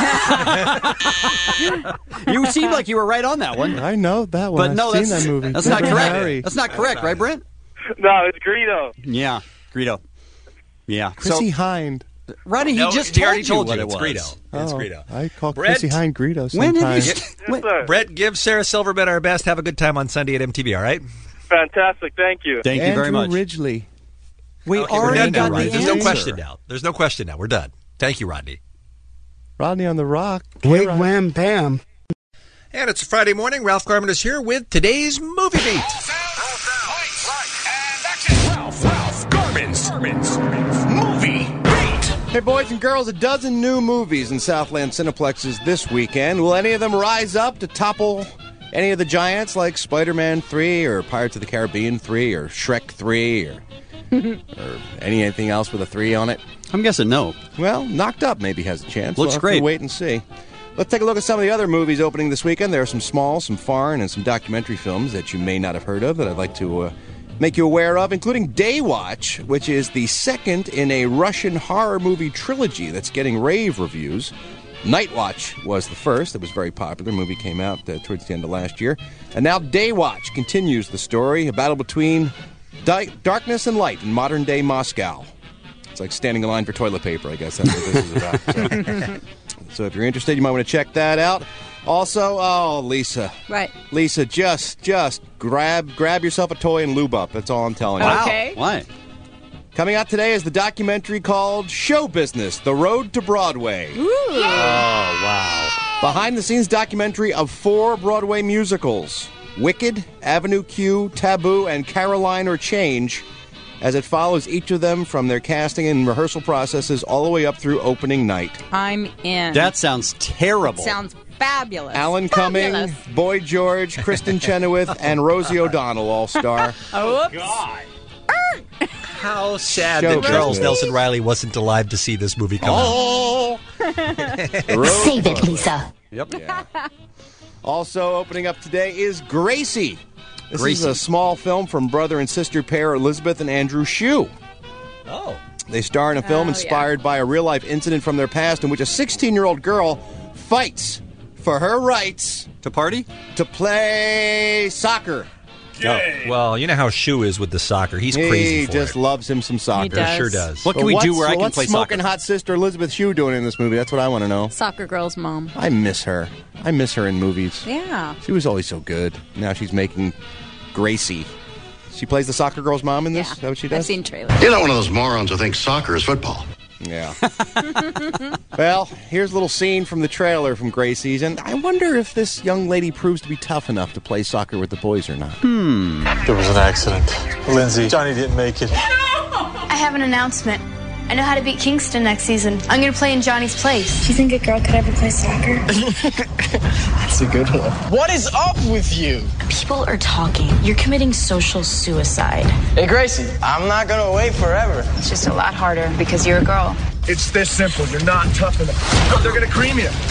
You seemed like you were right on that one.
I know that one.
But no,
I've
that's,
seen that movie.
that's not
Deborah
correct.
Harry.
That's not correct, right, Brent?
No, it's Greedo.
Yeah, Greedo. Yeah.
Chrissy
so,
Hind.
Rodney, he
No,
just
he
told
already
you
told
what
you.
it
It's
was.
Greedo. It's
Oh,
Greedo.
I call
Brent,
Chrissy Hind Greedo
when did
sometimes.
you?
Yes,
when-
sir.
Brett, give Sarah Silverman our best. Have a good time on Sunday at M T V, all right?
Fantastic, thank you.
Thank you
Andrew
very much.
Ridgely.
We
Okay, we're
already
done now,
got
Rodney.
the
There's no
answer.
question now. There's no question now. We're done. Thank you, Rodney.
Rodney on the Rock.
Wig,
K-Rock.
wham, bam.
And it's Friday morning. Ralph Garman is here with today's Movie Beat.
Ralph, Ralph Garman's, Garman's Movie Beat.
Hey, boys and girls, a dozen new movies in Southland Cineplexes this weekend. Will any of them rise up to topple any of the giants like Spider-Man three or Pirates of the Caribbean three or Shrek three or, or anything else with a three on it?
I'm guessing no.
Well, Knocked Up maybe has a chance.
Looks
We'll have to
great.
wait and see. Let's take a look at some of the other movies opening this weekend. There are some small, some foreign, and some documentary films that you may not have heard of that I'd like to uh, make you aware of, including Daywatch, which is the second in a Russian horror movie trilogy that's getting rave reviews. Night Watch was the first. It was very popular. The movie came out uh, towards the end of last year. And now Daywatch continues the story, a battle between di- darkness and light in modern-day Moscow. It's like standing in line for toilet paper, I guess that's what this is about. So, so if you're interested, you might want to check that out. Also, oh, Lisa.
Right.
Lisa, just just grab grab yourself a toy and lube up. That's all I'm telling you.
Okay.
Why?
Coming out today is the documentary called Show Business, The Road to Broadway.
Ooh.
Oh, wow. Behind-the-scenes documentary of four Broadway musicals, Wicked, Avenue Q, Taboo, and Caroline or Change, as it follows each of them from their casting and rehearsal processes all the way up through opening night.
I'm in.
That sounds terrible.
Sounds Fabulous.
Alan Cumming,
Fabulous.
Boy George, Kristen Chenoweth, and Rosie O'Donnell all star.
Oh, whoops.
God.
How sad
Show
that Charles
business.
Nelson Riley wasn't alive to see this movie come out.
Oh!
Save it, Lisa.
Yep.
Yeah. Also opening up today is Gracie. This
Gracie.
is a small film from brother and sister pair Elizabeth and Andrew Shue.
Oh.
They star in a film
Oh,
inspired by a real-life incident from their past in which a sixteen-year-old girl fights for her rights
To party?
to play soccer.
Yay.
Oh, well, you know how Shu is with the soccer. He's
he
crazy for
just
it.
loves him some soccer.
He does.
Sure does.
What can
But
we do
what's-
where I can
what's
play
smoking
soccer?
hot sister Elizabeth Shue doing in this movie? That's what I want to know.
Soccer girl's mom.
I miss her. I miss her in movies.
Yeah.
She was always so good. Now she's making Gracie. She plays the soccer girl's mom in this?
Yeah.
Is that what she does?
I've seen trailers.
You're not one of those morons who thinks soccer is football.
Yeah. Well, here's a little scene from the trailer from Gracie's, and I wonder if this young lady proves to be tough enough to play soccer with the boys or not.
Hmm.
There was an accident. Lindsay, Johnny didn't make it.
I have an announcement. I know how to beat Kingston next season. I'm going to play in Johnny's place. Do you think a girl could ever play soccer?
That's a good one. What is up with you?
People are talking. You're committing social suicide.
Hey, Gracie, I'm not going to wait forever.
It's just a lot harder because you're a girl.
It's this simple. You're not tough enough. They're going to cream you.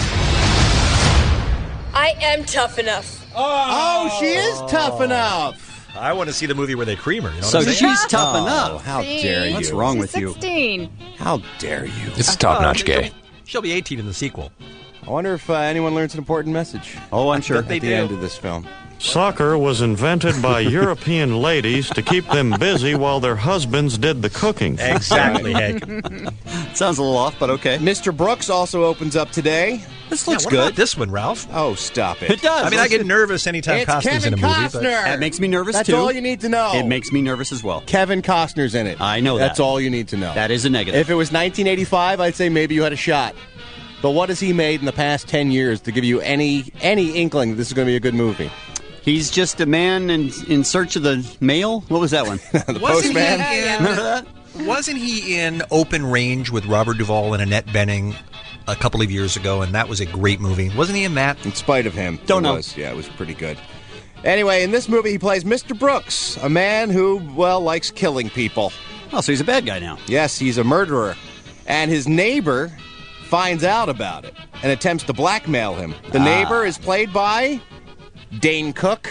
I am tough enough.
Oh, she is tough enough.
I want to see the movie where they cream her. You know
So
what I'm saying?
she's tough
Oh,
enough.
how
See?
dare you.
What's wrong
She's
with you?
sixteen.
How dare you.
It's top-notch gay.
She'll be eighteen in the sequel.
I wonder if uh, anyone learns an important message.
Oh, I'm sure.
At the end of this film.
Soccer was invented by European ladies to keep them busy while their husbands did the cooking.
Exactly, Hank.
Sounds a little off, but okay.
Mister Brooks also opens up today.
This
Yeah,
looks
what
good.
about this one, Ralph?
Oh, stop it.
It does.
I mean, I get nervous anytime
It's
Costner's
Kevin
in a movie. But
Costner.
That makes me nervous,
That's
too.
all you need to know.
It makes me nervous as well.
Kevin Costner's in it.
I know that.
That's all you need to know.
That is a negative.
If it was nineteen eighty-five, I'd say maybe you had a shot. But what has he made in the past ten years to give you any any inkling that this is going to be a good movie?
He's just a man in, in search of the mail. What was that one?
The
Wasn't he
Postman?
in-
Remember that?
Wasn't he in Open Range with Robert Duvall and Annette Bening a couple of years ago? And that was a great movie. Wasn't he in that?
In spite of him.
Don't
it
know.
Was. Yeah, it was pretty good. Anyway, in this movie, he plays Mister Brooks, a man who, well, likes killing people.
Oh, so he's a bad guy now.
Yes, he's a murderer. And his neighbor finds out about it and attempts to blackmail him. The
Ah.
neighbor is played by Dane Cook.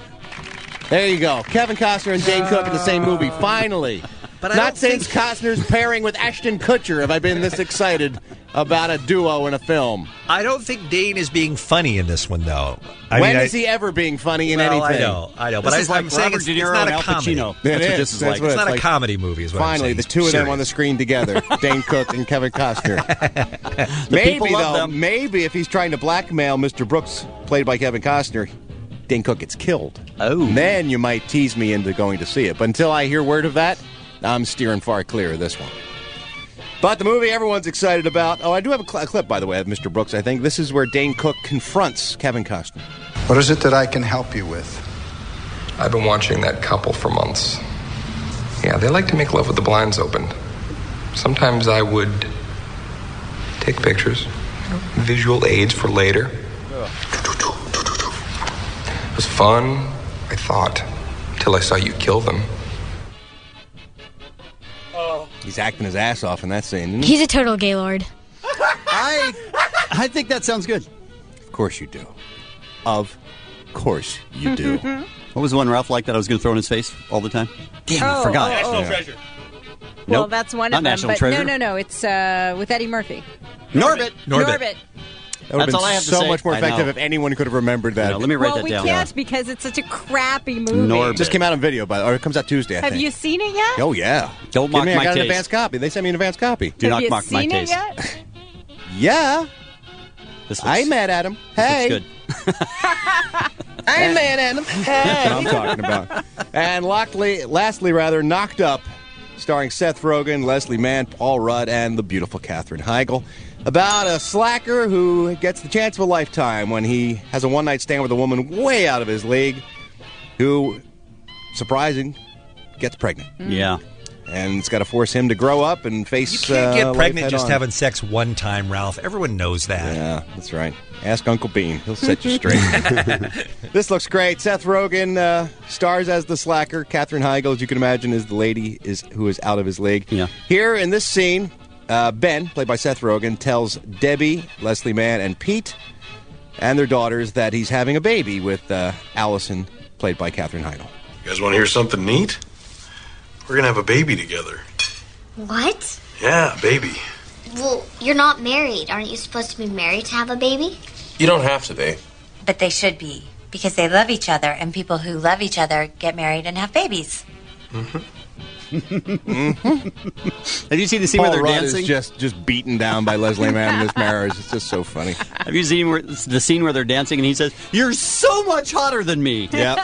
There you go. Kevin Costner and Dane Cook in the same movie, finally.
But I
Not
don't
since
think-
Costner's pairing with Ashton Kutcher have I been this excited about a duo in a film.
I don't think Dane is being funny in this one, though. I
when
mean,
is
I,
he ever being funny in
well,
anything?
I know, I know.
This
But
is
I,
like
I'm saying
Robert
it's,
De
it's
Niro
not
and
a
Al
comedy.
Pacino.
It
That's what
is.
this is
That's
like.
what
It's not
like-
a comedy movie, is what
Finally,
I'm
the
saying.
two of them
Serious.
on the screen together, Dane Cook and Kevin Costner.
The
maybe,
people love
though,
them.
maybe if he's trying to blackmail Mister Brooks, played by Kevin Costner, Dane Cook gets killed.
Oh.
And then you might tease me into going to see it. But until I hear word of that, I'm steering far clear of this one. But the movie everyone's excited about. Oh, I do have a, cl- a clip, by the way, of Mister Brooks, I think. This is where Dane Cook confronts Kevin Costner.
What is it that I can help you with?
I've been watching that couple for months. Yeah, they like to make love with the blinds open. Sometimes I would take pictures, visual aids for later. It was fun, I thought, till I saw you kill them.
He's acting his ass off in that scene, isn't he?
He's a total gaylord.
I I think that sounds good.
Of course you do. Of course you do.
What was the one Ralph liked that I was going to throw in his face all the time? Damn, I
Oh,
forgot.
oh,
National
oh.
Treasure.
Well,
Nope.
that's one
Not
of them.
National
But
Treasure.
no, no, no. It's uh, with Eddie Murphy.
Norbit.
Norbit.
Norbit.
That would have
That's all
been
I have to
so
say.
much more
I
effective
know.
if anyone could have remembered that.
No, let me write
well,
that
we
down.
can't because it's such a crappy movie.
Norbit.
Just came out on video, but or it comes out Tuesday, I
Have
think.
you seen it yet?
Oh, yeah.
Don't
Give
mock
me,
my
I got an
taste.
advance copy. They sent me an advance copy.
Do
Have
not
you
mock my
seen it
taste.
yet?
Yeah.
This looks,
I ain't mad at him. Hey.
This looks good.
I ain't mad at him. That's what I'm talking about. And lastly, lastly, rather, Knocked Up, starring Seth Rogen, Leslie Mann, Paul Rudd, and the beautiful Katherine Heigl, about a slacker who gets the chance of a lifetime when he has a one-night stand with a woman way out of his league who, surprising, gets pregnant.
Yeah.
and it's got to force him to grow up and face.
You can't get
uh,
pregnant
life
just
head-on.
having sex one time, Ralph. Everyone knows that.
Yeah, that's right. Ask Uncle Bean. He'll set you straight. This looks great. Seth Rogen uh, stars as the slacker. Katherine Heigl, as you can imagine, is the lady is who is out of his league.
Yeah.
Here in this scene, uh, Ben, played by Seth Rogen, tells Debbie, Leslie Mann, and Pete and their daughters that he's having a baby with uh, Allison, played by Katherine Heigl.
You guys want to hear something neat? We're going to have a baby together.
What?
Yeah, baby.
Well, you're not married. Aren't you supposed to be married to have a baby?
You don't have to be.
But they should be, because they love each other, and people who love each other get married and have babies.
Mm-hmm.
Have you seen the scene
Paul
where they're
Rudd
dancing?
Is just just beaten down by Leslie Mann in this marriage. It's just so funny.
Have you seen where, the scene where they're dancing and he says, "You're so much hotter than me"?
Yep.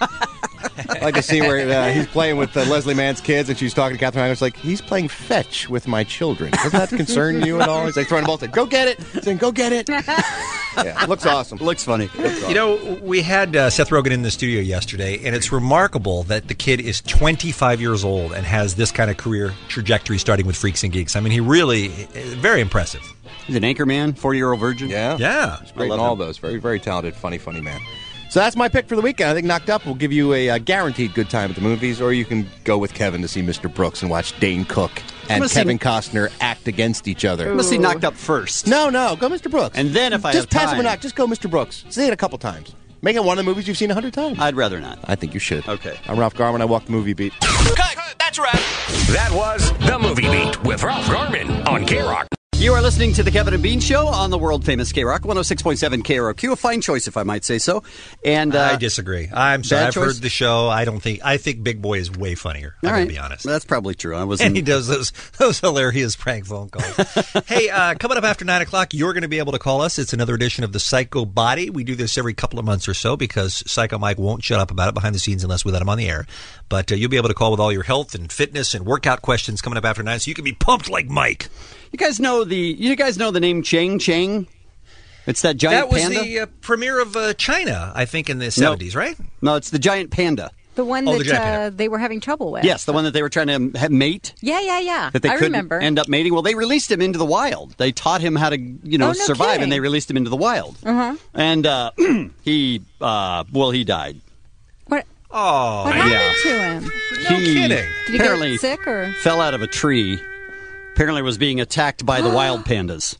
I like the scene where uh, he's playing with uh, Leslie Mann's kids, and she's talking to Katherine Heigl. It's like, he's playing fetch with my children. Doesn't that concern you at all? He's like throwing the ball. Like, go get it. He's saying, go get it. Yeah, looks awesome.
Looks funny.
Looks awesome.
You know, we had uh, Seth Rogen in the studio yesterday, and it's remarkable that the kid is twenty-five years old and has this kind of career trajectory starting with Freaks and Geeks. I mean, he really, very impressive.
He's an anchor man, forty-year-old virgin.
Yeah.
Yeah.
He's great
I
in
love
all
him.
those. Very, very talented, funny, funny man. So that's my pick for the weekend. I think Knocked Up will give you a uh, guaranteed good time at the movies, or you can go with Kevin to see Mister Brooks and watch Dane Cook and
gonna see-
Kevin Costner act against each other.
I'm going to see Knocked Up first.
No, no, go Mister Brooks.
And then if I
just
have
pass him a
time-
knock, just go Mister Brooks. See it a couple times. Make it one of the movies you've seen a hundred times.
I'd rather not.
I think you should.
Okay.
I'm Ralph Garman. I walk the movie beat.
Cut! That's right. That was The Movie Beat with Ralph Garman on K-Rock.
You are listening to the Kevin and Bean Show on the world-famous K-Rock, one oh six point seven K R O Q. A fine choice, if I might say so. And uh,
I disagree. I'm sorry.
bad
I've
choice?
heard the show. I don't think. I think Big Boy is way funnier. I'm
all
going
right.
to be honest.
That's probably true. I was.
And he does those those hilarious prank phone calls. Hey, uh, coming up after nine o'clock, you're going to be able to call us. It's another edition of the Psycho Body. We do this every couple of months or so because Psycho Mike won't shut up about it behind the scenes unless we let him on the air. But uh, you'll be able to call with all your health and fitness and workout questions coming up after nine, so you can be pumped like Mike.
You guys know the. You guys know the name Chang Chang? It's that giant
That was
panda.
the uh, premiere of uh, China, I think, in the seventies, right?
No, it's the giant panda.
The one
Oh, the
that
giant
uh,
panda.
they were having trouble with.
Yes, the one that they were trying to ha- mate.
Yeah, yeah, yeah.
That they
I
couldn't
remember.
end up mating. Well, they released him into the wild. They taught him how to, you know,
Oh, no
survive,
kidding.
and they released him into the wild.
Uh-huh.
And uh, he, uh, well, he died.
What?
Oh,
What happened to him?
No
he
kidding.
Did he
apparently
get sick or?
fell out of a tree. Apparently, was being attacked by the wild pandas.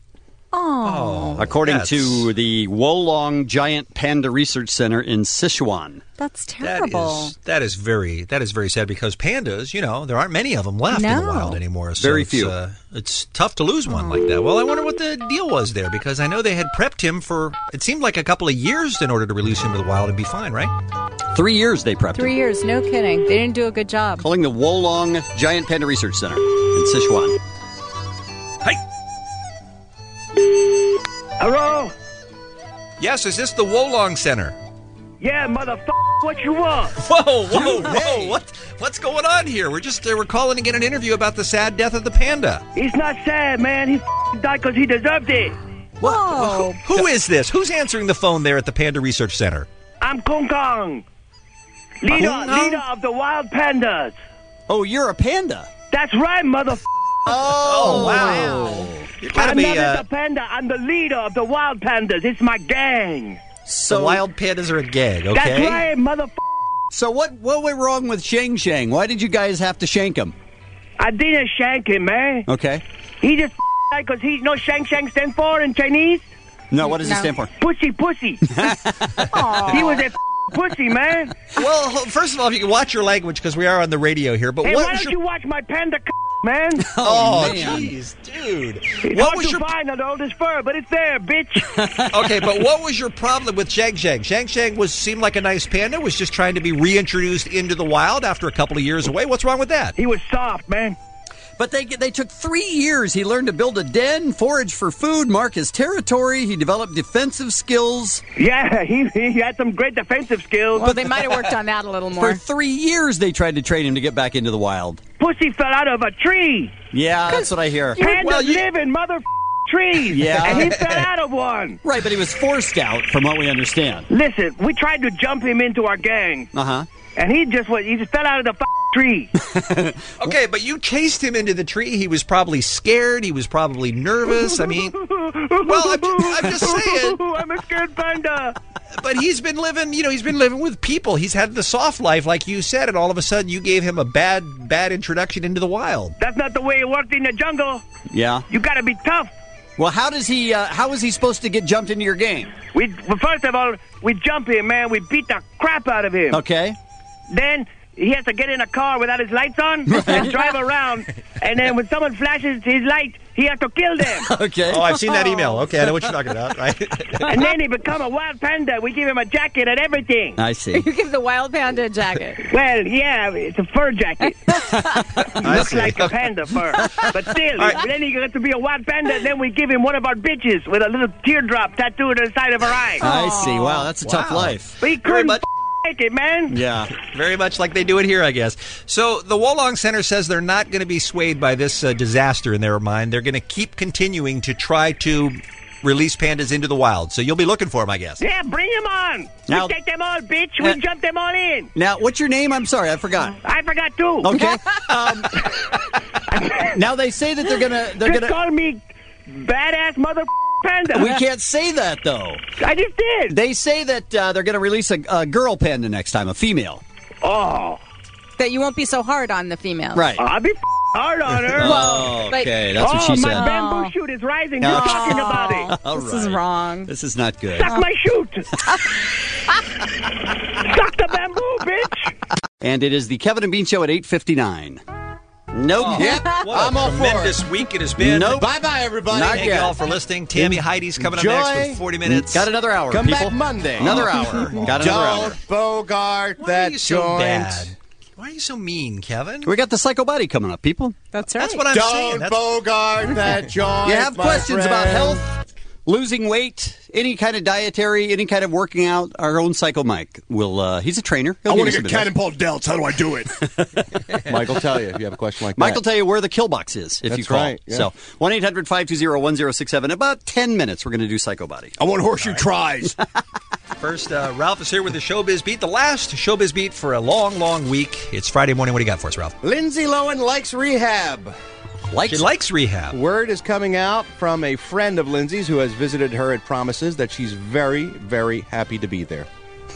Oh,
According
that's-
to the Wolong Giant Panda Research Center in Sichuan.
that's
That
terrible.
is that is very that is very sad because pandas, you know, there aren't many of them left in the
No.
wild anymore. So
Very
it's,
few.
Uh, it's tough to lose one like that. Well, I wonder what the deal was there because I know they had prepped him for it seemed like a couple of years in order to release him to the wild and be fine, right?
Three years they prepped
Three
him.
years, no kidding. They didn't do a good job.
Calling the Wolong Giant Panda Research Center in Sichuan.
Hey,
Hello?
yes, is this the Wolong Center?
Yeah, motherfucker, what you want?
Whoa, whoa, whoa! What what's going on here? We're just uh, we're calling to get an interview about the sad death of the panda.
He's not sad, man. He died because he deserved it.
Whoa.
Who is this? Who's answering the phone there at the Panda Research Center?
I'm Kong Kong, leader,
Kong Kong?
leader of the wild pandas.
Oh, you're a panda.
That's right, motherfucker.
Oh, wow! You're gotta
I'm
be
not
uh,
the panda. I'm the leader of the wild pandas. It's my gang.
So
the wild pandas are a gag, okay?
That's right, motherfucker.
So what? What went wrong with Shang Shang? Why did you guys have to shank him?
I didn't shank him, man.
Okay.
He just died because he no Shang Shang stand for in Chinese.
No, what does
No.
it stand for?
Pussy, pussy. He was a pussy, man.
Well, first of all, if you can watch your language because we are on the radio here. But
Hey,
what
why
was
don't
your?
you watch my panda, man?
Oh,
man.
jeez, dude.
It's
What
hard
was
to
your?
find on all this fur, but it's there, bitch.
Okay, but what was your problem with Shang Shang? Shang Shang was seemed like a nice panda. Was just trying to be reintroduced into the wild after a couple of years away. What's wrong with that?
He was soft, man.
But they they took three years. He learned to build a den, forage for food, mark his territory. He developed defensive skills.
Yeah, he, he had some great defensive skills.
Well, they might have worked on that a little more.
For three years, they tried to train him to get back into the wild.
Pussy fell out of a tree.
Yeah, that's what I hear.
Pandas
Well, you-
live in mother trees.
Yeah.
And he fell out of one.
Right, but he was forced out, from what we understand.
Listen, we tried to jump him into our gang,
Uh huh.
and he just was, he just fell out of the
tree.
Okay, but you chased him into the tree. He was probably scared. He was probably nervous. I mean, well, I'm, I'm just saying.
I'm a scared panda.
But he's been living, you know, he's been living with people. He's had the soft life, like you said, and all of a sudden you gave him a bad, bad introduction into the wild.
That's not the way it worked in the jungle.
Yeah.
You got to be tough.
Well, how does he? Uh, how is he supposed to get jumped into your game?
We well, first of all, we jump him, man. We beat the crap out of him.
Okay.
Then he has to get in a car without his lights on and drive around. And then when someone flashes his light, he has to kill them.
Okay.
Oh, I've seen that email. Okay, I know what you're talking about. Right?
And then he become a wild panda. We give him a jacket and everything.
I see.
You give the wild panda a jacket.
Well, yeah, it's a fur jacket. Looks
see.
like a panda fur. But still,
right.
then he gets to be a wild panda, and then we give him one of our bitches with a little teardrop tattooed on the side of her eye.
I see. Wow, that's a
Wow.
tough life.
But he
Very
couldn't
much.
make it, man.
Yeah.
Very much like they do it here, I guess. So the Wolong Center says they're not going to be swayed by this uh, disaster in their mind. They're going to keep continuing to try to release pandas into the wild. So you'll be looking for them, I guess.
Yeah, bring them on.
Now-
we take them all, bitch. We
Uh,
jump them all in.
Now, what's your name? I'm sorry, I forgot.
I forgot too.
Okay. Um, now they say that they're gonna they're
Just
gonna.
call me badass mother panda.
We can't say that though.
I just did.
They say that uh, they're going to release a, a girl panda next time, a female.
Oh.
That you won't be so hard on the female.
Right.
I'll be hard on her.
Oh,
but-
okay, that's what
oh,
she
my
said.
bamboo
Oh.
shoot is rising. You're talking about it.
All
This is
right.
wrong.
This is not good.
Suck my shoot. Suck the bamboo, bitch.
And it is the Kevin and Bean Show at eight fifty-nine. Nope.
Oh,
Yep.
What
I'm
a
all for it.
tremendous week it has been.
Nope.
Bye-bye, everybody.
Not
Thank
yet.
you all for listening. Tammy Heidi's coming
Enjoy.
up next with forty minutes.
Got another hour.
Come
people.
back Monday.
Another hour. Got another hour.
Don't bogart
Why
that
are you so
joint.
bad? Why are you so mean, Kevin?
We got the Psycho Body coming up, people.
That's right.
That's what I'm saying.
Don't
That's,
bogart that joint.
You have
my
questions about
friend.
health, losing weight, any kind of dietary, any kind of working out. Our own Psycho Mike will. Uh, he's a trainer. He'll
I
give
want
you
to get
some advice.
cannonball delts. How do I do it?
Mike will tell you if you have a question like
Mike
that.
will tell you where the kill box is if
That's
you call.
right, yeah.
So one eight hundred five two zero one zero six seven. About ten minutes, we're going to do Psycho Body.
I want horseshoe tries.
First, uh, Ralph is here with the Showbiz Beat, the last Showbiz Beat for a long, long week. It's Friday morning. What do you got for us, Ralph?
Lindsay Lohan likes rehab.
Likes
She likes rehab.
Word is coming out from a friend of Lindsay's who has visited her at Promises that she's very, very happy to be there.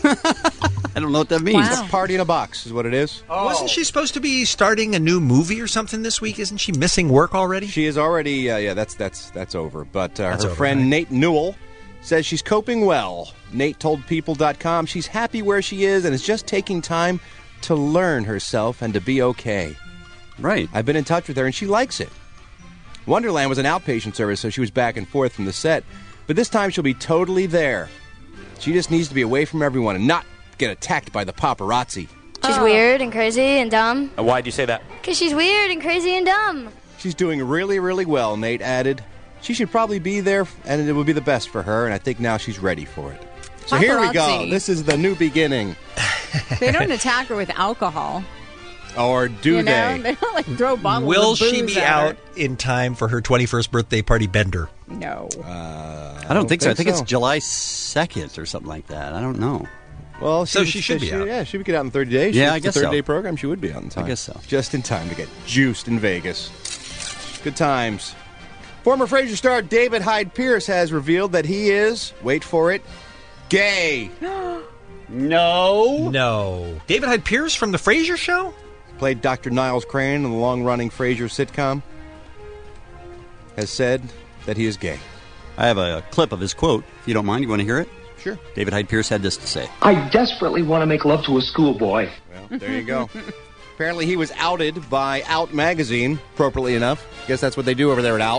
I don't know what that means.
Wow.
Party in a box is what it is.
Wasn't she supposed to be starting a new movie or something this week? Isn't she missing work already?
She is already, uh, yeah, that's that's that's over. But uh,
That's
her
over,
friend
right?
Nate Newell says she's coping well. Nate told People dot com she's happy where she is and is just taking time to learn herself and to be okay.
Right.
I've been in touch with her and she likes it. Wonderland was an outpatient service, so she was back and forth from the set. But this time she'll be totally there. She just needs to be away from everyone and not get attacked by the paparazzi.
She's weird and crazy and dumb.
Why'd you say that?
Because she's weird and crazy and dumb.
She's doing really, really well, Nate added. She should probably be there, and it would be the best for her, and I think now she's ready for it. So here we go.
Paparazzi.
This is the new beginning.
They don't attack her with alcohol.
Or do
you know?
they?
They don't like throw bottles
Will
of
she
booze
be
at her.
out in time for her twenty-first birthday party bender?
No.
Uh,
I don't think so. I think
so.
it's July second or something like that. I don't know.
Well,
So she should be out.
Yeah, she would get out in thirty days.
Yeah,
It's
I guess
the
so.
third day program. She would be out in time.
I guess so.
Just in time to get juiced in Vegas. Good times. Former Frasier star David Hyde Pierce has revealed that he is, wait for it, gay.
No.
No. David Hyde Pierce from the Frasier Show?
Played Doctor Niles Crane in the long-running Frasier sitcom. Has said that he is gay.
I have a clip of his quote. If you don't mind, you want to hear it?
Sure.
David Hyde Pierce had this to say.
I desperately want to make love to a schoolboy.
Well, there you go. Apparently he was outed by Out Magazine, appropriately enough. Guess that's what they do over there at Out.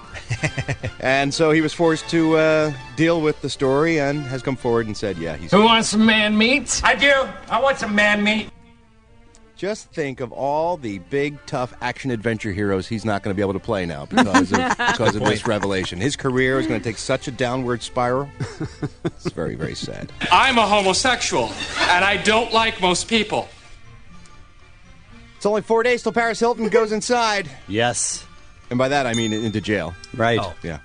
And so he was forced to uh, deal with the story and has come forward and said, yeah, he's
Who wants some man meat? I do. I want some man meat.
Just think of all the big, tough action-adventure heroes he's not going to be able to play now because of, because of this revelation. His career is going to take such a downward spiral. It's very, very sad.
I'm a homosexual, and I don't like most people.
It's only four days till Paris Hilton goes inside.
Yes.
And by that, I mean into jail.
Right.
Oh.
Yeah.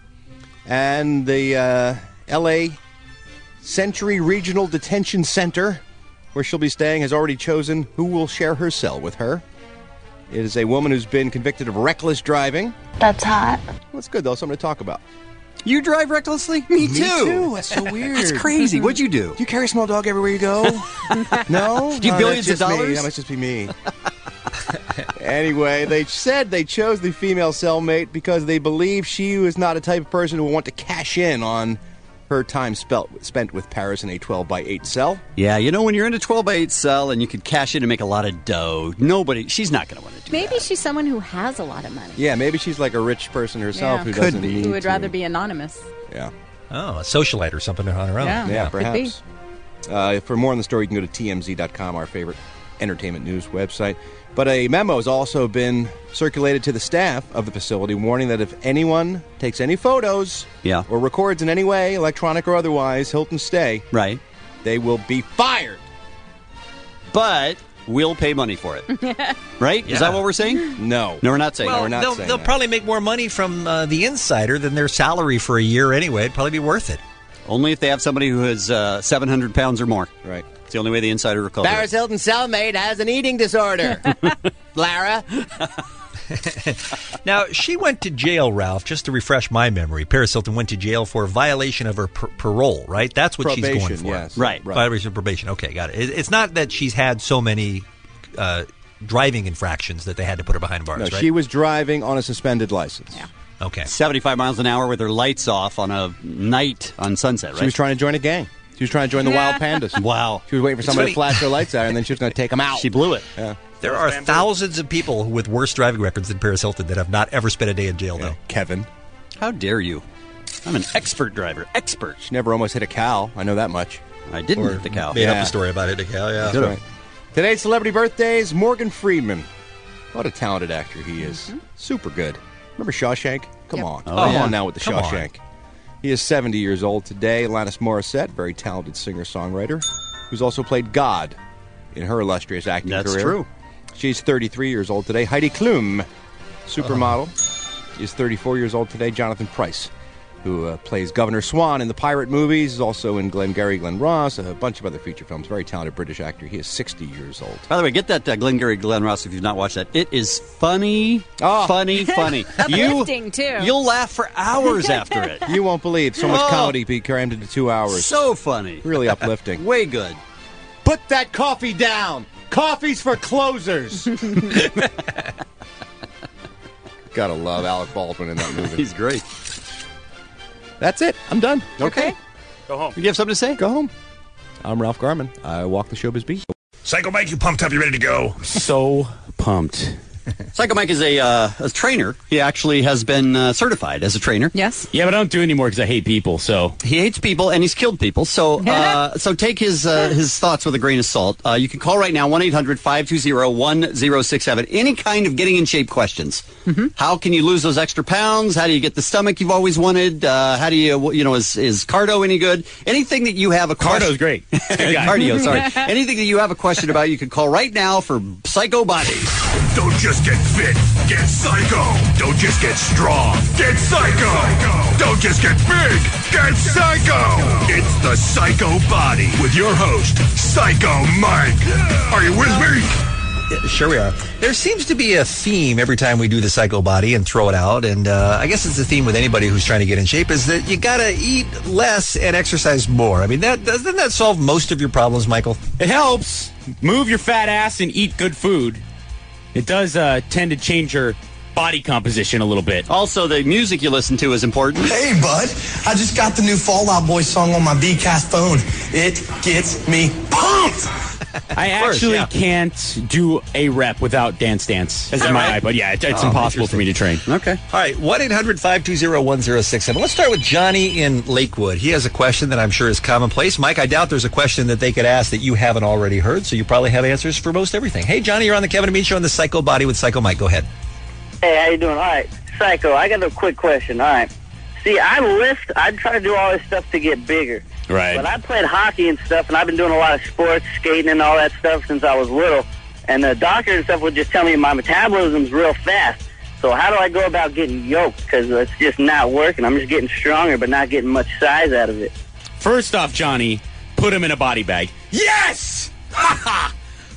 And the uh, L A Century Regional Detention Center where she'll be staying, has already chosen who will share her cell with her. It is a woman who's been convicted of reckless driving.
That's hot.
That's good, though. Something to talk about.
You drive recklessly? Me too.
Me too. That's so weird.
That's crazy. What'd you do?
Do you carry a small dog everywhere you go? No?
Do you
No,
billions
that's
of
just me.
dollars?
That must just be me. Anyway, they said they chose the female cellmate because they believe she was not a type of person who would want to cash in on her time spelt, spent with Paris in a twelve by eight cell.
Yeah, you know, when you're in a twelve by eight cell and you could cash in and make a lot of dough, nobody, she's not going to want to do
Maybe she's someone who has a lot of money.
Yeah, maybe she's like a rich person herself
Yeah.
who
Could
doesn't
be.
need
Who would
to.
rather be anonymous.
Yeah.
Oh, a socialite or something on her own.
Yeah,
Yeah,
could be.
perhaps. Uh, for more on the story, you can go to T M Z dot com, our favorite entertainment news website. But a memo has also been circulated to the staff of the facility warning that if anyone takes any photos
yeah.
or records in any way, electronic or otherwise, Hilton stay,
right,
they will be fired.
But we'll pay money for it. Right?
Yeah.
Is that what we're saying?
No.
No, we're not saying
Well,
that. We're not
they'll,
saying
they'll
that.
probably make more money from uh, the insider than their salary for a year anyway. It'd probably be worth it.
Only if they have somebody who is uh, seven hundred pounds or more.
Right.
It's the only way the insider will cover it.
Paris Hilton's cellmate has an eating disorder. Lara.
Now, she went to jail, Ralph, just to refresh my memory. Paris Hilton went to jail for violation of her par- parole, right? That's what she's
Probation,
going for.
yes.
Right.
Right.
Violation of probation. Okay, got it. It- It's not that she's had so many uh, driving infractions that they had to put her behind bars,
No,
right?
she was driving on a suspended license.
Yeah.
Okay.
seventy-five miles an hour with her lights off on a night on Sunset, right?
She was trying to join a gang. She was trying to join the Wild Pandas.
Wow.
She was waiting for
It's
somebody
funny.
to flash her lights out, and then she was going to take them out.
She blew it.
Yeah.
There are thousands of people with worse driving records than Paris Hilton that have not ever spent a day in jail, though.
Kevin.
How dare you? I'm an expert driver. Expert.
She never almost hit a cow. I know that much.
I didn't
Or
hit the cow.
Made
Yeah.
up a story about it. Yeah, yeah.
That's right. Today's celebrity birthdays, Morgan Freeman. What a talented actor he is.
Mm-hmm.
Super good. Remember Shawshank? Come
Yep.
on.
Oh,
Come
yeah.
on now with the
Come on.
Shawshank. He is seventy years old today. Alanis Morissette, very talented singer-songwriter, who's also played God in her illustrious acting
That's
career.
true.
She's thirty-three years old today. Heidi Klum, supermodel, is thirty-four years old today. Jonathan Pryce, who uh, plays Governor Swan in the pirate movies, is also in Glengarry Glen Ross, a bunch of other feature films. Very talented British actor. He is sixty years old.
By the way, get that uh, Glengarry Glen Ross if you've not watched that. It is funny,
Oh.
funny, funny.
Uplifting, too.
You'll laugh for hours after it.
You won't believe so much
Oh.
comedy be crammed into two hours.
So funny.
Really uplifting.
Way good.
Put that coffee down. Coffee's for closers. Gotta love Alec Baldwin in that movie.
He's great.
That's it. I'm done.
Okay.
Go home.
You have something to say?
Go home. I'm Ralph Garman. I walk the showbiz beat.
Psycho Mike, you pumped up? You ready to go?
So pumped. Psycho Mike is a, uh, a trainer. He actually has been uh, certified as a trainer.
Yes.
Yeah, but I don't do it anymore because I hate people. So
He hates people and he's killed people. So uh, so take his uh, his thoughts with a grain of salt. Uh, you can call right now, one eight hundred five two zero one zero six seven. Any kind of getting in shape questions.
Mm-hmm.
How can you lose those extra pounds? How do you get the stomach you've always wanted? Uh, how do you, you know, is, is cardio any good? Anything that you have a question.
Cardo's great. Good guy.
Cardio, sorry. Anything that you have a question about, you can call right now for Psycho Body.
Don't just get fit, get psycho. Don't just get strong, get psycho. Don't just get big, get psycho. It's the Psycho Body with your host, Psycho Mike. Are you with me?
Yeah, sure we are. There seems to be a theme every time we do the Psycho Body and throw it out, and uh, I guess it's a theme with anybody who's trying to get in shape, is that you gotta eat less and exercise more. I mean, that doesn't that solve most of your problems, Michael?
it helps. Move your fat ass and eat good food. It does uh, tend to change your body composition a little bit.
Also, the music you listen to is important.
Hey, bud. I just got the new Fall Out Boy song on my B-Cast phone. It gets me pumped.
I
course,
actually
yeah.
can't do a rep without Dance Dance as
that
in my
right?
iPod. Yeah, it, it's
Oh,
impossible for me to train.
Okay.
All right, one eight hundred five two zero one zero six seven. Let's start with Johnny in Lakewood. He has a question that I'm sure is commonplace. Mike, I doubt there's a question that they could ask that you haven't already heard, so you probably have answers for most everything. Hey, Johnny, you're on the Kevin and Bean Show on the Psycho Body with Psycho Mike. Go ahead.
Hey, how you doing? All right, Psycho, I got a quick question. All right. See, I lift, I try to do all this stuff to get bigger.
Right.
But I played hockey and stuff, and I've been doing a lot of sports, skating and all that stuff since I was little. And the doctor and stuff would just tell me my metabolism's real fast. So how do I go about getting yoked? Because it's just not working. I'm just getting stronger, but not getting much size out of it.
First off, Johnny, put him in a body bag. Yes!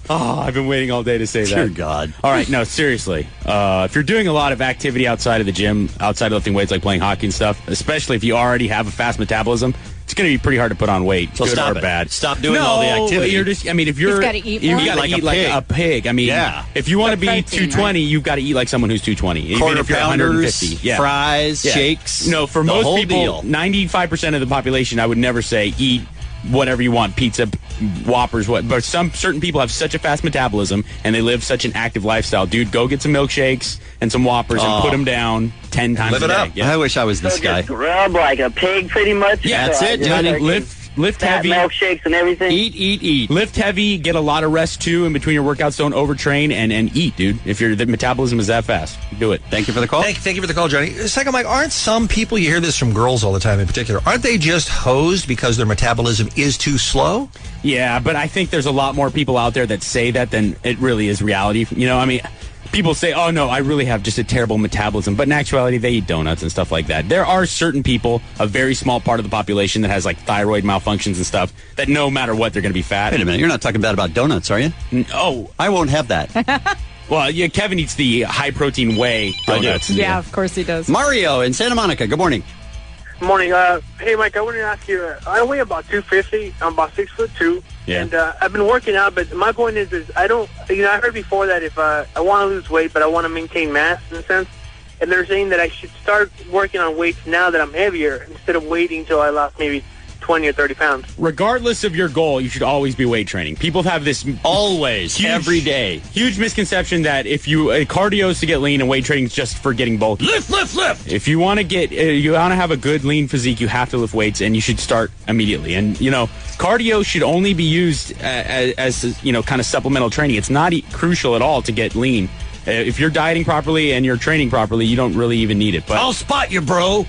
Oh, I've been waiting all day to say that.
Dear God.
All right, no, seriously. Uh, if you're doing a lot of activity outside of the gym, outside of lifting weights, like playing hockey and stuff, especially if you already have a fast metabolism, it's going to be pretty hard to put on weight,
So
good
stop
or
it.
bad.
Stop doing
no,
all the activity.
You're just, I mean, if you're,
He's gotta eat
you
more.
got to
Like
eat
a
like
pig.
a pig. I mean,
Yeah.
if you want to be
protein,
two twenty, you've got to eat like someone who's two twenty. Even
Quarter
if you're
pounders,
one fifty. Yeah.
fries,
Yeah.
shakes.
No, for
the
most
whole
people,
deal.
ninety-five percent of the population, I would never say eat whatever you want, pizza, Whoppers, what? But some certain people have such a fast metabolism and they live such an active lifestyle. Dude, go get some milkshakes and some Whoppers
Oh.
and put them down ten times
Live
a
it
day.
up.
Yeah.
I wish I was this
So
guy.
just grub like a pig, pretty much.
Yeah, that's
So I
it,
just
Johnny.
like
Lift, lift
fat
heavy.
milkshakes and everything.
Eat, eat, eat.
Lift heavy. Get a lot of rest too in between your workouts. Don't overtrain and, and eat, dude. If your the metabolism is that fast, do it.
Thank you for the call.
Thank, thank you for the call, Johnny. Psycho Mike, aren't some people, you hear this from girls all the time in particular, aren't they just hosed because their metabolism is too slow?
Yeah, but I think there's a lot more people out there that say that than it really is reality. You know, I mean, people say, oh, no, I really have just a terrible metabolism. But in actuality, they eat donuts and stuff like that. There are certain people, a very small part of the population that has like thyroid malfunctions and stuff, that no matter what, they're going to be fat.
Wait a minute. You're not talking bad about donuts, are you?
Oh.
I won't have that.
Well, yeah, Kevin eats the high-protein whey donuts.
Yeah, of course he does.
Mario in Santa Monica. Good morning.
Morning. Uh, hey, Mike, I wanted to ask you, uh, I weigh about two fifty. I'm about six foot two.
Yeah.
And uh, I've been working out, but my point is, is I don't, you know, I heard before that if uh, I want to lose weight, but I want to maintain mass in a sense, and they're saying that I should start working on weights now that I'm heavier instead of waiting until I lost maybe twenty or thirty pounds.
Regardless of your goal, you should always be weight training. People have this
always,
huge,
every day,
huge misconception that if you uh, cardio is to get lean and weight training is just for getting bulky.
Lift, lift, lift.
If you want to get, uh, you want to have a good lean physique, you have to lift weights, and you should start immediately. And you know, cardio should only be used uh, as, as you know, kind of supplemental training. It's not e- crucial at all to get lean. Uh, if you're dieting properly and you're training properly, you don't really even need it. But
I'll spot you, bro.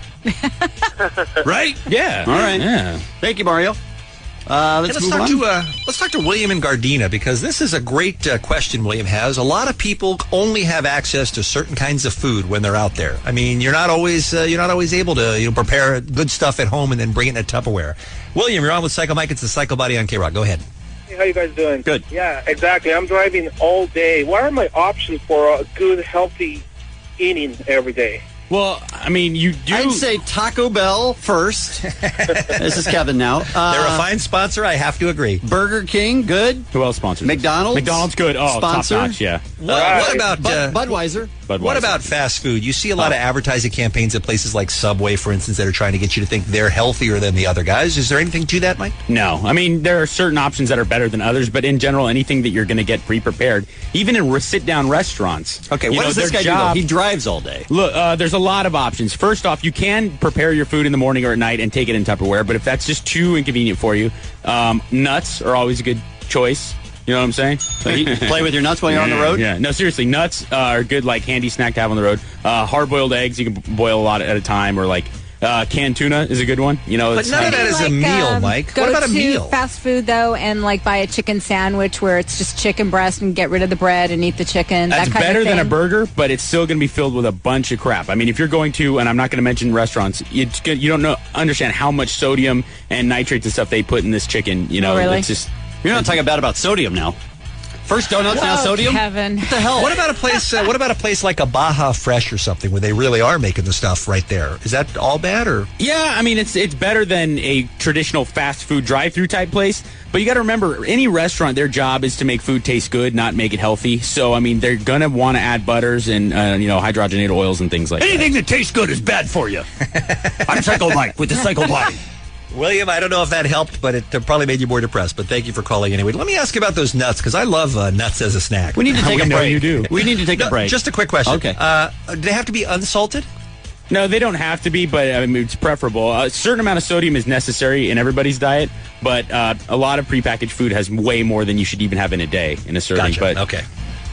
Right?
Yeah.
All right.
Yeah.
Thank you, Mario. Uh, let's,
Hey, let's
move
talk
on.
to uh, let's talk to William in Gardena, because this is a great uh, question William has. A lot of people only have access to certain kinds of food when they're out there. I mean, you're not always uh, you're not always able to you know prepare good stuff at home and then bring it in a Tupperware. William, you're on with Psycho Mike. It's the Psycho Body on K-Rock. Go ahead.
Hey, how you guys doing?
Good.
Yeah, exactly. I'm driving all day. What are my options for a good, healthy eating every day?
Well, I mean, you do.
I'd say Taco Bell first. This is Kevin now. Uh,
They're a fine sponsor. I have to agree.
Burger King, good.
Who else sponsors?
McDonald's.
McDonald's good. Oh,
Sponsor?
top notch. Yeah.
What,
Right.
what about
Bud-
uh,
Budweiser.
Budweiser.
What about fast food? You see a lot of advertising campaigns at places like Subway, for instance, that are trying to get you to think they're healthier than the other guys. Is there anything to that, Mike?
No. I mean, there are certain options that are better than others, but in general, anything that you're going to get pre-prepared, even in re- sit-down restaurants.
Okay,
you
what
know,
does this
their
guy do,
job-
though? He drives all day.
Look, uh, there's a lot of options. First off, you can prepare your food in the morning or at night and take it in Tupperware, but if that's just too inconvenient for you, um, nuts are always a good choice. You know what I'm saying?
So you play with your nuts while you're on the road?
Yeah. No, seriously, nuts uh, are good, like, handy snack to have on the road. Uh, hard-boiled eggs, you can boil a lot at a time, or, like, uh, canned tuna is a good one. You know,
But
it's
none of that is a meal,
um,
Mike.
Go
What about a
to
meal?
fast food though, and like buy a chicken sandwich where it's just chicken breast and get rid of the bread and eat the chicken.
That's
that kind
better
of thing.
than a burger, but it's still going to be filled with a bunch of crap. I mean, if you're going to, and I'm not going to mention restaurants, it's good, you don't know understand how much sodium and nitrates and stuff they put in this chicken. You know,
Oh, really?
it's just
You're not talking bad about sodium now. First donuts, now
Whoa,
sodium?
Kevin.
What the hell?
What about a place? Uh, what about a place like a Baja Fresh or something where they really are making the stuff right there? Is that all bad or?
yeah. I mean, it's it's better than a traditional fast food drive-through type place. But you got to remember, any restaurant, their job is to make food taste good, not make it healthy. So I mean, they're gonna want to add butters and uh, you know hydrogenated oils and things like that.
Anything that tastes good is bad for you. I'm Psycho Mike with the Psycho Body.
William, I don't know if that helped, but it uh, probably made you more depressed. But thank you for calling anyway. Let me ask you about those nuts, because I love uh, nuts as a snack.
We need to take
We
a
know
break.
you do.
We need to take
No,
a break.
Just a quick question.
Okay.
Uh, do they have to be unsalted?
No, they don't have to be, but I mean, it's preferable. A certain amount of sodium is necessary in everybody's diet, but uh, a lot of prepackaged food has way more than you should even have in a day in a serving.
Gotcha.
But
Okay.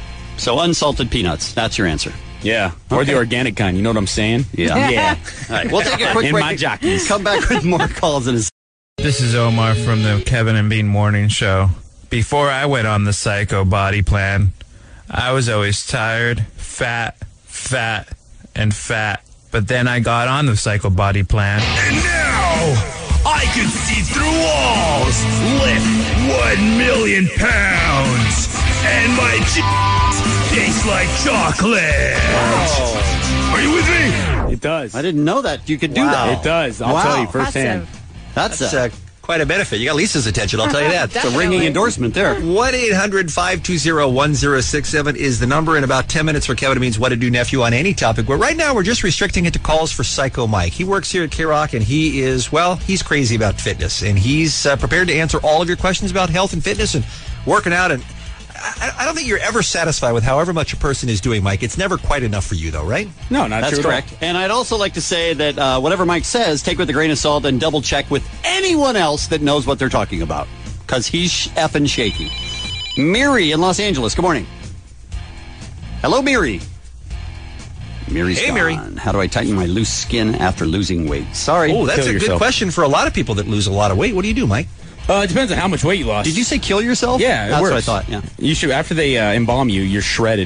So unsalted peanuts. That's your answer.
yeah, or
Okay.
the organic kind. You know what I'm saying?
Yeah.
yeah.
All right. We'll take a quick
In
break.
my jockeys.
Come back with more calls in a
This is Omar from the Kevin and Bean Morning Show. Before I went on the Psycho Body Plan, I was always tired, fat, fat, and fat. But then I got on the Psycho Body Plan.
And now, I can see through walls, lift one million pounds. And my ch- tastes like chocolate.
Oh.
Are you with me?
It does.
I didn't know that you could do
Wow.
that.
It does. I'll
Wow.
tell you firsthand.
That's,
That's
a,
uh, quite a benefit. You got Lisa's attention, I'll tell you that.
it's a ringing endorsement there.
one eight hundred five two zero one zero six seven is the number. In about ten minutes for Kevin Means What to Do Nephew on any topic. But right now, we're just restricting it to calls for Psycho Mike. He works here at K-Rock, and he is, well, he's crazy about fitness. And he's uh, prepared to answer all of your questions about health and fitness and working out. And I, I don't think you're ever satisfied with however much a person is doing, Mike. It's never quite enough for you, though, right?
No, not
That's
true at all.
correct. And I'd also like to say that uh, whatever Mike says, take with a grain of salt and double check with anyone else that knows what they're talking about. Because he's sh- effing shaky. Miri in Los Angeles, good morning. Hello, Miri. Miri's
Hey,
gone.
Miri.
How do I tighten my loose skin after losing weight? Sorry.
Oh, that's
Kill
a good
yourself.
question for a lot of people that lose a lot of weight. What do you do, Mike?
Uh, it depends on how much weight you lost.
Did you say kill yourself?
Yeah, it
That's
works.
what I thought, yeah.
You should, after they uh, embalm you, you're shredded.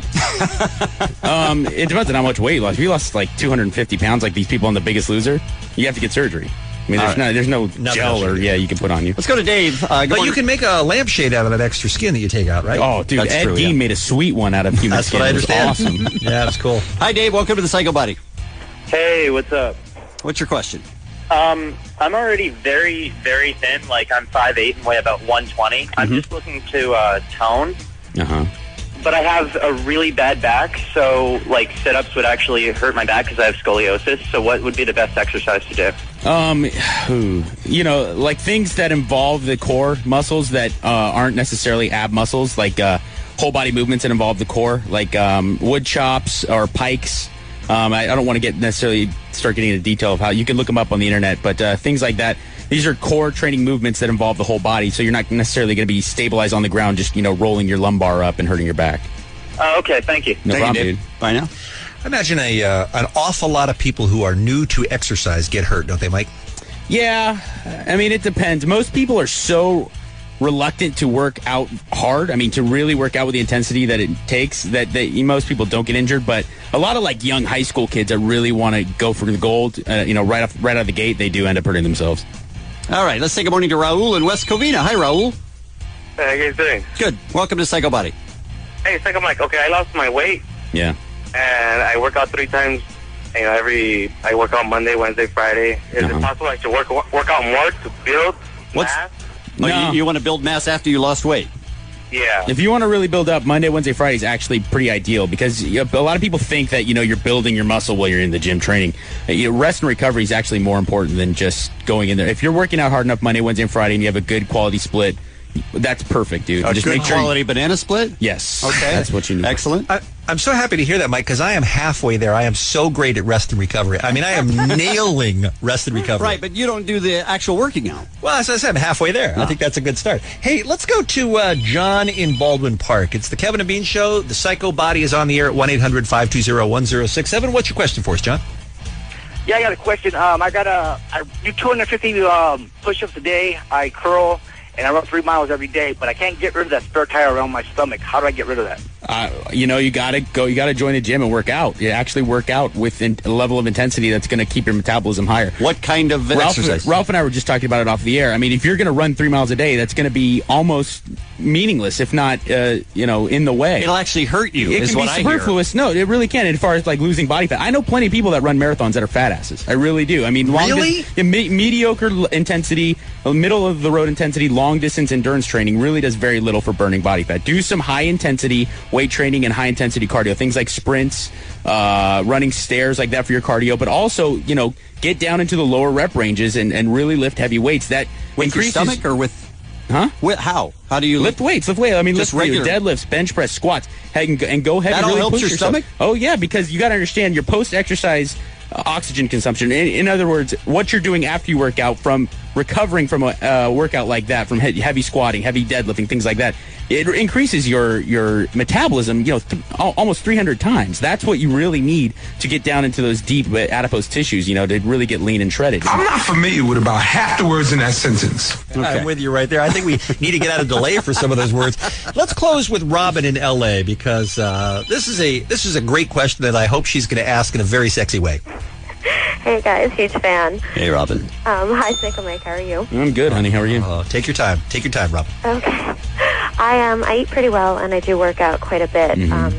um, it depends on how much weight you lost. If you lost like two hundred fifty pounds, like these people on The Biggest Loser, you have to get surgery. I mean,
All
there's
right.
no, there's no
Nothing
gel
else you
or
can do.
yeah, you can put on you.
Let's go to Dave. Uh, good
But
morning.
you can make a lampshade out of that extra skin that you take out, right?
Oh, dude,
That's
Ed
true,
Gein
yeah.
made a sweet one out of human
That's
skin.
what I
It was
understand.
awesome.
Yeah, that's cool.
Hi, Dave. Welcome to the Psycho Buddy.
Hey, what's up?
What's your question?
Um, I'm already very, very thin. Like, I'm five eight and weigh about one twenty. I'm
Mm-hmm.
just looking to uh, tone,
Uh huh.
but I have a really bad back, so, like, sit-ups would actually hurt my back because I have scoliosis. So what would be the best exercise to do?
Um, ooh, you know, like things that involve the core muscles that uh, aren't necessarily ab muscles, like uh, whole body movements that involve the core, like um, wood chops or pikes. Um, I, I don't want to get necessarily start getting into detail of how you can look them up on the internet, but uh, things like that. These are core training movements that involve the whole body, so you're not necessarily going to be stabilized on the ground, just you know, rolling your lumbar up and hurting your back.
Uh, okay, thank you.
No
Thank
problem,
you, Dave.
dude.
Bye now.
I imagine a uh, an awful lot of people who are new to exercise get hurt, don't they, Mike?
Yeah, I mean, it depends. Most people are so reluctant to work out hard. I mean, to really work out with the intensity that it takes that, that most people don't get injured. But a lot of like young high school kids that really want to go for the gold, uh, you know, right off right out of the gate, they do end up hurting themselves.
All right, let's say good morning to Raul in West Covina. Hi, Raul.
Hey, how you guys doing?
Good. Welcome to Psycho Body.
Hey, Psycho Mike. Okay, I lost my weight,
Yeah.
and I work out three times. You know, every I work out Monday, Wednesday, Friday. Is
Uh-huh.
it possible I should work work out more to build
What's-
mass?
Oh,
No.
you, you want to build mass after you lost weight?
Yeah.
If you want to really build up, Monday, Wednesday, Friday is actually pretty ideal because you know, a lot of people think that you know you're building your muscle while you're in the gym training. Uh, you know, rest and recovery is actually more important than just going in there. If you're working out hard enough Monday, Wednesday, and Friday, and you have a good quality split, that's perfect, dude.
A
just
good
make sure.
quality banana split?
Yes.
Okay.
That's what you need.
Excellent.
I, I'm so happy to hear that, Mike, because I am halfway there. I am so great at rest and recovery. I mean, I am nailing rest and recovery.
Right, but you don't do the actual working out.
Well, as I said, I'm halfway there. I think that's a good start. Hey, let's go to uh, John in Baldwin Park. It's the Kevin and Bean Show. The Psycho Body is on the air at one eight hundred five two zero one zero six seven. What's your question for us, John?
Yeah, I got a question. Um, I got a I do two hundred fifty um, push-ups a day. I curl and I run three miles every day, but I can't get rid of that spare tire around my stomach. How do I get rid of that?
Uh, you know, you gotta go. You gotta join the gym and work out. You actually work out with in, a level of intensity that's going to keep your metabolism higher.
What kind of
Ralph,
exercise?
Ralph and I were just talking about it off the air. I mean, if you're going to run three miles a day, that's going to be almost meaningless, if not, uh, you know, in the way.
It'll actually hurt you.
It
is
can
what
be
I hear.
superfluous. No, it really can. As far as like losing body fat, I know plenty of people that run marathons that are fat asses. I really do. I mean, long
Really?
dis- yeah, me- mediocre l- intensity, uh, middle of the road intensity, long distance endurance training really does very little for burning body fat. Do some high intensity weight training and high intensity cardio, things like sprints, uh, running stairs like that for your cardio, but also, you know, get down into the lower rep ranges and, and really lift heavy weights. That
With your
increases
stomach or with...
Huh?
With, how? How do you
lift weights? Lift weights. I mean,
Just
lift your
regular-
deadlifts, bench press, squats, and, and go heavy.
That all
really
helps
push
your
yourself.
stomach?
Oh yeah, because you got to understand your post-exercise uh, oxygen consumption. In, in other words, what you're doing after you work out, from recovering from a uh, workout like that, from he- heavy squatting, heavy deadlifting, things like that, it increases your your metabolism. You know, th- al- almost three hundred times. That's what you really need to get down into those deep uh, adipose tissues. You know, to really get lean and shredded.
I'm not familiar with about half the words in that sentence.
I'm with you right there. I think we need to get out of delay for some of those words. Let's close with Robin in L A because uh, this is a this is a great question that I hope she's going to ask in a very sexy way.
Hey guys, huge fan.
Hey, Robin.
Um, hi, Psycho Mike. How are you?
I'm good, honey. How are you?
Uh, take your time. Take your time, Robin.
Okay. I um I eat pretty well and I do work out quite a bit.
Mm-hmm.
Um,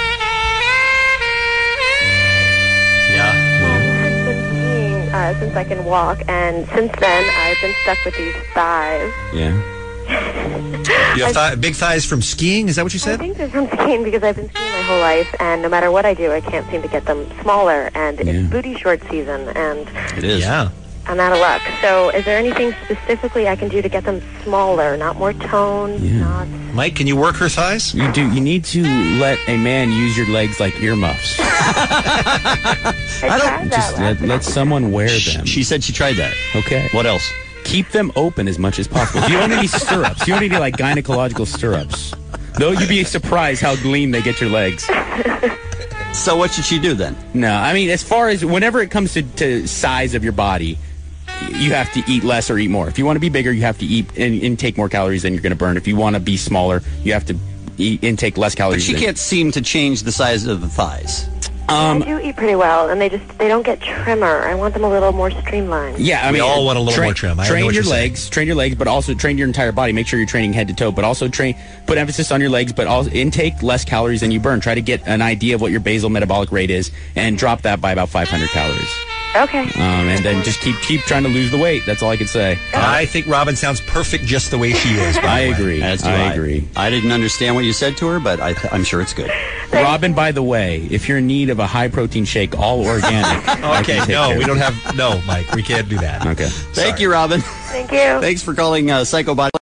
Yeah.
I've been skiing uh, since I can walk, and since then I've been stuck with these thighs.
Yeah.
You have thigh- big thighs from skiing? Is that what you
I
said?
think they're from skiing because I've been skiing my whole life, and no matter what I do, I can't seem to get them smaller. And it's booty short season, and
It is.
Yeah.
I'm out of luck. So, is there anything specifically I can do to get them smaller, not more toned? Not.
Mike, can you work her thighs?
You do. You need to let a man use your legs like earmuffs.
I tried that
Just
last
let, let someone wear them.
She said she tried that.
Okay.
What else?
Keep them open as much as possible. If you don't need any stirrups, you don't need any like gynecological stirrups. Though you'd be surprised how lean they get your legs.
So what should she do then?
No, I mean, as far as whenever it comes to, to size of your body, you have to eat less or eat more. If you want to be bigger, you have to eat and intake more calories than you're going to burn. If you want to be smaller, you have to eat, intake less
But
calories.
she
than-
can't seem to change the size of the thighs.
Um,
I do eat pretty well, and they just they don't get trimmer. I want them a little more streamlined.
Yeah, I
We
mean,
all want a little
train,
more trim. I know
train
what
your
you're saying.
legs, train your legs, but also train your entire body. Make sure you're training head to toe, but also train. Put emphasis on your legs, but also intake less calories than you burn. Try to get an idea of what your basal metabolic rate is, and drop that by about five hundred calories.
Okay.
Um, and then just keep keep trying to lose the weight. That's all I can say.
I think Robin sounds perfect just the way she is. by
I
the way.
agree.
As do
I agree.
I didn't understand what you said to her, but I th- I'm sure it's good.
Robin, by the way, if you're in need of a high protein shake, all organic. I
Okay,
can take
no,
care
we
of
don't
it.
have. No, Mike, we can't do that.
Okay.
Thank you, Robin.
Thank you.
Thanks for calling uh, Psycho Body.